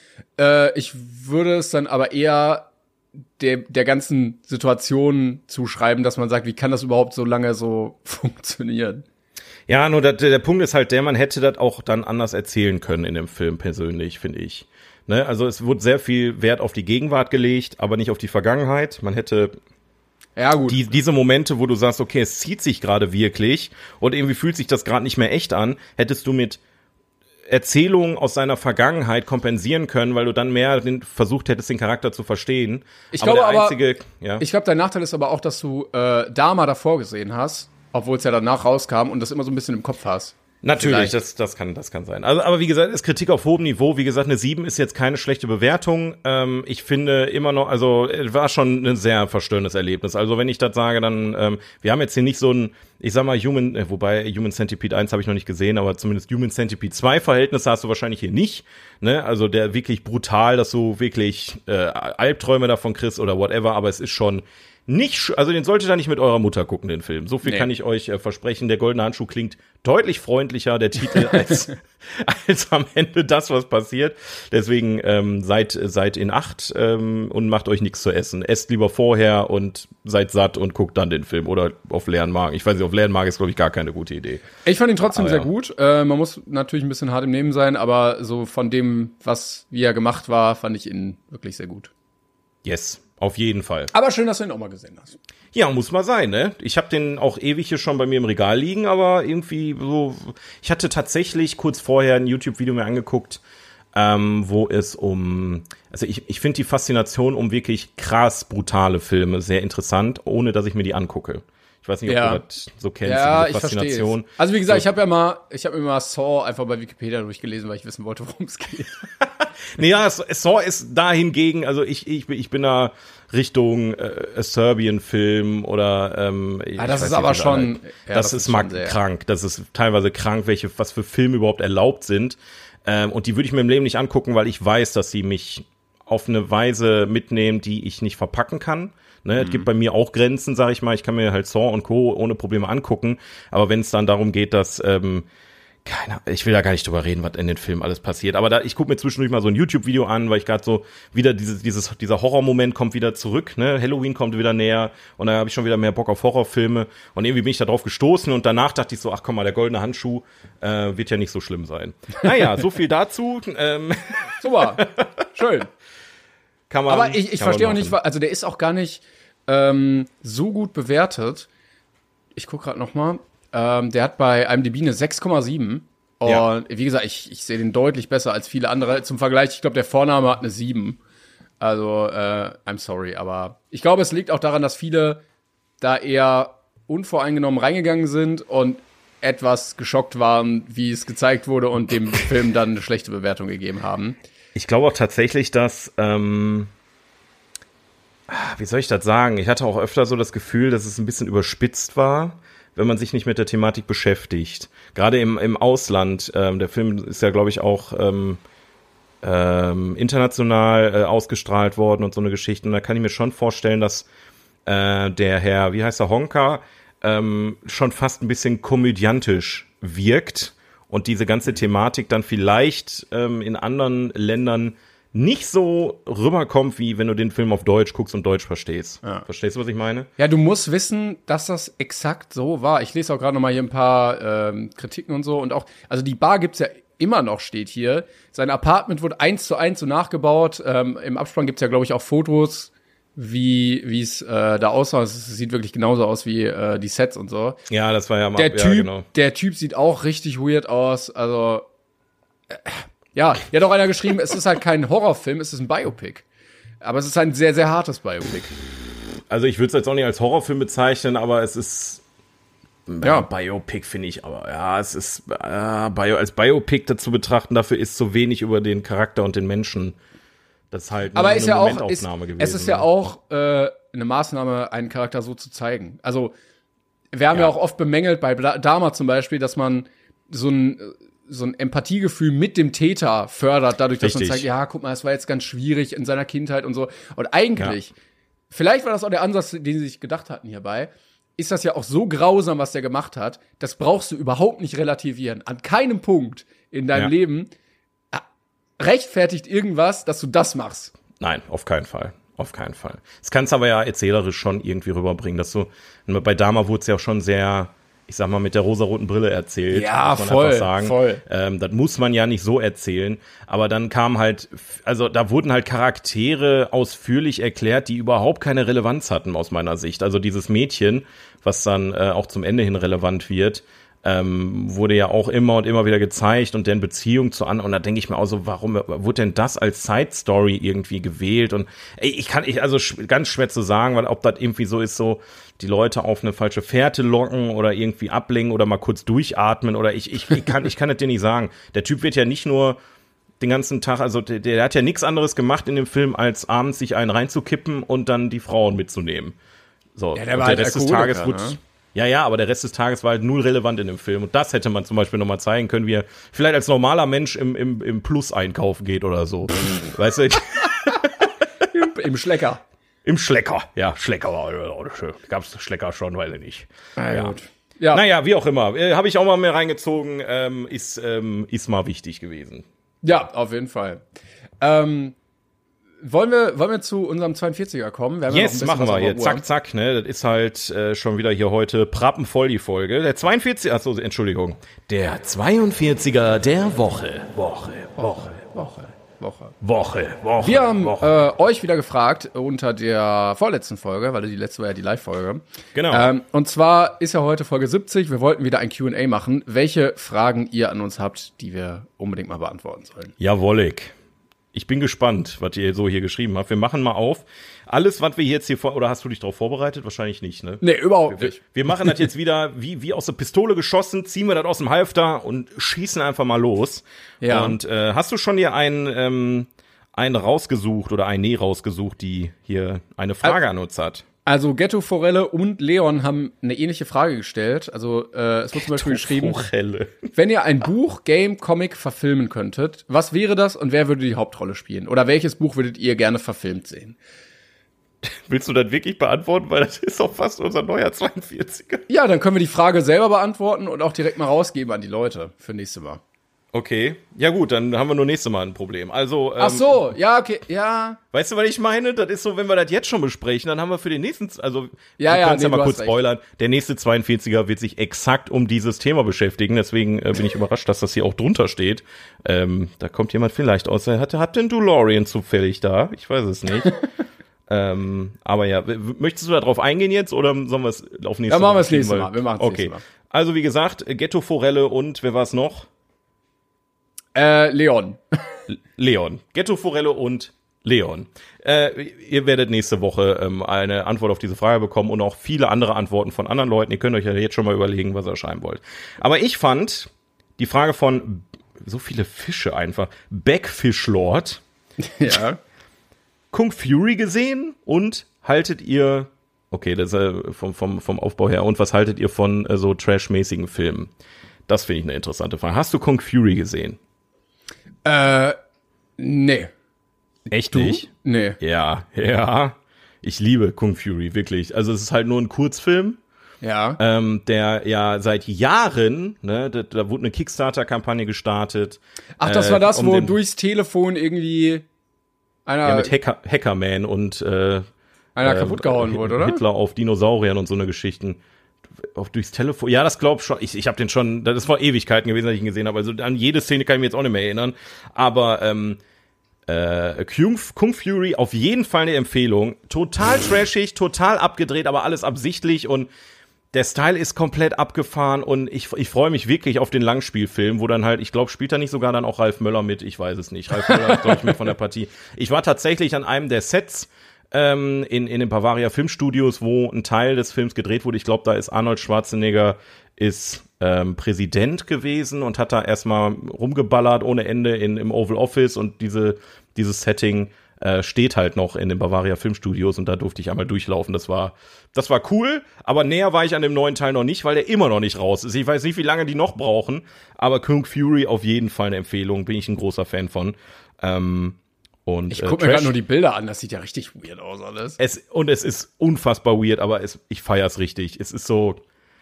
Äh, ich würde es dann aber eher der der ganzen Situation zuschreiben, dass man sagt, wie kann das überhaupt so lange so funktionieren? Ja, nur der, der Punkt ist halt der, man hätte das auch dann anders erzählen können in dem Film persönlich, finde ich. Ne? Also es wurde sehr viel Wert auf die Gegenwart gelegt, aber nicht auf die Vergangenheit. Man hätte Ja, gut. die, diese Momente, wo du sagst, okay, es zieht sich gerade wirklich und irgendwie fühlt sich das gerade nicht mehr echt an, hättest du mit Erzählungen aus seiner Vergangenheit kompensieren können, weil du dann mehr den, versucht hättest, den Charakter zu verstehen. Ich aber glaube der aber- einzige, ja. Ich glaube, dein Nachteil ist aber auch, dass du äh, Dahmer davor gesehen hast, obwohl es ja danach rauskam und das immer so ein bisschen im Kopf hast. Natürlich, Vielleicht. das, das kann, das kann sein. Also, aber wie gesagt, ist Kritik auf hohem Niveau. Wie gesagt, eine sieben ist jetzt keine schlechte Bewertung. Ähm, ich finde immer noch, also, es war schon ein sehr verstörendes Erlebnis. Also, wenn ich das sage, dann, ähm, wir haben jetzt hier nicht so ein, ich sag mal, Human, äh, wobei Human Centipede eins habe ich noch nicht gesehen, aber zumindest Human Centipede zwei Verhältnisse hast du wahrscheinlich hier nicht. Ne? Also, der wirklich brutal, dass du wirklich äh, Albträume davon kriegst oder whatever, aber es ist schon nicht, sch- also den solltet ihr nicht mit eurer Mutter gucken, den Film. So viel Nee. kann ich euch äh, versprechen. Der goldene Handschuh klingt deutlich freundlicher, der Titel, als, als am Ende das, was passiert. Deswegen ähm, seid, seid in Acht ähm, und macht euch nichts zu essen. Esst lieber vorher und seid satt und guckt dann den Film. Oder auf leeren Magen. Ich weiß nicht, auf leeren Magen ist, glaube ich, gar keine gute Idee. Ich fand ihn trotzdem Aber sehr ja. gut. Äh, man muss natürlich ein bisschen hart im Nehmen sein, aber so von dem, was wie er gemacht war, fand ich ihn wirklich sehr gut. Yes, auf jeden Fall. Aber schön, dass du ihn auch mal gesehen hast. Ja, muss mal sein, ne? Ich habe den auch ewig hier schon bei mir im Regal liegen, aber irgendwie so, ich hatte tatsächlich kurz vorher ein YouTube-Video mir angeguckt, ähm, wo es um, also ich, ich finde die Faszination um wirklich krass brutale Filme sehr interessant, ohne dass ich mir die angucke. Ich weiß nicht, ob Ja. du das so kennst, Ja, diese ich verstehe. Faszination. Also wie gesagt, So- ich habe ja mal, ich habe mir mal Saw einfach bei Wikipedia durchgelesen, weil ich wissen wollte, worum es geht. Nee, ja, Saw ist da hingegen, also ich, ich, ich bin da Richtung äh, Serbian-Film oder ähm, ich Ah, das weiß ist nicht, aber wie schon- halt- ja, das, das ist ist mal schon sehr- krank, das ist teilweise krank, welche, was für Filme überhaupt erlaubt sind. Ähm, und die würde ich mir im Leben nicht angucken, weil ich weiß, dass sie mich auf eine Weise mitnehmen, die ich nicht verpacken kann. Ne, es gibt bei mir auch Grenzen, sag ich mal. Ich kann mir halt Saw und Co. ohne Probleme angucken. Aber wenn es dann darum geht, dass ähm, keine, ich will da gar nicht drüber reden, was in den Filmen alles passiert. Aber da, ich gucke mir zwischendurch mal so ein YouTube-Video an, weil ich gerade so wieder dieses, dieses, dieser Horrormoment kommt wieder zurück. Ne, Halloween kommt wieder näher und da habe ich schon wieder mehr Bock auf Horrorfilme. Und irgendwie bin ich da drauf gestoßen und danach dachte ich so, ach komm mal, der goldene Handschuh äh, wird ja nicht so schlimm sein. Naja, so viel dazu. Ähm, Super, schön. kann man. Aber ich, ich kann man verstehe auch nicht, machen. wa- also der ist auch gar nicht ähm, so gut bewertet. Ich gucke gerade noch mal. Ähm, der hat bei IMDb eine sechs Komma sieben. Und Ja. wie gesagt, ich, ich sehe den deutlich besser als viele andere. Zum Vergleich, ich glaube, der Vorname hat eine sieben. Also, äh, I'm sorry, aber ich glaube, es liegt auch daran, dass viele da eher unvoreingenommen reingegangen sind und etwas geschockt waren, wie es gezeigt wurde und dem Film dann eine schlechte Bewertung gegeben haben. Ich glaube auch tatsächlich, dass, ähm, wie soll ich das sagen? Ich hatte auch öfter so das Gefühl, dass es ein bisschen überspitzt war, wenn man sich nicht mit der Thematik beschäftigt. Gerade im, im Ausland. Ähm, der Film ist ja, glaube ich, auch ähm, ähm, international äh, ausgestrahlt worden und so eine Geschichte. Und da kann ich mir schon vorstellen, dass äh, der Herr, wie heißt er, Honka, ähm, schon fast ein bisschen komödiantisch wirkt und diese ganze Thematik dann vielleicht ähm, in anderen Ländern nicht so rüberkommt, wie wenn du den Film auf Deutsch guckst und Deutsch verstehst. Ja. Verstehst du, was ich meine? Ja, du musst wissen, dass das exakt so war. Ich lese auch gerade noch mal hier ein paar ähm, Kritiken und so. Und auch, also die Bar gibt's ja immer noch, steht hier. Sein Apartment wurde eins zu eins so nachgebaut. Ähm, Im Abspann gibt's ja, glaube ich, auch Fotos, wie wie es äh, da aussah. Es sieht wirklich genauso aus wie äh, die Sets und so. Ja, das war ja mal. Der ja, Typ, genau. der Typ sieht auch richtig weird aus. Also äh, ja, hier hat auch einer geschrieben, es ist halt kein Horrorfilm, es ist ein Biopic. Aber es ist ein sehr, sehr hartes Biopic. Also ich würde es jetzt auch nicht als Horrorfilm bezeichnen, aber es ist Ja. Biopic, finde ich. Aber ja, es ist äh, Bio, als Biopic dazu betrachten, dafür ist so wenig über den Charakter und den Menschen. Das ist halt Aber eine ist ja auch, ist, Momentaufnahme gewesen. es ist ja ne? auch äh, eine Maßnahme, einen Charakter so zu zeigen. Also wir haben ja, Ja. auch oft bemängelt bei Bla- Dahmer zum Beispiel, dass man so ein so ein Empathiegefühl mit dem Täter fördert, dadurch, dass Richtig. man sagt, ja, guck mal, es war jetzt ganz schwierig in seiner Kindheit und so. Und eigentlich, vielleicht war das auch der Ansatz, den sie sich gedacht hatten hierbei, ist das ja auch so grausam, was der gemacht hat, das brauchst du überhaupt nicht relativieren. An keinem Punkt in deinem Ja. Leben äh, rechtfertigt irgendwas, dass du das machst. Nein, auf keinen Fall. Auf keinen Fall. Das kannst du aber ja erzählerisch schon irgendwie rüberbringen, dass du, bei Dahmer wurde es ja auch schon sehr, ich sag mal, mit der rosaroten Brille erzählt. Ja, muss man voll, einfach sagen. voll. Ähm, das muss man ja nicht so erzählen. Aber dann kam halt, also da wurden halt Charaktere ausführlich erklärt, die überhaupt keine Relevanz hatten aus meiner Sicht. Also dieses Mädchen, was dann äh, auch zum Ende hin relevant wird, ähm, wurde ja auch immer und immer wieder gezeigt und deren Beziehung zu anderen. Und da denke ich mir auch so, warum wurde denn das als Side-Story irgendwie gewählt? Und ey, ich kann, ich, also sch- ganz schwer zu sagen, weil ob das irgendwie so ist, so die Leute auf eine falsche Fährte locken oder irgendwie ablenken oder mal kurz durchatmen oder ich, ich, ich kann, ich kann das dir nicht sagen. Der Typ wird ja nicht nur den ganzen Tag, also der, der hat ja nichts anderes gemacht in dem Film, als abends sich einen reinzukippen und dann die Frauen mitzunehmen. So, Ja, der und war der halt Rest des Alkoholiker, Tages wird, ne? ja, ja, aber der Rest des Tages war halt null relevant in dem Film. Und das hätte man zum Beispiel nochmal zeigen können, wie er vielleicht als normaler Mensch im, im, im Plus einkaufen geht oder so. Weißt du? Im Schlecker. Im Schlecker. Ja, Schlecker war auch schön. Gab's Schlecker schon, weiß ich nicht. Na Ja. gut. Ja. Naja, wie auch immer. Äh, Habe ich auch mal mehr reingezogen. Ähm, ist, ähm, ist mal wichtig gewesen. Ja, auf jeden Fall. Ähm, wollen wir, wollen wir zu unserem zweiundvierziger kommen? Wir haben ja noch ein Yes, bisschen machen was wir auf der hier. Uhr. Zack, zack, ne? Das ist halt äh, schon wieder hier heute prappenvoll, die Folge. Der zweiundvierzig, achso, Entschuldigung. Der zweiundvierziger der Woche. Woche, Woche, Woche, Woche. Woche, Woche. Wir haben Woche. äh, euch wieder gefragt unter der vorletzten Folge, weil die letzte war ja die Live-Folge. Genau. Ähm, und zwar ist ja heute Folge siebzig. Wir wollten wieder ein Q und A machen, welche Fragen ihr an uns habt, die wir unbedingt mal beantworten sollen. Jawollig. Ich bin gespannt, was ihr so hier geschrieben habt. Wir machen mal auf. Alles, was wir jetzt hier vor... Oder hast du dich darauf vorbereitet? Wahrscheinlich nicht, ne? Nee, überhaupt Wir, nicht. wir machen das jetzt wieder wie, wie aus der Pistole geschossen, ziehen wir das aus dem Halfter und schießen einfach mal los. Ja. Und äh, hast du schon dir einen, ähm, einen rausgesucht oder einen Nee rausgesucht, die hier eine Frage an uns hat? Also Ghetto Forelle und Leon haben eine ähnliche Frage gestellt. Also äh, es wird zum Beispiel geschrieben, Forelle. wenn ihr ein Buch, Game, Comic verfilmen könntet, was wäre das und wer würde die Hauptrolle spielen? Oder welches Buch würdet ihr gerne verfilmt sehen? Willst du das wirklich beantworten? Weil das ist doch fast unser neuer zweiundvierziger. Ja, dann können wir die Frage selber beantworten und auch direkt mal rausgeben an die Leute für nächstes Mal. Okay. Ja gut, dann haben wir nur nächstes Mal ein Problem. Also, ähm, Ach so, ja, okay, ja. weißt du, was ich meine? Das ist so, wenn wir das jetzt schon besprechen, dann haben wir für den nächsten, also Ja, wir ja, können es nee, ja mal du kurz hast recht. spoilern. Der nächste zweiundvierziger wird sich exakt um dieses Thema beschäftigen. Deswegen äh, bin ich überrascht, dass das hier auch drunter steht. Ähm, da kommt jemand vielleicht aus. Er hat, hat den DeLorean zufällig da? Ich weiß es nicht. ähm, aber ja, w- möchtest du da drauf eingehen jetzt oder sollen wir es auf nächste Ja, machen wir es schieben, nächste weil- Mal. Wir machen es Okay. nächste Mal. Also wie gesagt, Ghetto Forelle und wer war es noch? Äh, Leon. Leon. Ghetto Forelle und Leon. Äh, ihr werdet nächste Woche ähm, eine Antwort auf diese Frage bekommen und auch viele andere Antworten von anderen Leuten. Ihr könnt euch ja jetzt schon mal überlegen, was ihr schreiben wollt. Aber ich fand die Frage von so viele Fische einfach. Backfishlord. Ja. Kung Fury gesehen und haltet ihr, okay, das ist äh, vom, vom, vom Aufbau her, und was haltet ihr von äh, so trashmäßigen Filmen? Das finde ich eine interessante Frage. Hast du Kung Fury gesehen? Äh, nee. Echt nicht? Nee. Ja, ja. Ich liebe Kung Fury, wirklich. Also es ist halt nur ein Kurzfilm, Ja. ähm, der ja seit Jahren, ne, da, da wurde eine Kickstarter-Kampagne gestartet. Ach, das äh, war das, um wo den, durchs Telefon irgendwie einer, ja, mit Hacker, Hackerman und äh, einer äh, kaputt gehauen Hit- wurde, oder? Hitler auf Dinosauriern und so eine Geschichten. Auf durchs Telefon. Ja, das glaub schon. Ich, ich habe den schon, das ist vor Ewigkeiten gewesen, dass ich ihn gesehen habe. Also an jede Szene kann ich mir jetzt auch nicht mehr erinnern. Aber ähm, Äh, Kung, Kung Fury auf jeden Fall eine Empfehlung. Total trashig, total abgedreht, aber alles absichtlich und der Style ist komplett abgefahren und ich, ich freue mich wirklich auf den Langspielfilm, wo dann halt, ich glaube, spielt da nicht sogar dann auch Ralf Möller mit? Ich weiß es nicht. Ralf Möller ist, glaube ich, mit von der Partie. Ich war tatsächlich an einem der Sets ähm, in, in den Bavaria Filmstudios, wo ein Teil des Films gedreht wurde. Ich glaube, da ist Arnold Schwarzenegger ist ähm, Präsident gewesen und hat da erstmal rumgeballert ohne Ende in, im Oval Office und diese, dieses Setting äh, steht halt noch in den Bavaria Filmstudios und da durfte ich einmal durchlaufen. Das war, das war cool, aber näher war ich an dem neuen Teil noch nicht, weil der immer noch nicht raus ist. Ich weiß nicht, wie lange die noch brauchen, aber Kung Fury auf jeden Fall eine Empfehlung, bin ich ein großer Fan von. Ähm, und, ich gucke äh, mir gerade nur die Bilder an, das sieht ja richtig weird aus alles. Es, und es ist unfassbar weird, aber es, ich feier's richtig. Es ist so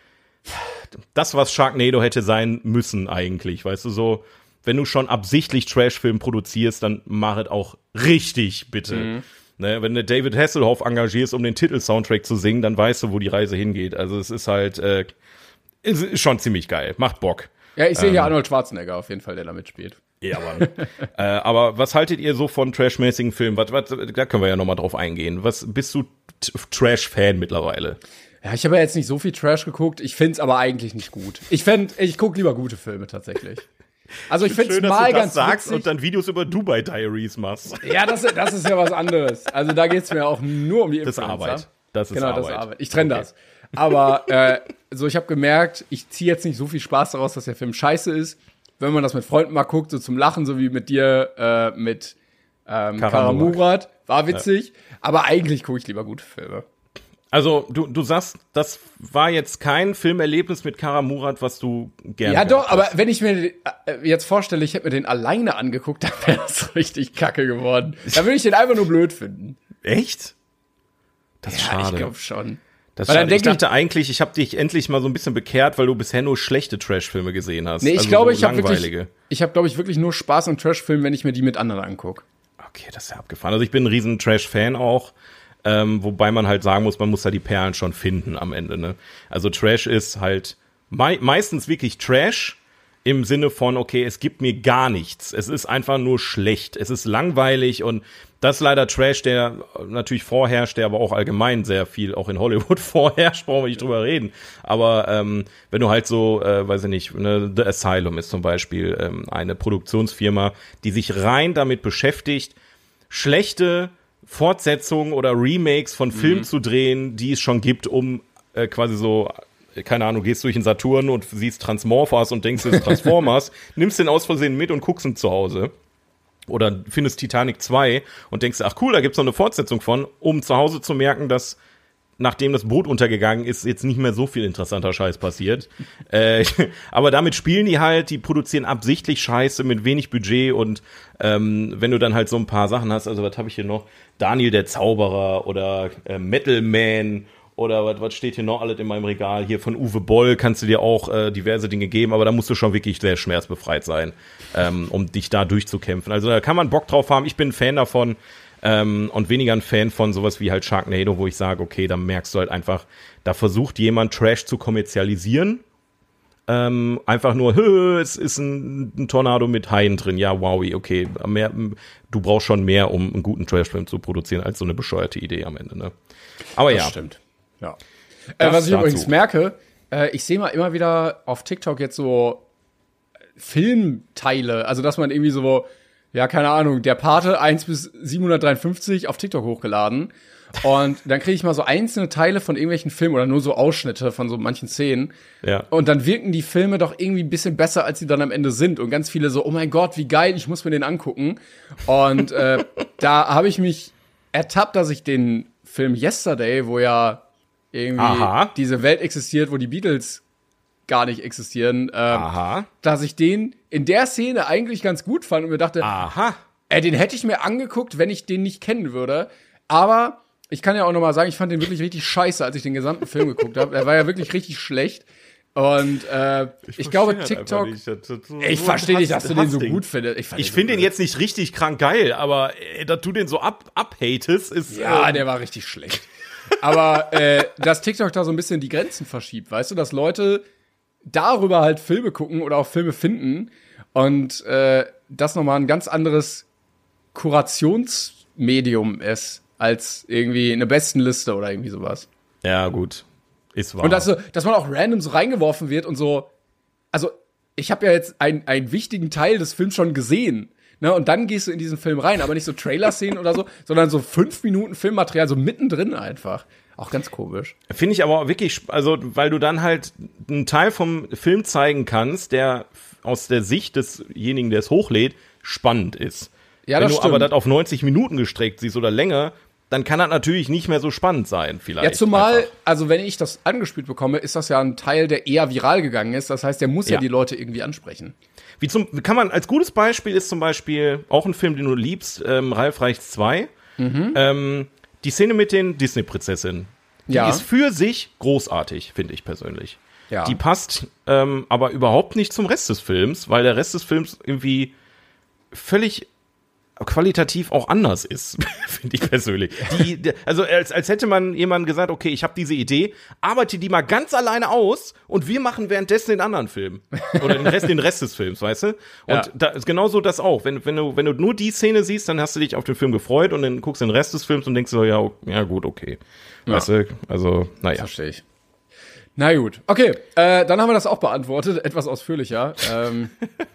das, was Sharknado hätte sein müssen eigentlich, weißt du, so, wenn du schon absichtlich Trashfilm produzierst, dann mach es auch richtig, bitte. Mhm. Ne, wenn du David Hasselhoff engagierst, um den Titelsoundtrack zu singen, dann weißt du, wo die Reise hingeht. Also es ist halt, äh, es ist schon ziemlich geil, macht Bock. Ja, ich sehe ähm, hier Arnold Schwarzenegger auf jeden Fall, der da mitspielt. Ja, aber, äh, aber was haltet ihr so von trashmäßigen Filmen? Was, was, da können wir ja nochmal drauf eingehen. Was bist du t- Trash-Fan mittlerweile? Ja, ich habe ja jetzt nicht so viel Trash geguckt. Ich find's aber eigentlich nicht gut. Ich fänd, ich guck lieber gute Filme tatsächlich. Also ich find's Schön, mal dass du das ganz sagst witzig. Und dann Videos über Dubai Diaries machst. Ja, das, das ist ja was anderes. Also da geht's mir auch nur um die Das ist Influencer. Arbeit. Das ist genau, Arbeit. das ist Arbeit. Ich trenne Okay. das. Aber äh, so, ich habe gemerkt, ich ziehe jetzt nicht so viel Spaß daraus, dass der Film scheiße ist. Wenn man das mit Freunden mal guckt, so zum Lachen, so wie mit dir, äh, mit ähm, Karamurat, war witzig. Ja. Aber eigentlich gucke ich lieber gute Filme. Also, du, du sagst, das war jetzt kein Filmerlebnis mit Karamurat, was du gerne Ja, doch, hast. aber wenn ich mir jetzt vorstelle, ich hätte mir den alleine angeguckt, dann wäre das richtig kacke geworden. Dann würde ich den einfach nur blöd finden. Echt? Das ist Ja, schade. ich glaube schon. Das Weil ist dann schade. Ich denk ich- dachte eigentlich, ich habe dich endlich mal so ein bisschen bekehrt, weil du bisher nur schlechte Trash-Filme gesehen hast. Nee, ich also glaube, so ich habe langweilige. wirklich, ich habe, glaube ich, wirklich nur Spaß an Trash-Filmen, wenn ich mir die mit anderen angucke. Okay, das ist ja abgefahren. Also ich bin ein riesen Trash-Fan auch. Ähm, wobei man halt sagen muss, man muss da die Perlen schon finden am Ende, ne? Also Trash ist halt mei- meistens wirklich Trash im Sinne von, okay, es gibt mir gar nichts. Es ist einfach nur schlecht. Es ist langweilig und das ist leider Trash, der natürlich vorherrscht, der aber auch allgemein sehr viel auch in Hollywood vorherrscht, brauchen wir nicht drüber reden. Aber ähm, wenn du halt so, äh, weiß ich nicht, ne, The Asylum ist zum Beispiel ähm, eine Produktionsfirma, die sich rein damit beschäftigt, schlechte Fortsetzungen oder Remakes von Filmen Mhm. zu drehen, die es schon gibt, um äh, quasi so, äh, keine Ahnung, gehst durch den Saturn und siehst Transmorphers und denkst, es ist Transformers, nimmst den aus Versehen mit und guckst ihn zu Hause. Oder findest Titanic zwei und denkst, ach cool, da gibt's noch eine Fortsetzung von, um zu Hause zu merken, dass nachdem das Boot untergegangen ist, jetzt nicht mehr so viel interessanter Scheiß passiert. äh, aber damit spielen die halt, die produzieren absichtlich Scheiße mit wenig Budget und ähm, wenn du dann halt so ein paar Sachen hast, also was habe ich hier noch? Daniel der Zauberer oder äh, Metal Man oder was, was steht hier noch alles in meinem Regal? Hier von Uwe Boll kannst du dir auch äh, diverse Dinge geben, aber da musst du schon wirklich sehr schmerzbefreit sein, ähm, um dich da durchzukämpfen. Also da kann man Bock drauf haben. Ich bin ein Fan davon. Ähm, und weniger ein Fan von sowas wie halt Sharknado, wo ich sage, okay, da merkst du halt einfach, da versucht jemand Trash zu kommerzialisieren. Ähm, einfach nur, hö, es ist ein, ein Tornado mit Haien drin. Ja, wow, okay. Mehr, du brauchst schon mehr, um einen guten Trashfilm zu produzieren, als so eine bescheuerte Idee am Ende, ne? Aber Das ja. stimmt. Ja. Äh, was ich dazu. übrigens merke, äh, ich sehe mal immer wieder auf TikTok jetzt so Filmteile, also dass man irgendwie so, ja, keine Ahnung, der Pate eins bis siebenhundertdreiundfünfzig auf TikTok hochgeladen. Und dann kriege ich mal so einzelne Teile von irgendwelchen Filmen oder nur so Ausschnitte von so manchen Szenen. Ja. Und dann wirken die Filme doch irgendwie ein bisschen besser, als sie dann am Ende sind. Und ganz viele so, oh mein Gott, wie geil, ich muss mir den angucken. Und äh, da habe ich mich ertappt, dass ich den Film Yesterday, wo ja irgendwie Aha. diese Welt existiert, wo die Beatles gar nicht existieren, ähm, Aha. dass ich den in der Szene eigentlich ganz gut fand und mir dachte, Aha. ey, den hätte ich mir angeguckt, wenn ich den nicht kennen würde. Aber ich kann ja auch noch mal sagen, ich fand den wirklich richtig scheiße, als ich den gesamten Film geguckt habe. Er war ja wirklich richtig schlecht. Und äh, ich, ich glaube, TikTok. Nicht. Das, das, so, Ich so verstehe nicht, Hass- dass du den so Hassding. gut findest. Ich, fand Ich so finde den blöd. jetzt nicht richtig krank geil, aber äh, dass du den so ab abhatest, ist. Ja, ähm, der war richtig schlecht. Aber äh, dass TikTok da so ein bisschen die Grenzen verschiebt, weißt du, dass Leute darüber halt Filme gucken oder auch Filme finden und äh, das nochmal ein ganz anderes Kurationsmedium ist, als irgendwie eine Bestenliste oder irgendwie sowas. Ja, gut. Ist wahr. Und dass, so, dass man auch random so reingeworfen wird und so, also ich habe ja jetzt ein, einen wichtigen Teil des Films schon gesehen, ne, und dann gehst du in diesen Film rein, aber nicht so Trailer-Szenen oder so, sondern so fünf Minuten Filmmaterial, so mittendrin einfach. Auch ganz komisch. Finde ich aber wirklich, also weil du dann halt einen Teil vom Film zeigen kannst, der aus der Sicht desjenigen, der es hochlädt, spannend ist. Ja, Wenn das du stimmt. aber das auf neunzig Minuten gestreckt siehst oder länger, dann kann das natürlich nicht mehr so spannend sein, vielleicht. Ja, zumal, einfach. also wenn ich das angespielt bekomme, ist das ja ein Teil, der eher viral gegangen ist. Das heißt, der muss ja, Ja. die Leute irgendwie ansprechen. Wie zum, kann man, als gutes Beispiel ist zum Beispiel auch ein Film, den du liebst, ähm, Ralf Reichts zwei. Mhm. Ähm, die Szene mit den Disney-Prinzessinnen. Die Ja. ist für sich großartig, finde ich persönlich. Ja. Die passt ähm, aber überhaupt nicht zum Rest des Films, weil der Rest des Films irgendwie völlig qualitativ auch anders ist, finde ich persönlich. Die, die, also als, als hätte man jemandem gesagt, okay, ich habe diese Idee, arbeite die mal ganz alleine aus und wir machen währenddessen den anderen Film. Oder den Rest, den Rest des Films, weißt du? Und Ja. da ist genauso das auch. Wenn, wenn, du, wenn du nur die Szene siehst, dann hast du dich auf den Film gefreut und dann guckst du den Rest des Films und denkst so, ja, o- ja gut, okay. Weißt du, also, naja. Verstehe ich. Na gut. Okay, äh, dann haben wir das auch beantwortet, etwas ausführlicher. ähm,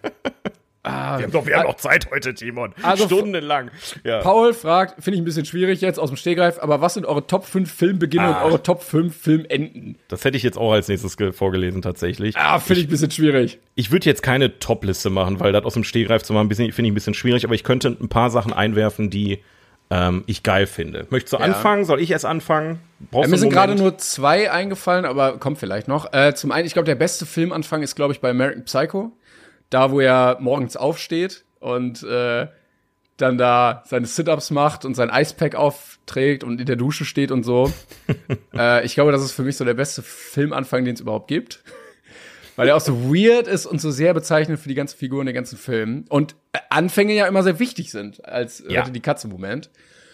ah, Wir haben doch, wir haben noch Zeit heute, Timon. Also, Stundenlang. Ja. Paul fragt, finde ich ein bisschen schwierig jetzt aus dem Stegreif, aber was sind eure Top fünf Filmbeginne Ah. und eure Top fünf Filmenden? Das hätte ich jetzt auch als nächstes ge- vorgelesen, tatsächlich. Ah, finde ich ein bisschen schwierig. Ich würde jetzt keine Top-Liste machen, weil das aus dem Stegreif zu machen, bisschen- finde ich ein bisschen schwierig, aber ich könnte ein paar Sachen einwerfen, die ähm, ich geil finde. Möchtest du Ja. anfangen? Soll ich erst anfangen? Brauchst Ja, du mir einen sind gerade Moment? nur zwei eingefallen, aber kommt vielleicht noch. Äh, zum einen, ich glaube, der beste Filmanfang ist, glaube ich, bei American Psycho. Da, wo er morgens aufsteht und äh, dann da seine Sit-Ups macht und sein Icepack aufträgt und in der Dusche steht und so. äh, ich glaube, das ist für mich so der beste Filmanfang, den es überhaupt gibt. Weil er auch so weird ist und so sehr bezeichnend für die ganzen Figuren der ganzen Film. Und äh, Anfänge ja immer sehr wichtig sind, als Ja. Rette die Katze-Moment.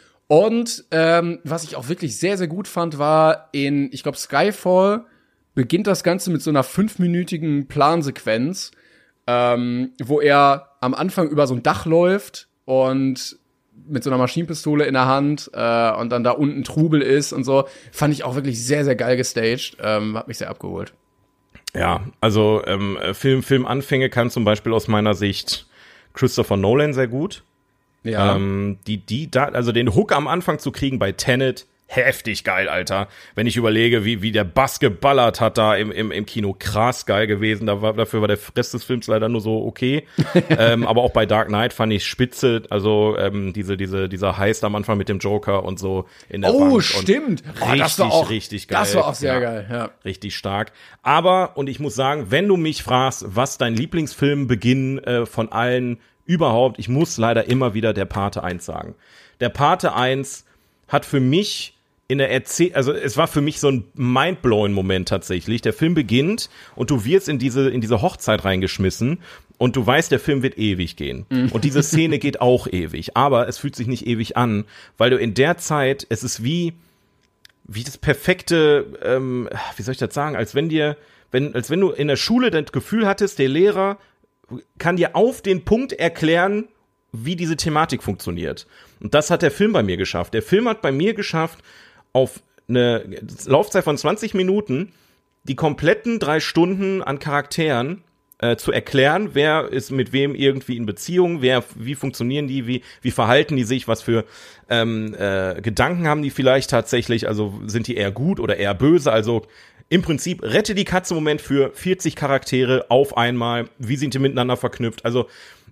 Und ähm, was ich auch wirklich sehr, sehr gut fand, war in, ich glaube, Skyfall beginnt das Ganze mit so einer fünfminütigen Plansequenz, ähm, wo er am Anfang über so ein Dach läuft und mit so einer Maschinenpistole in der Hand äh, und dann da unten Trubel ist und so. Fand ich auch wirklich sehr, sehr geil gestaged. Ähm, hat mich sehr abgeholt. Ja, also ähm, Film, Filmanfänge kann zum Beispiel aus meiner Sicht Christopher Nolan sehr gut. Ja. Ähm, die, die, da, also den Hook am Anfang zu kriegen bei Tenet, heftig geil, Alter. Wenn ich überlege, wie, wie der Bass geballert hat da im, im, im Kino, krass geil gewesen. Da war, dafür war der Rest des Films leider nur so okay. ähm, aber auch bei Dark Knight fand ich spitze, also ähm, diese, diese, dieser Heist am Anfang mit dem Joker und so in der Bank. Oh, Und stimmt. Oh, Richtig, das war auch, richtig geil. Das war auch sehr Ja. geil, ja. Richtig stark. Aber, und ich muss sagen, wenn du mich fragst, was dein Lieblingsfilmbeginn äh, von allen überhaupt, ich muss leider immer wieder der Pate eins sagen. Der Pate eins hat für mich in der Erzähl, also es war für mich so ein mindblowing Moment tatsächlich. Der Film beginnt und du wirst in diese, in diese Hochzeit reingeschmissen und du weißt, der Film wird ewig gehen. Und diese Szene geht auch ewig. Aber es fühlt sich nicht ewig an, weil du in der Zeit, es ist wie, wie das perfekte, ähm, wie soll ich das sagen, als wenn dir, wenn, als wenn du in der Schule das Gefühl hattest, der Lehrer kann dir auf den Punkt erklären, wie diese Thematik funktioniert. Und das hat der Film bei mir geschafft. Der Film hat bei mir geschafft, auf eine Laufzeit von zwanzig Minuten die kompletten drei Stunden an Charakteren äh, zu erklären, wer ist mit wem irgendwie in Beziehung, wer, wie funktionieren die, wie, wie verhalten die sich, was für ähm, äh, Gedanken haben die vielleicht tatsächlich, also sind die eher gut oder eher böse, also im Prinzip rette die Katze Moment für vierzig Charaktere auf einmal, wie sind die miteinander verknüpft, also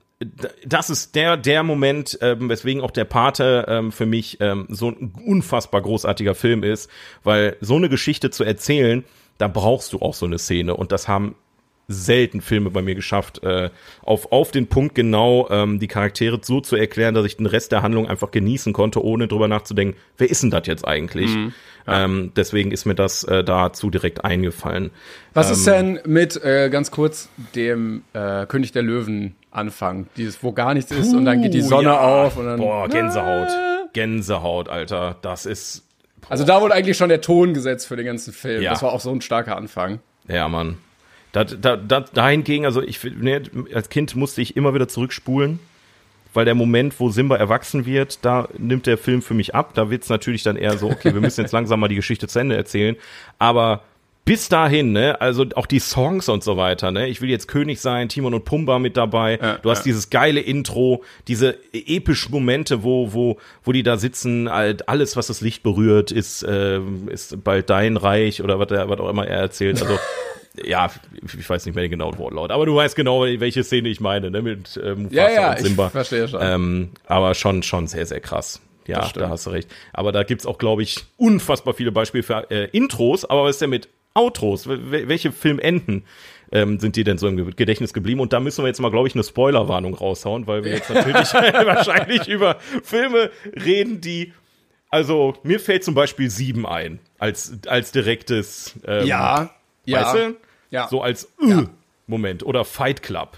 das ist der der Moment, ähm, weswegen auch der Pate ähm, für mich ähm, so ein unfassbar großartiger Film ist, weil so eine Geschichte zu erzählen, da brauchst du auch so eine Szene und das haben selten Filme bei mir geschafft, äh, auf auf den Punkt genau ähm, die Charaktere so zu erklären, dass ich den Rest der Handlung einfach genießen konnte, ohne drüber nachzudenken, wer ist denn das jetzt eigentlich? Mhm. Ja. Ähm, deswegen ist mir das äh, dazu direkt eingefallen. Was ähm, ist denn mit, äh, ganz kurz, dem äh, König der Löwen Anfang? Dieses, wo gar nichts ist und dann geht die Sonne ja. auf und dann. Boah, Gänsehaut. Ah. Gänsehaut, Alter. Das ist. Boah. Also da wurde eigentlich schon der Ton gesetzt für den ganzen Film. Ja. Das war auch so ein starker Anfang. Ja, Mann. Da, da, da, dahingegen, also ich ne, als Kind musste ich immer wieder zurückspulen, weil der Moment, wo Simba erwachsen wird, da nimmt der Film für mich ab. Da wird's natürlich dann eher so, okay, wir müssen jetzt langsam mal die Geschichte zu Ende erzählen. Aber bis dahin, ne, also auch die Songs und so weiter, ne, ich will jetzt König sein, Timon und Pumba mit dabei, ja, du hast ja. dieses geile Intro, diese epischen Momente, wo, wo, wo die da sitzen, halt alles, was das Licht berührt, ist, äh, ist bald dein Reich oder was, der, was auch immer er erzählt, also, ja, ich weiß nicht mehr den genauen Wortlaut, aber du weißt genau, welche Szene ich meine, ne, mit äh, Mufasa ja, ja, und Simba. Ich verstehe schon. Ähm, aber schon, schon sehr, sehr krass. Ja, da hast du recht. Aber da gibt's auch, glaube ich, unfassbar viele Beispiele für äh, Intros, aber was ist denn mit Outros? W- welche Filmenden ähm, sind dir denn so im Gedächtnis geblieben? Und da müssen wir jetzt mal, glaube ich, eine Spoilerwarnung raushauen, weil wir jetzt natürlich wahrscheinlich über Filme reden, die, also mir fällt zum Beispiel Sieben ein, als, als direktes, ähm, ja, ja, weißt du? ja. So als Ja. äh, Moment. Oder Fight Club.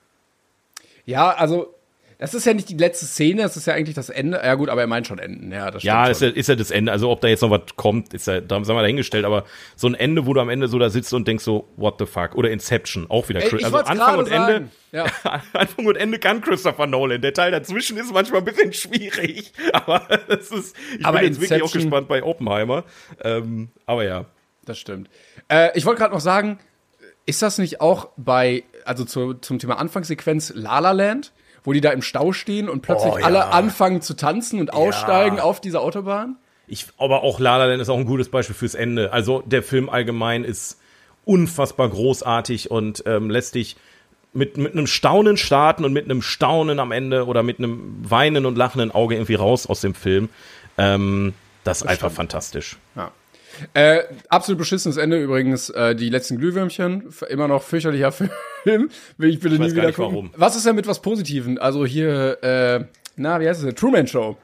Ja, also, das ist ja nicht die letzte Szene, das ist ja eigentlich das Ende. Ja gut, aber er meint schon Enden, ja, das stimmt Ja, schon. ist ja, ist ja das Ende. Also ob da jetzt noch was kommt, ist ja, da haben wir dahingestellt. Aber so ein Ende, wo du am Ende so da sitzt und denkst so, what the fuck? Oder Inception, auch wieder. Ey, ich also wollt's Anfang und gerade Ende, sagen. Ja. Anfang und Ende kann Christopher Nolan. Der Teil dazwischen ist manchmal ein bisschen schwierig. Aber das ist, ich Aber bin jetzt wirklich auch Inception- gespannt bei Oppenheimer. Ähm, aber ja. Das stimmt. Äh, ich wollte gerade noch sagen, ist das nicht auch bei, also zu, zum Thema Anfangssequenz La La Land, wo die da im Stau stehen und plötzlich Oh, ja. alle anfangen zu tanzen und aussteigen auf dieser Autobahn? Ich, aber auch La La Land ist auch ein gutes Beispiel fürs Ende. Also der Film allgemein ist unfassbar großartig und ähm, lässt dich mit, mit einem Staunen starten und mit einem Staunen am Ende oder mit einem weinen und lachenden Auge irgendwie raus aus dem Film. Ähm, das ist einfach fantastisch. Ja. Äh, absolut beschissenes Ende übrigens, äh, die letzten Glühwürmchen, f- immer noch fürchterlicher Film, will ich bitte Ich weiß nie gar wieder nicht, gucken. warum. Was ist denn mit was Positiven? Also hier, äh, na, wie heißt es denn? Truman Show.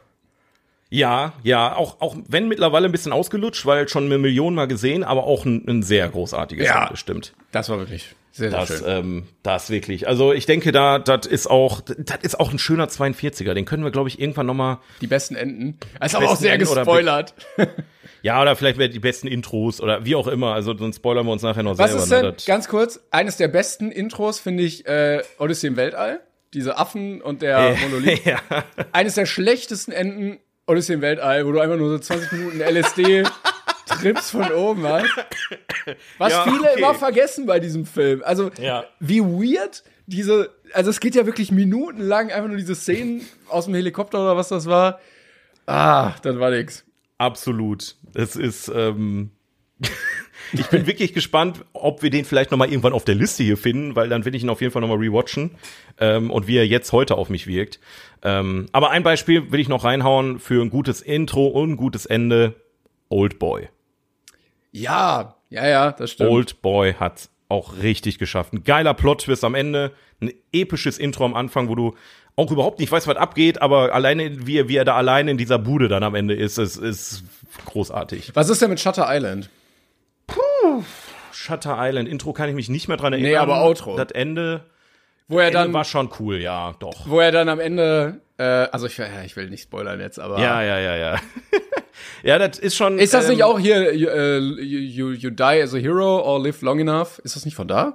Ja, ja, auch, auch wenn mittlerweile ein bisschen ausgelutscht, weil schon eine Million Mal gesehen, aber auch ein, ein sehr großartiges Ja. Ende, stimmt. Das war wirklich sehr, sehr Das, schön. ähm, das wirklich. Also ich denke, da, das ist auch, das ist auch ein schöner zweiundvierziger. Den können wir, glaube ich, irgendwann noch mal. Die besten Enden. Ist aber auch besten sehr Enden oder- gespoilert. Ja, oder vielleicht mehr die besten Intros oder wie auch immer. Also dann spoilern wir uns nachher noch Was selber. ist denn, ne? Das- ganz kurz, eines der besten Intros finde ich äh, Odyssey im Weltall. Diese Affen und der Monolith. ja. Eines der schlechtesten Enden Odyssey im Weltall, wo du einfach nur so zwanzig Minuten L S D Trips von oben hast. Was Ja, viele okay. immer vergessen bei diesem Film. Also, Ja. wie weird diese, also es geht ja wirklich minutenlang einfach nur diese Szenen aus dem Helikopter oder was das war. Ah, das war nix. Absolut. Es ist, ähm, ich bin wirklich gespannt, ob wir den vielleicht noch mal irgendwann auf der Liste hier finden, weil dann will ich ihn auf jeden Fall noch mal rewatchen ähm, und wie er jetzt heute auf mich wirkt. Ähm, aber ein Beispiel will ich noch reinhauen für ein gutes Intro und ein gutes Ende. Oldboy. Ja, ja, ja, das stimmt. Oldboy hat auch richtig geschafft. Ein geiler Plot-Twist am Ende, ein episches Intro am Anfang, wo du auch überhaupt nicht weißt, was abgeht, aber alleine, wie er, wie er da alleine in dieser Bude dann am Ende ist, ist, ist großartig. Was ist denn mit Shutter Island? Shutter Island, Intro kann ich mich nicht mehr dran erinnern. Nee, aber Outro. Das Ende, Wo er Ende dann, war schon cool, ja, doch. wo er dann am Ende, äh, also ich, ja, ich will nicht spoilern jetzt, aber. Ja, ja, ja, ja. Ja, das ist schon. Ist das ähm, nicht auch hier, you, äh, you, you, you die as a hero or live long enough? Ist das nicht von da?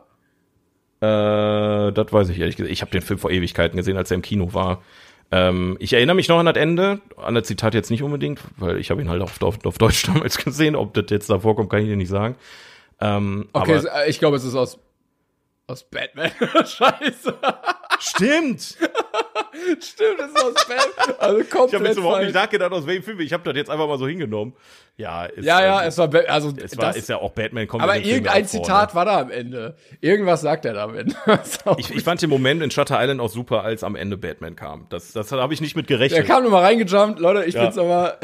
Äh, das weiß ich ehrlich gesagt. Ich habe den Film vor Ewigkeiten gesehen, als er im Kino war. Ähm, ich erinnere mich noch an das Ende, an das Zitat jetzt nicht unbedingt, weil ich habe ihn halt auf, auf, auf Deutsch damals gesehen. Ob das jetzt da vorkommt, kann ich dir nicht sagen. Ähm, Okay, aber es- ich glaube, es ist aus, aus Batman. Scheiße. stimmt! Stimmt, es ist aus Batman. Also Ich habe komplett jetzt überhaupt falsch. nicht nachgedacht, aus welchem Film. Ich habe das jetzt einfach mal so hingenommen. Ja, ist, Ja, ja, ähm, es war, Ba- also, es war, das, ist ja auch Batman. Kommt aber in dem Film irgendein auch vor, Zitat ne? war da am Ende. Irgendwas sagt er da am Ende. Das ist auch Ich, ich fand den Moment in Shutter Island auch super, als am Ende Batman kam. Das, das habe ich nicht mit gerechnet. Er kam nur mal reingejumpt, Leute, ich Ja. bin's aber.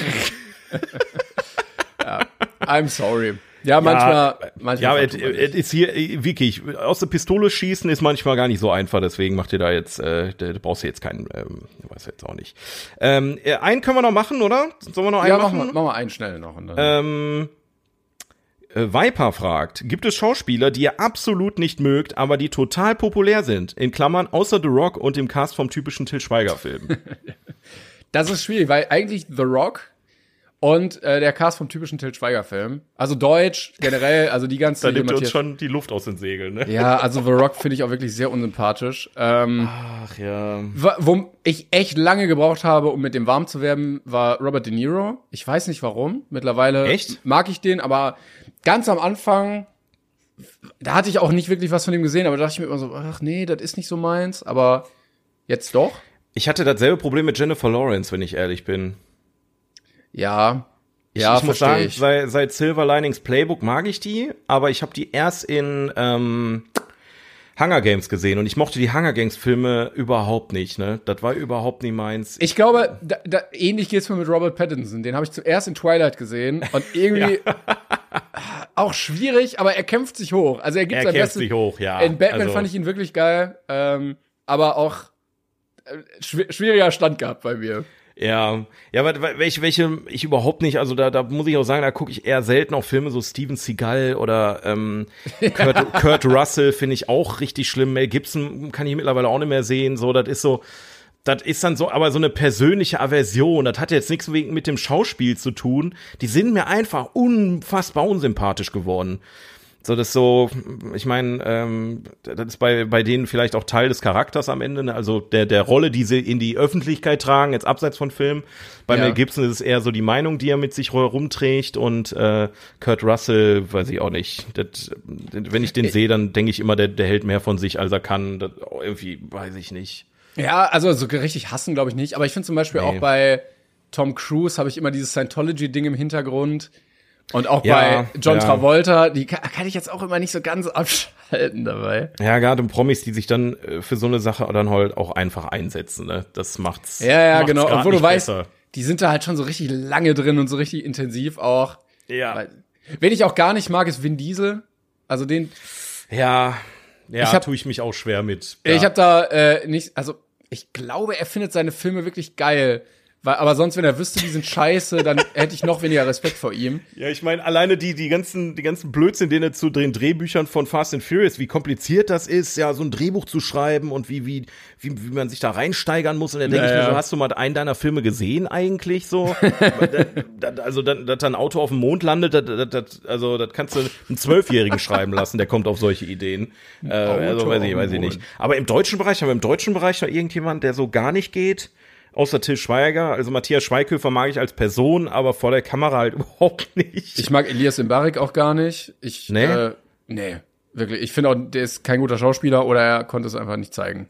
Ja, I'm sorry. Ja, manchmal, manchmal. Ja, aber es vertut man es sich. ist hier, äh, wirklich, aus der Pistole schießen ist manchmal gar nicht so einfach, deswegen macht ihr da jetzt, äh, da brauchst du jetzt keinen, ähm, weiß jetzt auch nicht. Ähm, äh, einen können wir noch machen, oder? Sollen wir noch einen Ja, mach machen? mal, mach mal einen schnell noch. Und dann. Ähm, äh, Viper fragt, gibt es Schauspieler, die ihr absolut nicht mögt, aber die total populär sind? In Klammern, außer The Rock und dem Cast vom typischen Til Schweiger-Film. Das ist schwierig, weil eigentlich The Rock Und äh, der Cast vom typischen Til Schweiger-Film. Also Deutsch, generell, also die ganze... Da nimmt uns schon die Luft aus den Segeln, ne? Ja, also The Rock finde ich auch wirklich sehr unsympathisch. Ähm, Ach ja. Wo ich echt lange gebraucht habe, um mit dem warm zu werden, war Robert De Niro. Ich weiß nicht warum. Mittlerweile Echt? mag ich den, aber ganz am Anfang, da hatte ich auch nicht wirklich was von dem gesehen, aber da dachte ich mir immer so, ach nee, das ist nicht so meins, aber jetzt doch. Ich hatte dasselbe Problem mit Jennifer Lawrence, wenn ich ehrlich bin. Ja, Ich, ja, ich muss verstehe sagen, ich. seit, seit Silver Linings Playbook mag ich die, aber ich habe die erst in ähm, Hunger Games gesehen und ich mochte die Hunger Games Filme überhaupt nicht, ne? Das war überhaupt nicht meins. Ich glaube, da, da, ähnlich geht's mir mit Robert Pattinson. Den habe ich zuerst in Twilight gesehen und irgendwie auch schwierig, aber er kämpft sich hoch. Also er gibt Er sein kämpft Bestes. sich hoch, ja. In Batman Also- fand ich ihn wirklich geil, ähm, aber auch äh, schw- schwieriger Stand gehabt bei mir. Ja, ja, aber welche, welche ich überhaupt nicht, also da, da muss ich auch sagen, da gucke ich eher selten auf Filme, so Steven Seagal oder ähm, Kurt, Kurt Russell finde ich auch richtig schlimm. Mel Gibson kann ich mittlerweile auch nicht mehr sehen, so, das ist so, das ist dann so, aber so eine persönliche Aversion, das hat jetzt nichts wegen mit dem Schauspiel zu tun, die sind mir einfach unfassbar unsympathisch geworden. So, das ist so, ich meine, ähm, das ist bei bei denen vielleicht auch Teil des Charakters am Ende, ne? Also der der Rolle, die sie in die Öffentlichkeit tragen, jetzt abseits von Film. Bei Ja. Mel Gibson ist es eher so die Meinung, die er mit sich herumträgt, und äh, Kurt Russell, weiß ich auch nicht. Das, wenn ich den sehe, dann denke ich immer, der der hält mehr von sich, als er kann. Das, irgendwie, weiß ich nicht. Ja, also so richtig hassen glaube ich nicht, aber ich finde zum Beispiel Nee. auch bei Tom Cruise habe ich immer dieses Scientology-Ding im Hintergrund. Und auch Ja, bei John ja. Travolta, die kann, kann ich jetzt auch immer nicht so ganz abschalten dabei. Ja, gerade Promis, die sich dann äh, für so eine Sache dann halt auch einfach einsetzen, ne? Das macht's. Ja, ja, macht's genau. grad Obwohl du nicht weißt, besser. die sind da halt schon so richtig lange drin und so richtig intensiv auch. Ja. Weil- Wen ich auch gar nicht mag, ist Vin Diesel. Also den, Ja, ja, Ich hab- tue ich mich auch schwer mit. Ja. ich habe da äh, nicht, also ich glaube, er findet seine Filme wirklich geil. Weil, aber sonst, wenn er wüsste, die sind scheiße, dann hätte ich noch weniger Respekt vor ihm. Ja, ich meine, alleine die, die ganzen, die ganzen Blödsinn, den er zu den Drehbüchern von Fast and Furious, wie kompliziert das ist, ja, so ein Drehbuch zu schreiben und wie, wie, wie, wie man sich da reinsteigern muss. Und dann denke Ja, ich mir ja. so, hast du mal einen deiner Filme gesehen eigentlich so? Da- da- also, dass da ein Auto auf dem Mond landet, das, das, das, also, das kannst du einen Zwölfjährigen schreiben lassen, der kommt auf solche Ideen. Äh, also, Auto weiß ich, auf weiß ich dem nicht. Mond. Aber im deutschen Bereich, haben wir im deutschen Bereich noch irgendjemand, der so gar nicht geht? Außer Til Schweiger, also Matthias Schweighöfer mag ich als Person, aber vor der Kamera halt überhaupt nicht. Ich mag Elias Mbarek auch gar nicht. Ich, Nee? Äh, nee, wirklich. Ich finde auch, der ist kein guter Schauspieler oder er konnte es einfach nicht zeigen.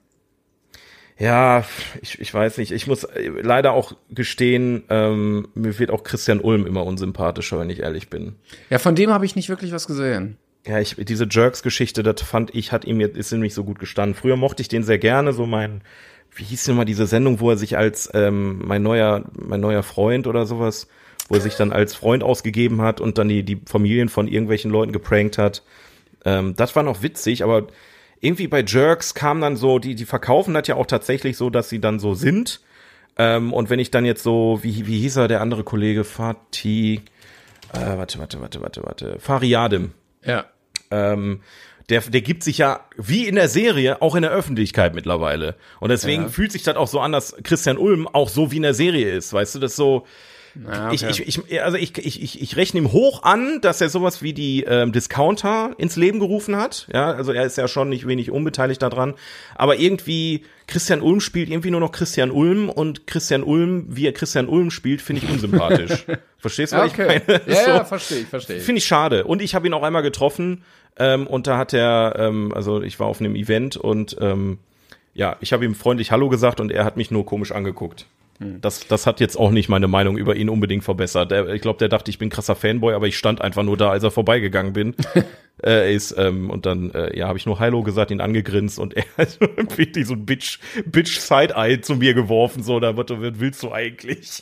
Ja, ich, ich weiß nicht. Ich muss äh, leider auch gestehen, ähm, mir wird auch Christian Ulm immer unsympathischer, wenn ich ehrlich bin. Ja, von dem habe ich nicht wirklich was gesehen. Ja, ich, diese Jerks-Geschichte, das fand ich, hat ihm jetzt, ist ihm nicht so gut gestanden. Früher mochte ich den sehr gerne, so mein, wie hieß denn mal diese Sendung, wo er sich als ähm, mein neuer, mein neuer Freund oder sowas, wo er sich dann als Freund ausgegeben hat und dann die, die Familien von irgendwelchen Leuten geprankt hat. Ähm, das war noch witzig, aber irgendwie bei Jerks kam dann so, die, die verkaufen das ja auch tatsächlich so, dass sie dann so sind. Ähm, und wenn ich dann jetzt so, wie, wie hieß er, der andere Kollege, Fatih, äh, warte, warte, warte, warte, warte, Fariadim. Ja. Ähm, der, der gibt sich ja wie in der Serie auch in der Öffentlichkeit mittlerweile. Und deswegen Ja. fühlt sich das auch so an, dass Christian Ulm auch so wie in der Serie ist. Weißt du, das ist so. Ja, Ich, okay. ich, ich, also ich, ich, ich, ich rechne ihm hoch an, dass er sowas wie die ähm, Discounter ins Leben gerufen hat. Ja, also er ist ja schon nicht wenig unbeteiligt daran. Aber irgendwie, Christian Ulm spielt irgendwie nur noch Christian Ulm und Christian Ulm, wie er Christian Ulm spielt, finde ich unsympathisch. Verstehst du, Ja, was okay. ich meine? Ja, So. ja, verstehe ich, verstehe ich. Finde ich schade. Und ich habe ihn auch einmal getroffen ähm, und da hat er, ähm, also ich war auf einem Event und ähm, ja, ich habe ihm freundlich Hallo gesagt und er hat mich nur komisch angeguckt. Hm. Das, das hat jetzt auch nicht meine Meinung über ihn unbedingt verbessert. Der, ich glaube, der dachte, ich bin krasser Fanboy, aber ich stand einfach nur da, als er vorbeigegangen bin. äh, ist, ähm, und dann, äh, ja, habe ich nur Hallo gesagt, ihn angegrinst und er hat irgendwie so ein Bitch, Bitch Side-Eye zu mir geworfen, so, da was willst du eigentlich?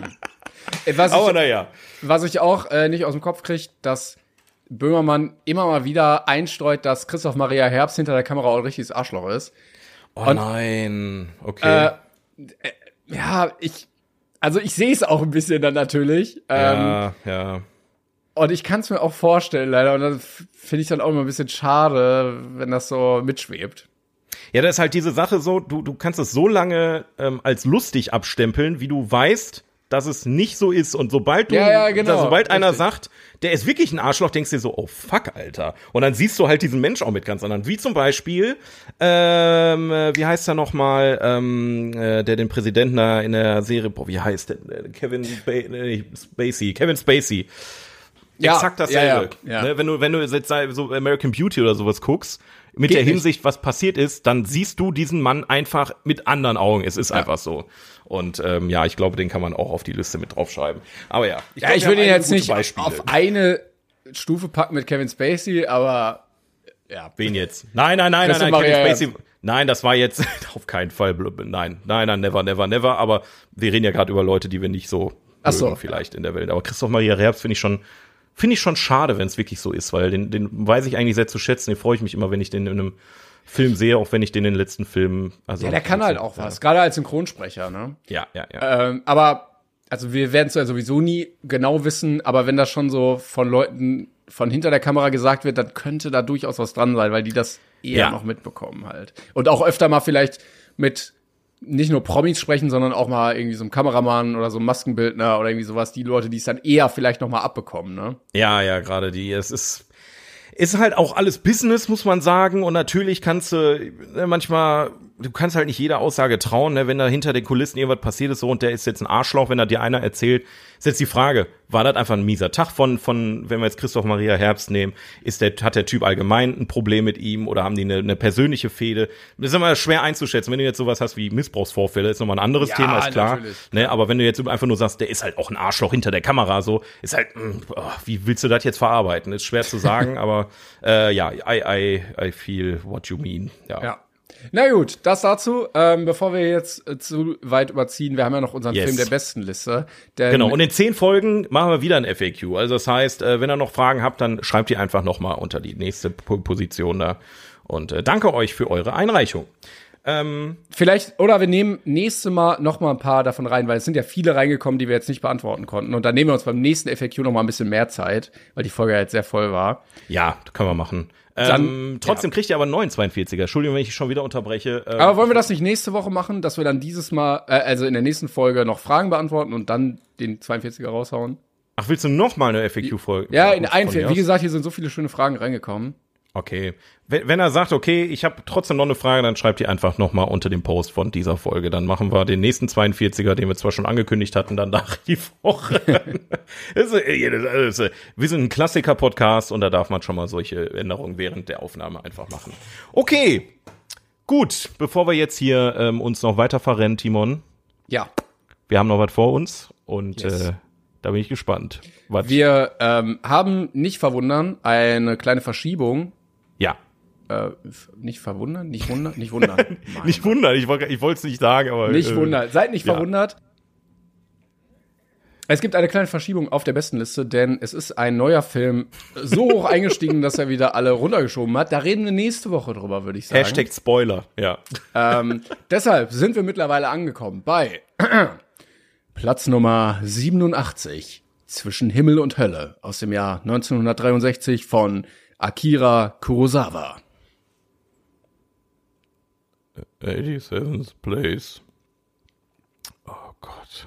Äh, Was aber ich, naja. was ich auch äh, nicht aus dem Kopf kriege, dass Böhmermann immer mal wieder einstreut, dass Christoph Maria Herbst hinter der Kamera auch ein richtiges Arschloch ist. Oh Und- nein, okay. Äh, ja, ich, also ich sehe es auch ein bisschen dann natürlich. Ähm, ja, ja. Und ich kann es mir auch vorstellen, leider. Und das finde ich dann auch immer ein bisschen schade, wenn das so mitschwebt. Ja, das ist halt diese Sache so, du, du kannst es so lange ähm, als lustig abstempeln, wie du weißt, dass es nicht so ist. Und sobald du, Ja, ja, genau. da, sobald einer Richtig. sagt, der ist wirklich ein Arschloch, denkst du dir so, oh fuck, Alter. Und dann siehst du halt diesen Mensch auch mit ganz anderen. Wie zum Beispiel, ähm, wie heißt er nochmal, ähm, äh, der den Präsidenten da in der Serie, boah, wie heißt der? Kevin ba äh, Spacey, Kevin Spacey. Ja, Exakt dasselbe. ja, ja, ja. Ne, wenn du, wenn du jetzt so American Beauty oder sowas guckst, mit Geht der nicht. Hinsicht, was passiert ist, dann siehst du diesen Mann einfach mit anderen Augen. Es ist Ja. einfach so. Und ähm, ja, ich glaube, den kann man auch auf die Liste mit draufschreiben. Aber ja, Ja, glaub, ich wir würde haben ihn einige jetzt gute nicht Beispiele. auf eine Stufe packen mit Kevin Spacey, aber ja. Wen jetzt? Nein, nein, nein, Christoph nein, nein, Kevin Maria Spacey. Nein, das war jetzt auf keinen Fall. blub- Nein, nein, nein, never, never, never. Aber wir reden ja gerade über Leute, die wir nicht so Ach so. mögen vielleicht in der Welt. Aber Christoph Maria Herbst finde ich schon, finde ich schon schade, wenn es wirklich so ist, weil den, den weiß ich eigentlich sehr zu schätzen. Den freue ich mich immer, wenn ich den in einem Film sehe, auch wenn ich den in den letzten Filmen, also. Ja, der kann halt auch was, gerade als Synchronsprecher, ne? Ja, ja, ja. Ähm, aber, also wir werden es ja sowieso nie genau wissen, aber wenn das schon so von Leuten von hinter der Kamera gesagt wird, dann könnte da durchaus was dran sein, weil die das eher Ja. noch mitbekommen halt. Und auch öfter mal vielleicht mit nicht nur Promis sprechen, sondern auch mal irgendwie so einem Kameramann oder so einem Maskenbildner oder irgendwie sowas, die Leute, die es dann eher vielleicht noch mal abbekommen, ne? Ja, ja, gerade die. Es ist, ist halt auch alles Business, muss man sagen. Und natürlich kannst du ne, manchmal, du kannst halt nicht jeder Aussage trauen, ne, wenn da hinter den Kulissen irgendwas passiert ist so und der ist jetzt ein Arschloch, wenn da dir einer erzählt, ist jetzt die Frage, war das einfach ein mieser Tag von, von, wenn wir jetzt Christoph Maria Herbst nehmen, ist der, hat der Typ allgemein ein Problem mit ihm oder haben die eine, eine persönliche Fehde? Das ist immer schwer einzuschätzen. Wenn du jetzt sowas hast wie Missbrauchsvorfälle, ist nochmal ein anderes Ja, Thema, ist klar. natürlich. Ne, aber wenn du jetzt einfach nur sagst, der ist halt auch ein Arschloch hinter der Kamera, so, ist halt, mh, oh, wie willst du das jetzt verarbeiten? Ist schwer zu sagen, aber äh, ja, I, I, I feel what you mean. Ja. Ja. Na gut, das dazu. Ähm, bevor wir jetzt äh, zu weit überziehen, wir haben ja noch unseren Yes. Film der besten Liste. Denn Genau, und in zehn Folgen machen wir wieder ein F A Q. Also das heißt, äh, wenn ihr noch Fragen habt, dann schreibt die einfach noch mal unter die nächste Po- Position da. Und äh, danke euch für eure Einreichung. Ähm, vielleicht, oder wir nehmen nächste Mal noch mal ein paar davon rein, weil es sind ja viele reingekommen, die wir jetzt nicht beantworten konnten. Und dann nehmen wir uns beim nächsten F A Q noch mal ein bisschen mehr Zeit, weil die Folge ja jetzt sehr voll war. ja, können wir machen. Dann- Ähm, trotzdem kriegt ihr aber einen neuen zweiundvierziger. Entschuldigung, wenn ich schon wieder unterbreche. Ähm, Aber wollen wir das nicht nächste Woche machen, dass wir dann dieses Mal, äh, also in der nächsten Folge noch Fragen beantworten und dann den zweiundvierziger raushauen? Ach, willst du noch mal eine F A Q-Folge? Ja, in ein, Von mir wie aus? gesagt, hier sind so viele schöne Fragen reingekommen. Okay. Wenn, wenn er sagt, okay, ich habe trotzdem noch eine Frage, dann schreibt ihr einfach noch mal unter dem Post von dieser Folge. Dann machen wir den nächsten zweiundvierziger, den wir zwar schon angekündigt hatten, dann nach die Woche. das ist, das ist, wir sind ein Klassiker-Podcast und da darf man schon mal solche Änderungen während der Aufnahme einfach machen. Okay, gut. Bevor wir jetzt hier ähm, uns noch weiter verrennen, Timon, Ja. wir haben noch was vor uns und Yes. äh, da bin ich gespannt. Was? Wir ähm, haben, nicht verwundern, eine kleine Verschiebung. Ja. Äh, f- nicht verwundern, nicht wundern, nicht wundern. Mann. Nicht wundern, ich wollte ich wollte es nicht sagen, aber Nicht äh, wundern. Seid nicht ja. verwundert. Es gibt eine kleine Verschiebung auf der besten Liste, denn es ist ein neuer Film so hoch eingestiegen, dass er wieder alle runtergeschoben hat. Da reden wir nächste Woche drüber, würde ich sagen. Hashtag Spoiler, ja. Ähm, deshalb sind wir mittlerweile angekommen bei Platz Nummer siebenundachtzig, Zwischen Himmel und Hölle, aus dem Jahr neunzehnhundertdreiundsechzig von Akira Kurosawa. eighty-seventh place. Oh Gott.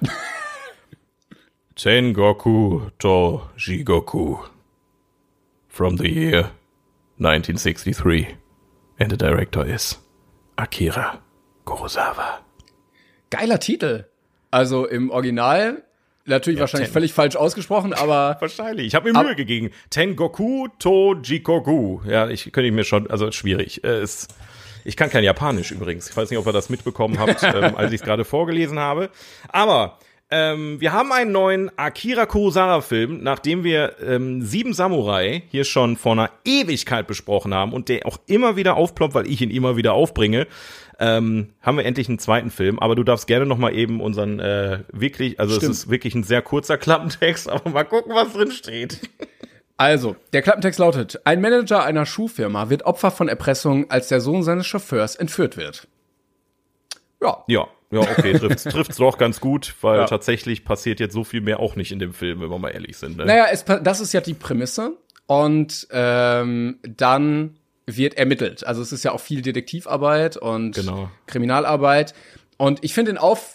Tengoku to Jigoku. From the year nineteen sixty-three. And the director is Akira Kurosawa. Geiler Titel. Also im Original, natürlich Ja, wahrscheinlich ten. völlig falsch ausgesprochen, aber Wahrscheinlich. Ich habe mir Ab- Mühe gegeben. Tengoku to Jikoku. Ja, ich könnte ich mir schon, also schwierig. Äh, ist, ich kann kein Japanisch übrigens. Ich weiß nicht, ob ihr das mitbekommen habt, ähm, als ich es gerade vorgelesen habe. Aber ähm, wir haben einen neuen Akira Kurosawa-Film, nachdem wir ähm, Sieben Samurai hier schon vor einer Ewigkeit besprochen haben und der auch immer wieder aufploppt, weil ich ihn immer wieder aufbringe. Ähm, haben wir endlich einen zweiten Film, aber du darfst gerne noch mal eben unseren äh, wirklich, also Stimmt. es ist wirklich ein sehr kurzer Klappentext, aber mal gucken, was drin steht. Also, der Klappentext lautet: Ein Manager einer Schuhfirma wird Opfer von Erpressung, als der Sohn seines Chauffeurs entführt wird. Ja, Ja, ja, okay, trifft's, trifft's doch ganz gut, weil Ja. tatsächlich passiert jetzt so viel mehr auch nicht in dem Film, wenn wir mal ehrlich sind. Ne? naja, es, pa- das ist ja die Prämisse. Und ähm, dann wird ermittelt. Also es ist ja auch viel Detektivarbeit und Genau. Kriminalarbeit. Und ich finde den Auf,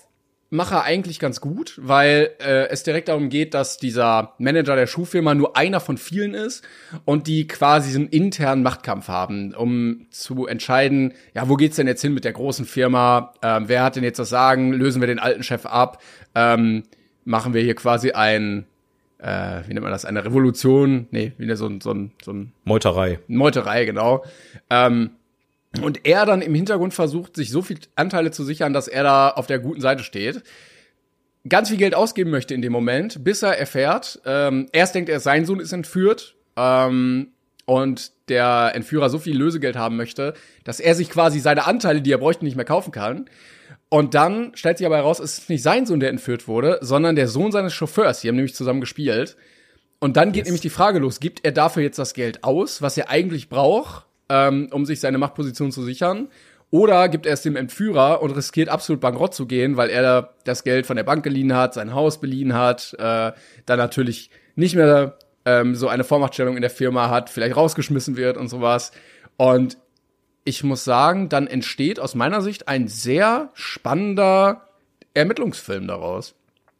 macht er eigentlich ganz gut, weil äh, es direkt darum geht, dass dieser Manager der Schuhfirma nur einer von vielen ist und die quasi diesen internen Machtkampf haben, um zu entscheiden, ja, wo geht's denn jetzt hin mit der großen Firma? Ähm, wer hat denn jetzt das Sagen? Lösen wir den alten Chef ab? Ähm, machen wir hier quasi ein, äh, wie nennt man das, eine Revolution? Nee, wieder so ein, so ein, so ein Meuterei. Meuterei, genau. Ähm, Und er dann im Hintergrund versucht, sich so viel Anteile zu sichern, dass er da auf der guten Seite steht. Ganz viel Geld ausgeben möchte in dem Moment, bis er erfährt, ähm, erst denkt er, sein Sohn ist entführt, ähm, und der Entführer so viel Lösegeld haben möchte, dass er sich quasi seine Anteile, die er bräuchte, nicht mehr kaufen kann. Und dann stellt sich aber heraus, es ist nicht sein Sohn, der entführt wurde, sondern der Sohn seines Chauffeurs. Die haben nämlich zusammen gespielt. Und dann geht yes. nämlich die Frage los, gibt er dafür jetzt das Geld aus, was er eigentlich braucht, Ähm, um sich seine Machtposition zu sichern? Oder gibt er es dem Entführer und riskiert absolut bankrott zu gehen, weil er das Geld von der Bank geliehen hat, sein Haus beliehen hat, äh, dann natürlich nicht mehr ähm, so eine Vormachtstellung in der Firma hat, vielleicht rausgeschmissen wird und sowas. Und ich muss sagen, dann entsteht aus meiner Sicht ein sehr spannender Ermittlungsfilm daraus.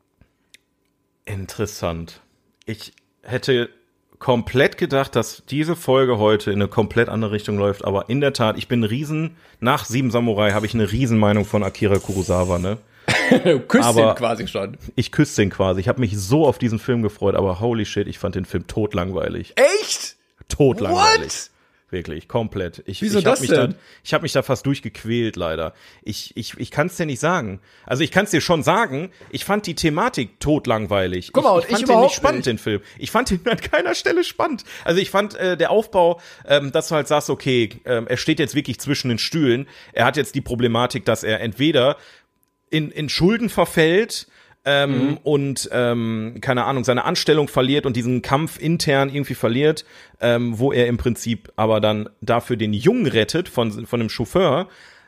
Interessant. Ich hätte komplett gedacht, dass diese Folge heute in eine komplett andere Richtung läuft, aber in der Tat, ich bin ein riesen, nach Sieben Samurai habe ich eine Riesenmeinung von Akira Kurosawa, ne? Du küsst ihn quasi schon. Ich küsste ihn quasi. Ich habe mich so auf diesen Film gefreut, aber holy shit, ich fand den Film totlangweilig. Echt? Totlangweilig. What? Wirklich, komplett. Ich, Wieso ich hab das mich denn? Da, ich habe mich da fast durchgequält, leider. Ich, ich, ich kann es dir nicht sagen. Also ich kann es dir schon sagen, ich fand die Thematik totlangweilig. Guck mal, ich, ich und fand ich den überhaupt nicht spannend, nicht. den Film. Ich fand ihn an keiner Stelle spannend. Also ich fand äh, der Aufbau, ähm, dass du halt sagst, okay, ähm, er steht jetzt wirklich zwischen den Stühlen. Er hat jetzt die Problematik, dass er entweder in, in Schulden verfällt, Ähm, mhm. und ähm, keine Ahnung, seine Anstellung verliert und diesen Kampf intern irgendwie verliert, ähm, wo er im Prinzip aber dann dafür den Jungen rettet von von dem Chauffeur,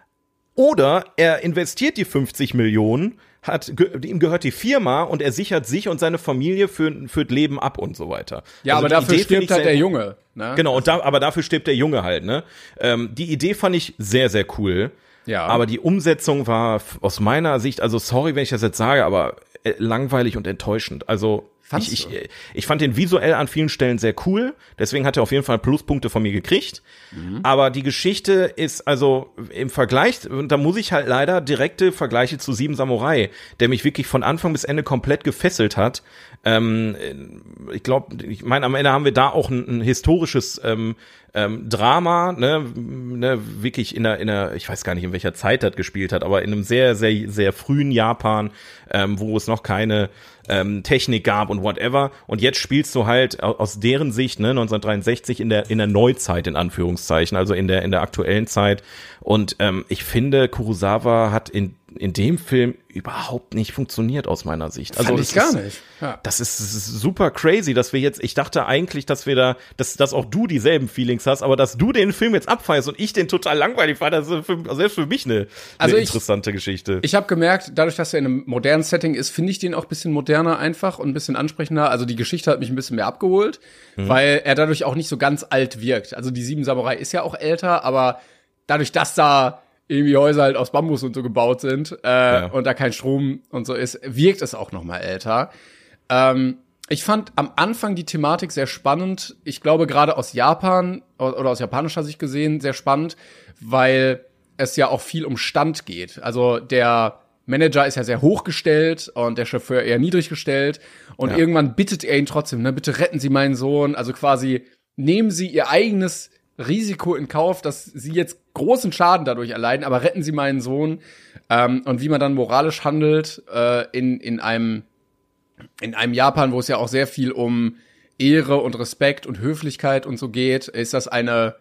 oder er investiert die fünfzig Millionen, hat ge- ihm gehört die Firma und er sichert sich und seine Familie für für das Leben ab und so weiter. Ja, also aber dafür Idee stirbt halt sehr, der Junge, ne? Genau, und da, aber dafür stirbt der Junge halt, ne? Ähm, die Idee fand ich sehr sehr cool. Ja. Aber die Umsetzung war f- aus meiner Sicht, also sorry, wenn ich das jetzt sage, aber äh, langweilig und enttäuschend. Also Fandst ich, du? ich, ich fand den visuell an vielen Stellen sehr cool, deswegen hat er auf jeden Fall Pluspunkte von mir gekriegt. Mhm. Aber die Geschichte ist also im Vergleich, und da muss ich halt leider direkte Vergleiche zu Sieben Samurai, der mich wirklich von Anfang bis Ende komplett gefesselt hat. Ähm, ich glaube, ich meine, am Ende haben wir da auch ein, ein historisches ähm, ähm, Drama, ne, ne, wirklich in der, in der, ich weiß gar nicht, in welcher Zeit das gespielt hat, aber in einem sehr, sehr, sehr frühen Japan, ähm, wo es noch keine ähm, Technik gab und whatever. Und jetzt spielst du halt aus deren Sicht, ne, neunzehnhundertdreiundsechzig in der in der Neuzeit in Anführungszeichen, also in der in der aktuellen Zeit. Und ähm, ich finde, Kurosawa hat in in dem Film überhaupt nicht funktioniert aus meiner Sicht. Also Fand ich gar ist, nicht. Ja. Das ist, das ist super crazy, dass wir jetzt, ich dachte eigentlich, dass wir da, dass, dass auch du dieselben Feelings hast, aber dass du den Film jetzt abfeierst und ich den total langweilig fand, das ist für, selbst für mich eine, eine Also ich, interessante Geschichte. Ich habe gemerkt, dadurch, dass er in einem modernen Setting ist, finde ich den auch ein bisschen moderner einfach und ein bisschen ansprechender. Also die Geschichte hat mich ein bisschen mehr abgeholt, mhm. weil er dadurch auch nicht so ganz alt wirkt. Also die Sieben Samurai ist ja auch älter, aber dadurch, dass da irgendwie Häuser halt aus Bambus und so gebaut sind äh, ja. und da kein Strom und so ist, wirkt es auch noch mal älter. Ähm, ich fand am Anfang die Thematik sehr spannend. Ich glaube, gerade aus Japan oder aus japanischer Sicht gesehen sehr spannend, weil es ja auch viel um Stand geht. Also der Manager ist ja sehr hochgestellt und der Chauffeur eher niedrig gestellt. Und ja. irgendwann bittet er ihn trotzdem, ne, bitte retten Sie meinen Sohn. Also quasi nehmen Sie Ihr eigenes Risiko in Kauf, dass sie jetzt großen Schaden dadurch erleiden, aber retten sie meinen Sohn. Ähm, und wie man dann moralisch handelt äh, in in einem in einem Japan, wo es ja auch sehr viel um Ehre und Respekt und Höflichkeit und so geht, ist das eine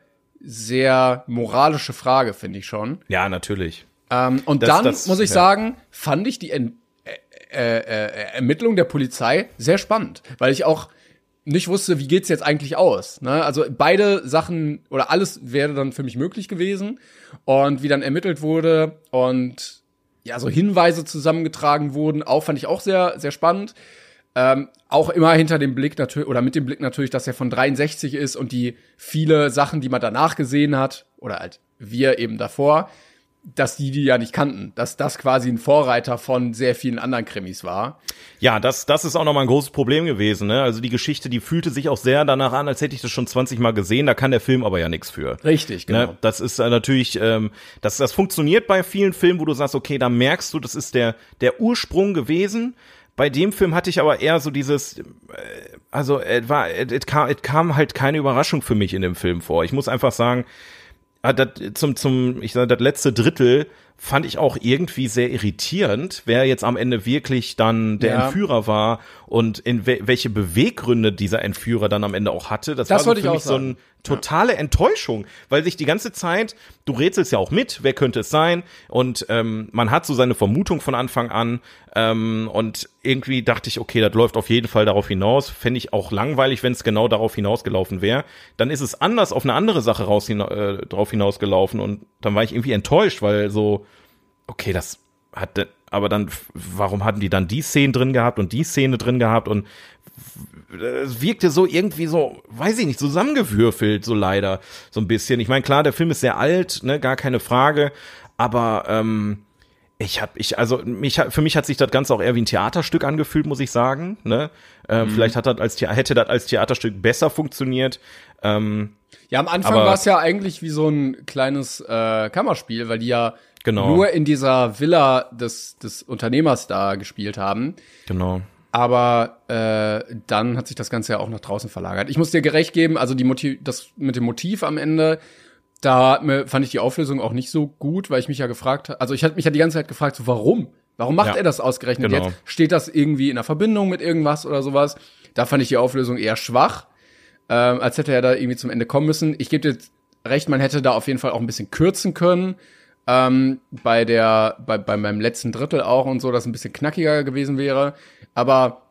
sehr moralische Frage, finde ich schon. Ja, natürlich. Ähm, und das, dann, das, muss ich ja. sagen, fand ich die en- äh, äh, Ermittlung der Polizei sehr spannend, weil ich auch nicht wusste, wie geht's jetzt eigentlich aus, ne? Also beide Sachen oder alles wäre dann für mich möglich gewesen und wie dann ermittelt wurde und ja, so Hinweise zusammengetragen wurden, auch fand ich auch sehr sehr spannend. Ähm, auch immer hinter dem Blick natürlich oder mit dem Blick natürlich, dass er von dreiundsechzig ist und die viele Sachen, die man danach gesehen hat oder halt wir eben davor, dass die die ja nicht kannten, dass das quasi ein Vorreiter von sehr vielen anderen Krimis war. Ja, das das ist auch nochmal ein großes Problem gewesen, ne? Also die Geschichte, die fühlte sich auch sehr danach an, als hätte ich das schon zwanzig Mal gesehen, da kann der Film aber ja nichts für. Richtig, genau. Ne? Das ist äh, natürlich, ähm, das, das funktioniert bei vielen Filmen, wo du sagst, okay, da merkst du, das ist der, der Ursprung gewesen. Bei dem Film hatte ich aber eher so dieses, äh, also es war, es kam, es kam halt keine Überraschung für mich in dem Film vor. Ich muss einfach sagen, Ah, das, zum, zum, ich sag, das letzte Drittel fand ich auch irgendwie sehr irritierend, wer jetzt am Ende wirklich dann der ja. Entführer war und in we- welche Beweggründe dieser Entführer dann am Ende auch hatte. Das, das war so für mich mich so eine totale ja. Enttäuschung, weil sich die ganze Zeit, du rätselst ja auch mit, wer könnte es sein, und ähm, man hat so seine Vermutung von Anfang an, ähm, und irgendwie dachte ich, okay, das läuft auf jeden Fall darauf hinaus. Fände ich auch langweilig, wenn es genau darauf hinausgelaufen wäre. Dann ist es anders auf eine andere Sache raus hina- äh, drauf hinausgelaufen, und dann war ich irgendwie enttäuscht, weil so, okay, das hat, aber dann, warum hatten die dann die Szenen drin gehabt und die Szene drin gehabt, und es wirkte so irgendwie so, weiß ich nicht, zusammengewürfelt, so leider, so ein bisschen. Ich meine, klar, der Film ist sehr alt, ne, gar keine Frage, aber ähm, ich hab, ich, also mich, für mich hat sich das Ganze auch eher wie ein Theaterstück angefühlt, muss ich sagen, ne, äh, mhm. vielleicht hat das als, hätte das als Theaterstück besser funktioniert, ähm, ja, am Anfang war es ja eigentlich wie so ein kleines äh, Kammerspiel, weil die ja genau. nur in dieser Villa des, des Unternehmers da gespielt haben. Genau. Aber äh, dann hat sich das Ganze ja auch nach draußen verlagert. Ich muss dir gerecht geben, also die Motiv, das mit dem Motiv am Ende, da mir, fand ich die Auflösung auch nicht so gut, weil ich mich ja gefragt habe, also ich hatte mich ja die ganze Zeit gefragt, so warum? Warum macht ja. er das ausgerechnet genau. jetzt? Steht das irgendwie in einer Verbindung mit irgendwas oder sowas? Da fand ich die Auflösung eher schwach, ähm, als hätte er da irgendwie zum Ende kommen müssen. Ich gebe dir recht, man hätte da auf jeden Fall auch ein bisschen kürzen können. Ähm, bei der, bei, bei meinem letzten Drittel auch und so, dass ein bisschen knackiger gewesen wäre. Aber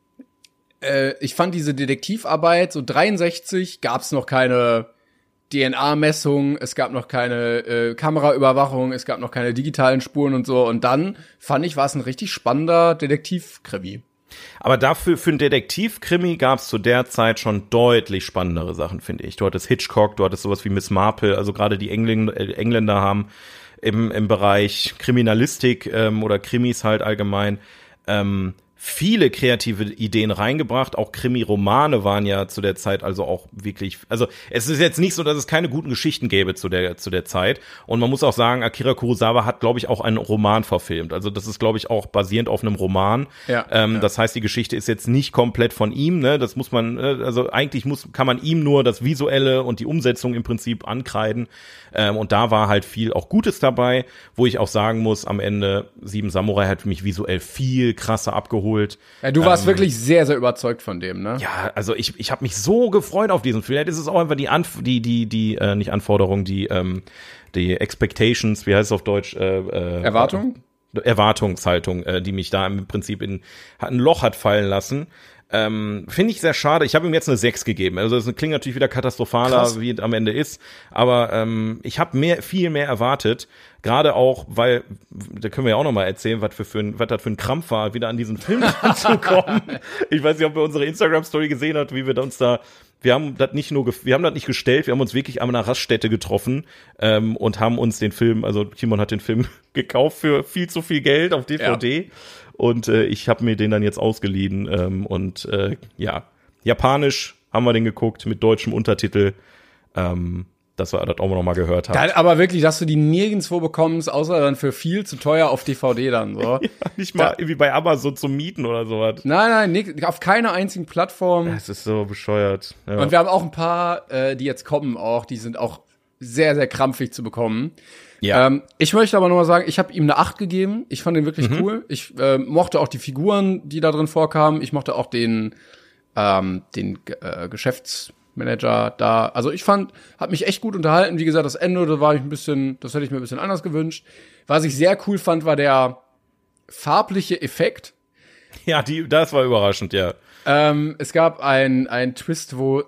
äh, ich fand diese Detektivarbeit, so dreiundsechzig gab's noch keine D N A-Messung, es gab noch keine äh, Kameraüberwachung, es gab noch keine digitalen Spuren und so. Und dann fand ich, war es ein richtig spannender Detektivkrimi. Aber dafür, für einen Detektivkrimi gab es zu der Zeit schon deutlich spannendere Sachen, finde ich. Du hattest Hitchcock, du hattest sowas wie Miss Marple, also gerade die Engländer, äh, Engländer haben im, im Bereich Kriminalistik ähm, oder Krimis halt allgemein ähm, viele kreative Ideen reingebracht. Auch Krimi-Romane waren ja zu der Zeit also auch wirklich, also es ist jetzt nicht so, dass es keine guten Geschichten gäbe zu der zu der Zeit. Und man muss auch sagen, Akira Kurosawa hat, glaube ich, auch einen Roman verfilmt. Also das ist, glaube ich, auch basierend auf einem Roman. Ja, ähm, ja. Das heißt, die Geschichte ist jetzt nicht komplett von ihm, ne? Das muss man, also eigentlich muss kann man ihm nur das Visuelle und die Umsetzung im Prinzip ankreiden. Ähm, und da war halt viel auch Gutes dabei, wo ich auch sagen muss, am Ende Sieben Samurai hat mich visuell viel krasser abgeholt. Ja, du warst ähm, wirklich sehr, sehr überzeugt von dem, ne? Ja, also ich ich habe mich so gefreut auf diesen Film. Das ist auch einfach die Anf- die die die äh, nicht Anforderung, die ähm, die Expectations, wie heißt es auf Deutsch? Äh, äh, Erwartung? Erwartungshaltung, äh, die mich da im Prinzip in hat ein Loch hat fallen lassen. Ähm, finde ich sehr schade. Ich habe ihm jetzt eine sechs gegeben. Also das klingt natürlich wieder katastrophaler, Krass. Wie es am Ende ist. Aber ähm, ich habe mehr, viel mehr erwartet. Gerade auch, weil, da können wir ja auch noch mal erzählen, was für, für ein, was das für ein Krampf war, wieder an diesen Film ranzukommen. Ich weiß nicht, ob ihr unsere Instagram-Story gesehen habt, wie wir uns da, wir haben das nicht nur, wir haben das nicht gestellt, wir haben uns wirklich an einer Raststätte getroffen ähm, und haben uns den Film, also Timon hat den Film gekauft für viel zu viel Geld auf D V D. Ja. Und äh, ich habe mir den dann jetzt ausgeliehen ähm, und äh, ja, japanisch haben wir den geguckt mit deutschem Untertitel, ähm, dass wir das auch noch mal gehört haben. Geil, aber wirklich, dass du die nirgendwo bekommst, außer dann für viel zu teuer auf D V D dann so. Ja, nicht mal da, irgendwie bei Amazon zum Mieten oder sowas. Nein, nein, nicht, auf keiner einzigen Plattform. Das ist so bescheuert. Ja. Und wir haben auch ein paar, äh, die jetzt kommen auch, die sind auch sehr, sehr krampfig zu bekommen. Ja. Ähm, ich möchte aber noch mal sagen, ich habe ihm eine acht gegeben. Ich fand ihn wirklich mhm. cool. Ich äh, mochte auch die Figuren, die da drin vorkamen. Ich mochte auch den ähm, den äh, Geschäftsmanager da. Also ich fand, hat mich echt gut unterhalten. Wie gesagt, das Ende, da war ich ein bisschen, das hätte ich mir ein bisschen anders gewünscht. Was ich sehr cool fand, war der farbliche Effekt. Ja, die, das war überraschend, ja. Ähm, es gab ein ein Twist, wo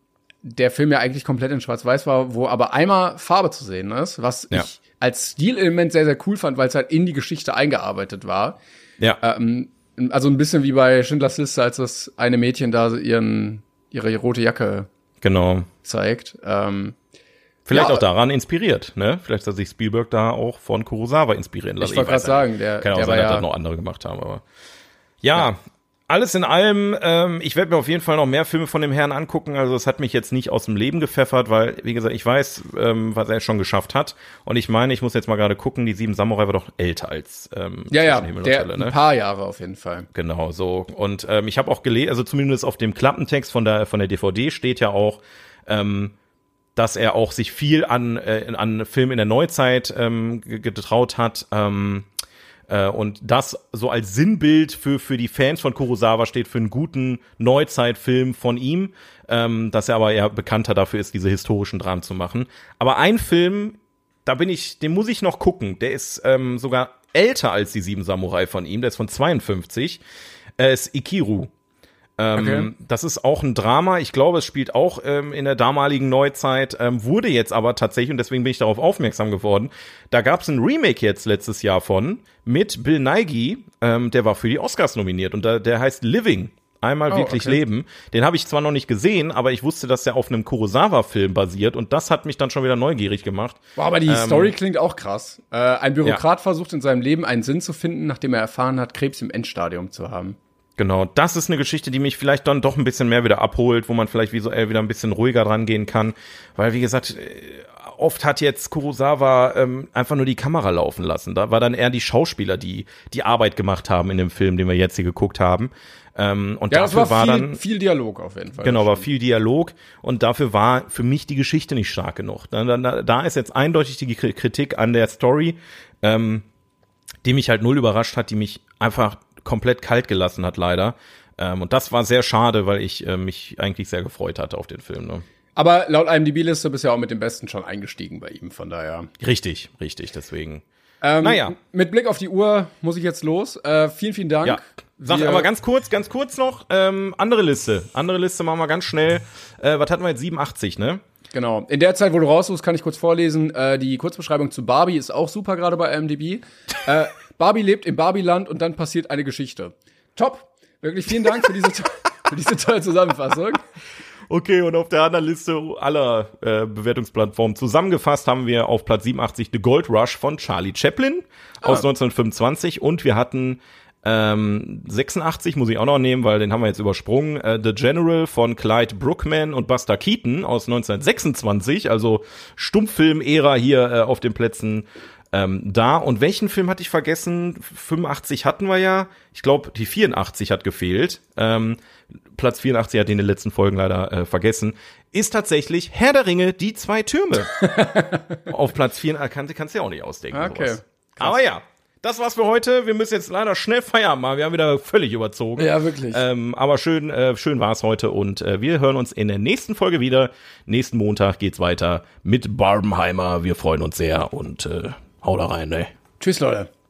der Film ja eigentlich komplett in Schwarz-Weiß war, wo aber einmal Farbe zu sehen ist, was ja. ich als Stilelement sehr, sehr cool fand, weil es halt in die Geschichte eingearbeitet war. Ja. Ähm, also ein bisschen wie bei Schindlers Liste, als das eine Mädchen da ihren ihre rote Jacke genau zeigt. Ähm, Vielleicht Ja. auch daran inspiriert, ne? Vielleicht hat sich Spielberg da auch von Kurosawa inspirieren lassen. Ich wollte gerade weiß sagen, nicht. der, Kann auch der sein, war dass ja, das noch andere gemacht haben, aber ja, ja. Alles in allem, ähm, ich werde mir auf jeden Fall noch mehr Filme von dem Herrn angucken. Also es hat mich jetzt nicht aus dem Leben gepfeffert, weil, wie gesagt, ich weiß, ähm, was er schon geschafft hat. Und ich meine, ich muss jetzt mal gerade gucken, die Sieben Samurai war doch älter als ähm, ja, ja, Zwischen Himmel und der, Hölle, ne? ein paar Jahre auf jeden Fall. Genau, so. Und ähm, ich habe auch gelesen, also zumindest auf dem Klappentext von der von der D V D steht ja auch, ähm, dass er auch sich viel an äh, an Filmen in der Neuzeit ähm, getraut hat. Ähm, äh, und das so als Sinnbild für für die Fans von Kurosawa steht, für einen guten Neuzeitfilm von ihm. Ähm, dass er aber eher bekannter dafür ist, diese historischen Dramen zu machen. Aber ein Film, da bin ich, den muss ich noch gucken. Der ist ähm, sogar älter als die Sieben Samurai von ihm. Der ist von zweiundfünfzig. Äh, ist Ikiru. Ähm, Okay. Das ist auch ein Drama. Ich glaube, es spielt auch ähm, in der damaligen Neuzeit, ähm, wurde jetzt aber tatsächlich, und deswegen bin ich darauf aufmerksam geworden, da gab es ein Remake jetzt letztes Jahr von, mit Bill Nighy, ähm, der war für die Oscars nominiert und da, der heißt Living. Einmal Oh, wirklich okay. leben. Den habe ich zwar noch nicht gesehen, aber ich wusste, dass der auf einem Kurosawa-Film basiert und das hat mich dann schon wieder neugierig gemacht. Boah, aber die Ähm, Story klingt auch krass. Äh, ein Bürokrat versucht in seinem Leben einen Sinn zu finden, nachdem er erfahren hat, Krebs im Endstadium zu haben. Genau, das ist eine Geschichte, die mich vielleicht dann doch ein bisschen mehr wieder abholt, wo man vielleicht visuell wieder ein bisschen ruhiger dran gehen kann. Weil, wie gesagt, oft hat jetzt Kurosawa ähm, einfach nur die Kamera laufen lassen. Da war dann eher die Schauspieler, die die Arbeit gemacht haben in dem Film, den wir jetzt hier geguckt haben. Ähm, und Ja, das dafür war war viel, dann viel Dialog auf jeden Fall. Genau, war viel Dialog und dafür war für mich die Geschichte nicht stark genug. Da, da, da ist jetzt eindeutig die Kritik an der Story, ähm, die mich halt null überrascht hat, die mich einfach komplett kalt gelassen hat, leider. Ähm, und das war sehr schade, weil ich äh, mich eigentlich sehr gefreut hatte auf den Film. Ne? Aber laut I M D B-Liste bist du ja auch mit dem Besten schon eingestiegen bei ihm, von daher. Richtig, richtig, deswegen. Ähm, Naja. Mit Blick auf die Uhr muss ich jetzt los. Äh, vielen, vielen Dank. Ja, sag Wir- aber ganz kurz, ganz kurz noch, ähm, andere Liste. Andere Liste machen wir ganz schnell. Äh, was hatten wir jetzt? siebenundachtzig, ne? Genau. In der Zeit, wo du raussuchst, kann ich kurz vorlesen. Äh, die Kurzbeschreibung zu Barbie ist auch super, gerade bei I M D B. äh, Barbie lebt im Barbieland und dann passiert eine Geschichte. Top. Wirklich vielen Dank für diese, to- für diese tolle Zusammenfassung. Okay, und auf der anderen Liste aller äh, Bewertungsplattformen zusammengefasst haben wir auf Platz siebenundachtzig The Gold Rush von Charlie Chaplin aus Ah. neunzehnhundertfünfundzwanzig und wir hatten ähm, sechsundachtzig, muss ich auch noch nehmen, weil den haben wir jetzt übersprungen, äh, The General von Clyde Brookman und Buster Keaton aus neunzehnhundertsechsundzwanzig, also Stummfilm-Ära hier äh, auf den Plätzen ähm, da. Und welchen Film hatte ich vergessen? fünfundachtzig hatten wir ja. Ich glaube, die vierundachtzig hat gefehlt. Ähm, Platz vierundachtzig hat den in den letzten Folgen leider äh, vergessen. Ist tatsächlich Herr der Ringe, die zwei Türme. Auf Platz vierundachtzig kann, kannst du ja auch nicht ausdenken. Okay. Sowas. Aber ja, das war's für heute. Wir müssen jetzt leider schnell Feierabend machen. Wir haben wieder völlig überzogen. Ja, wirklich. Ähm, aber schön, äh, schön war's heute und äh, wir hören uns in der nächsten Folge wieder. Nächsten Montag geht's weiter mit Barbenheimer. Wir freuen uns sehr und äh, hau da rein, ey. Tschüss, Leute.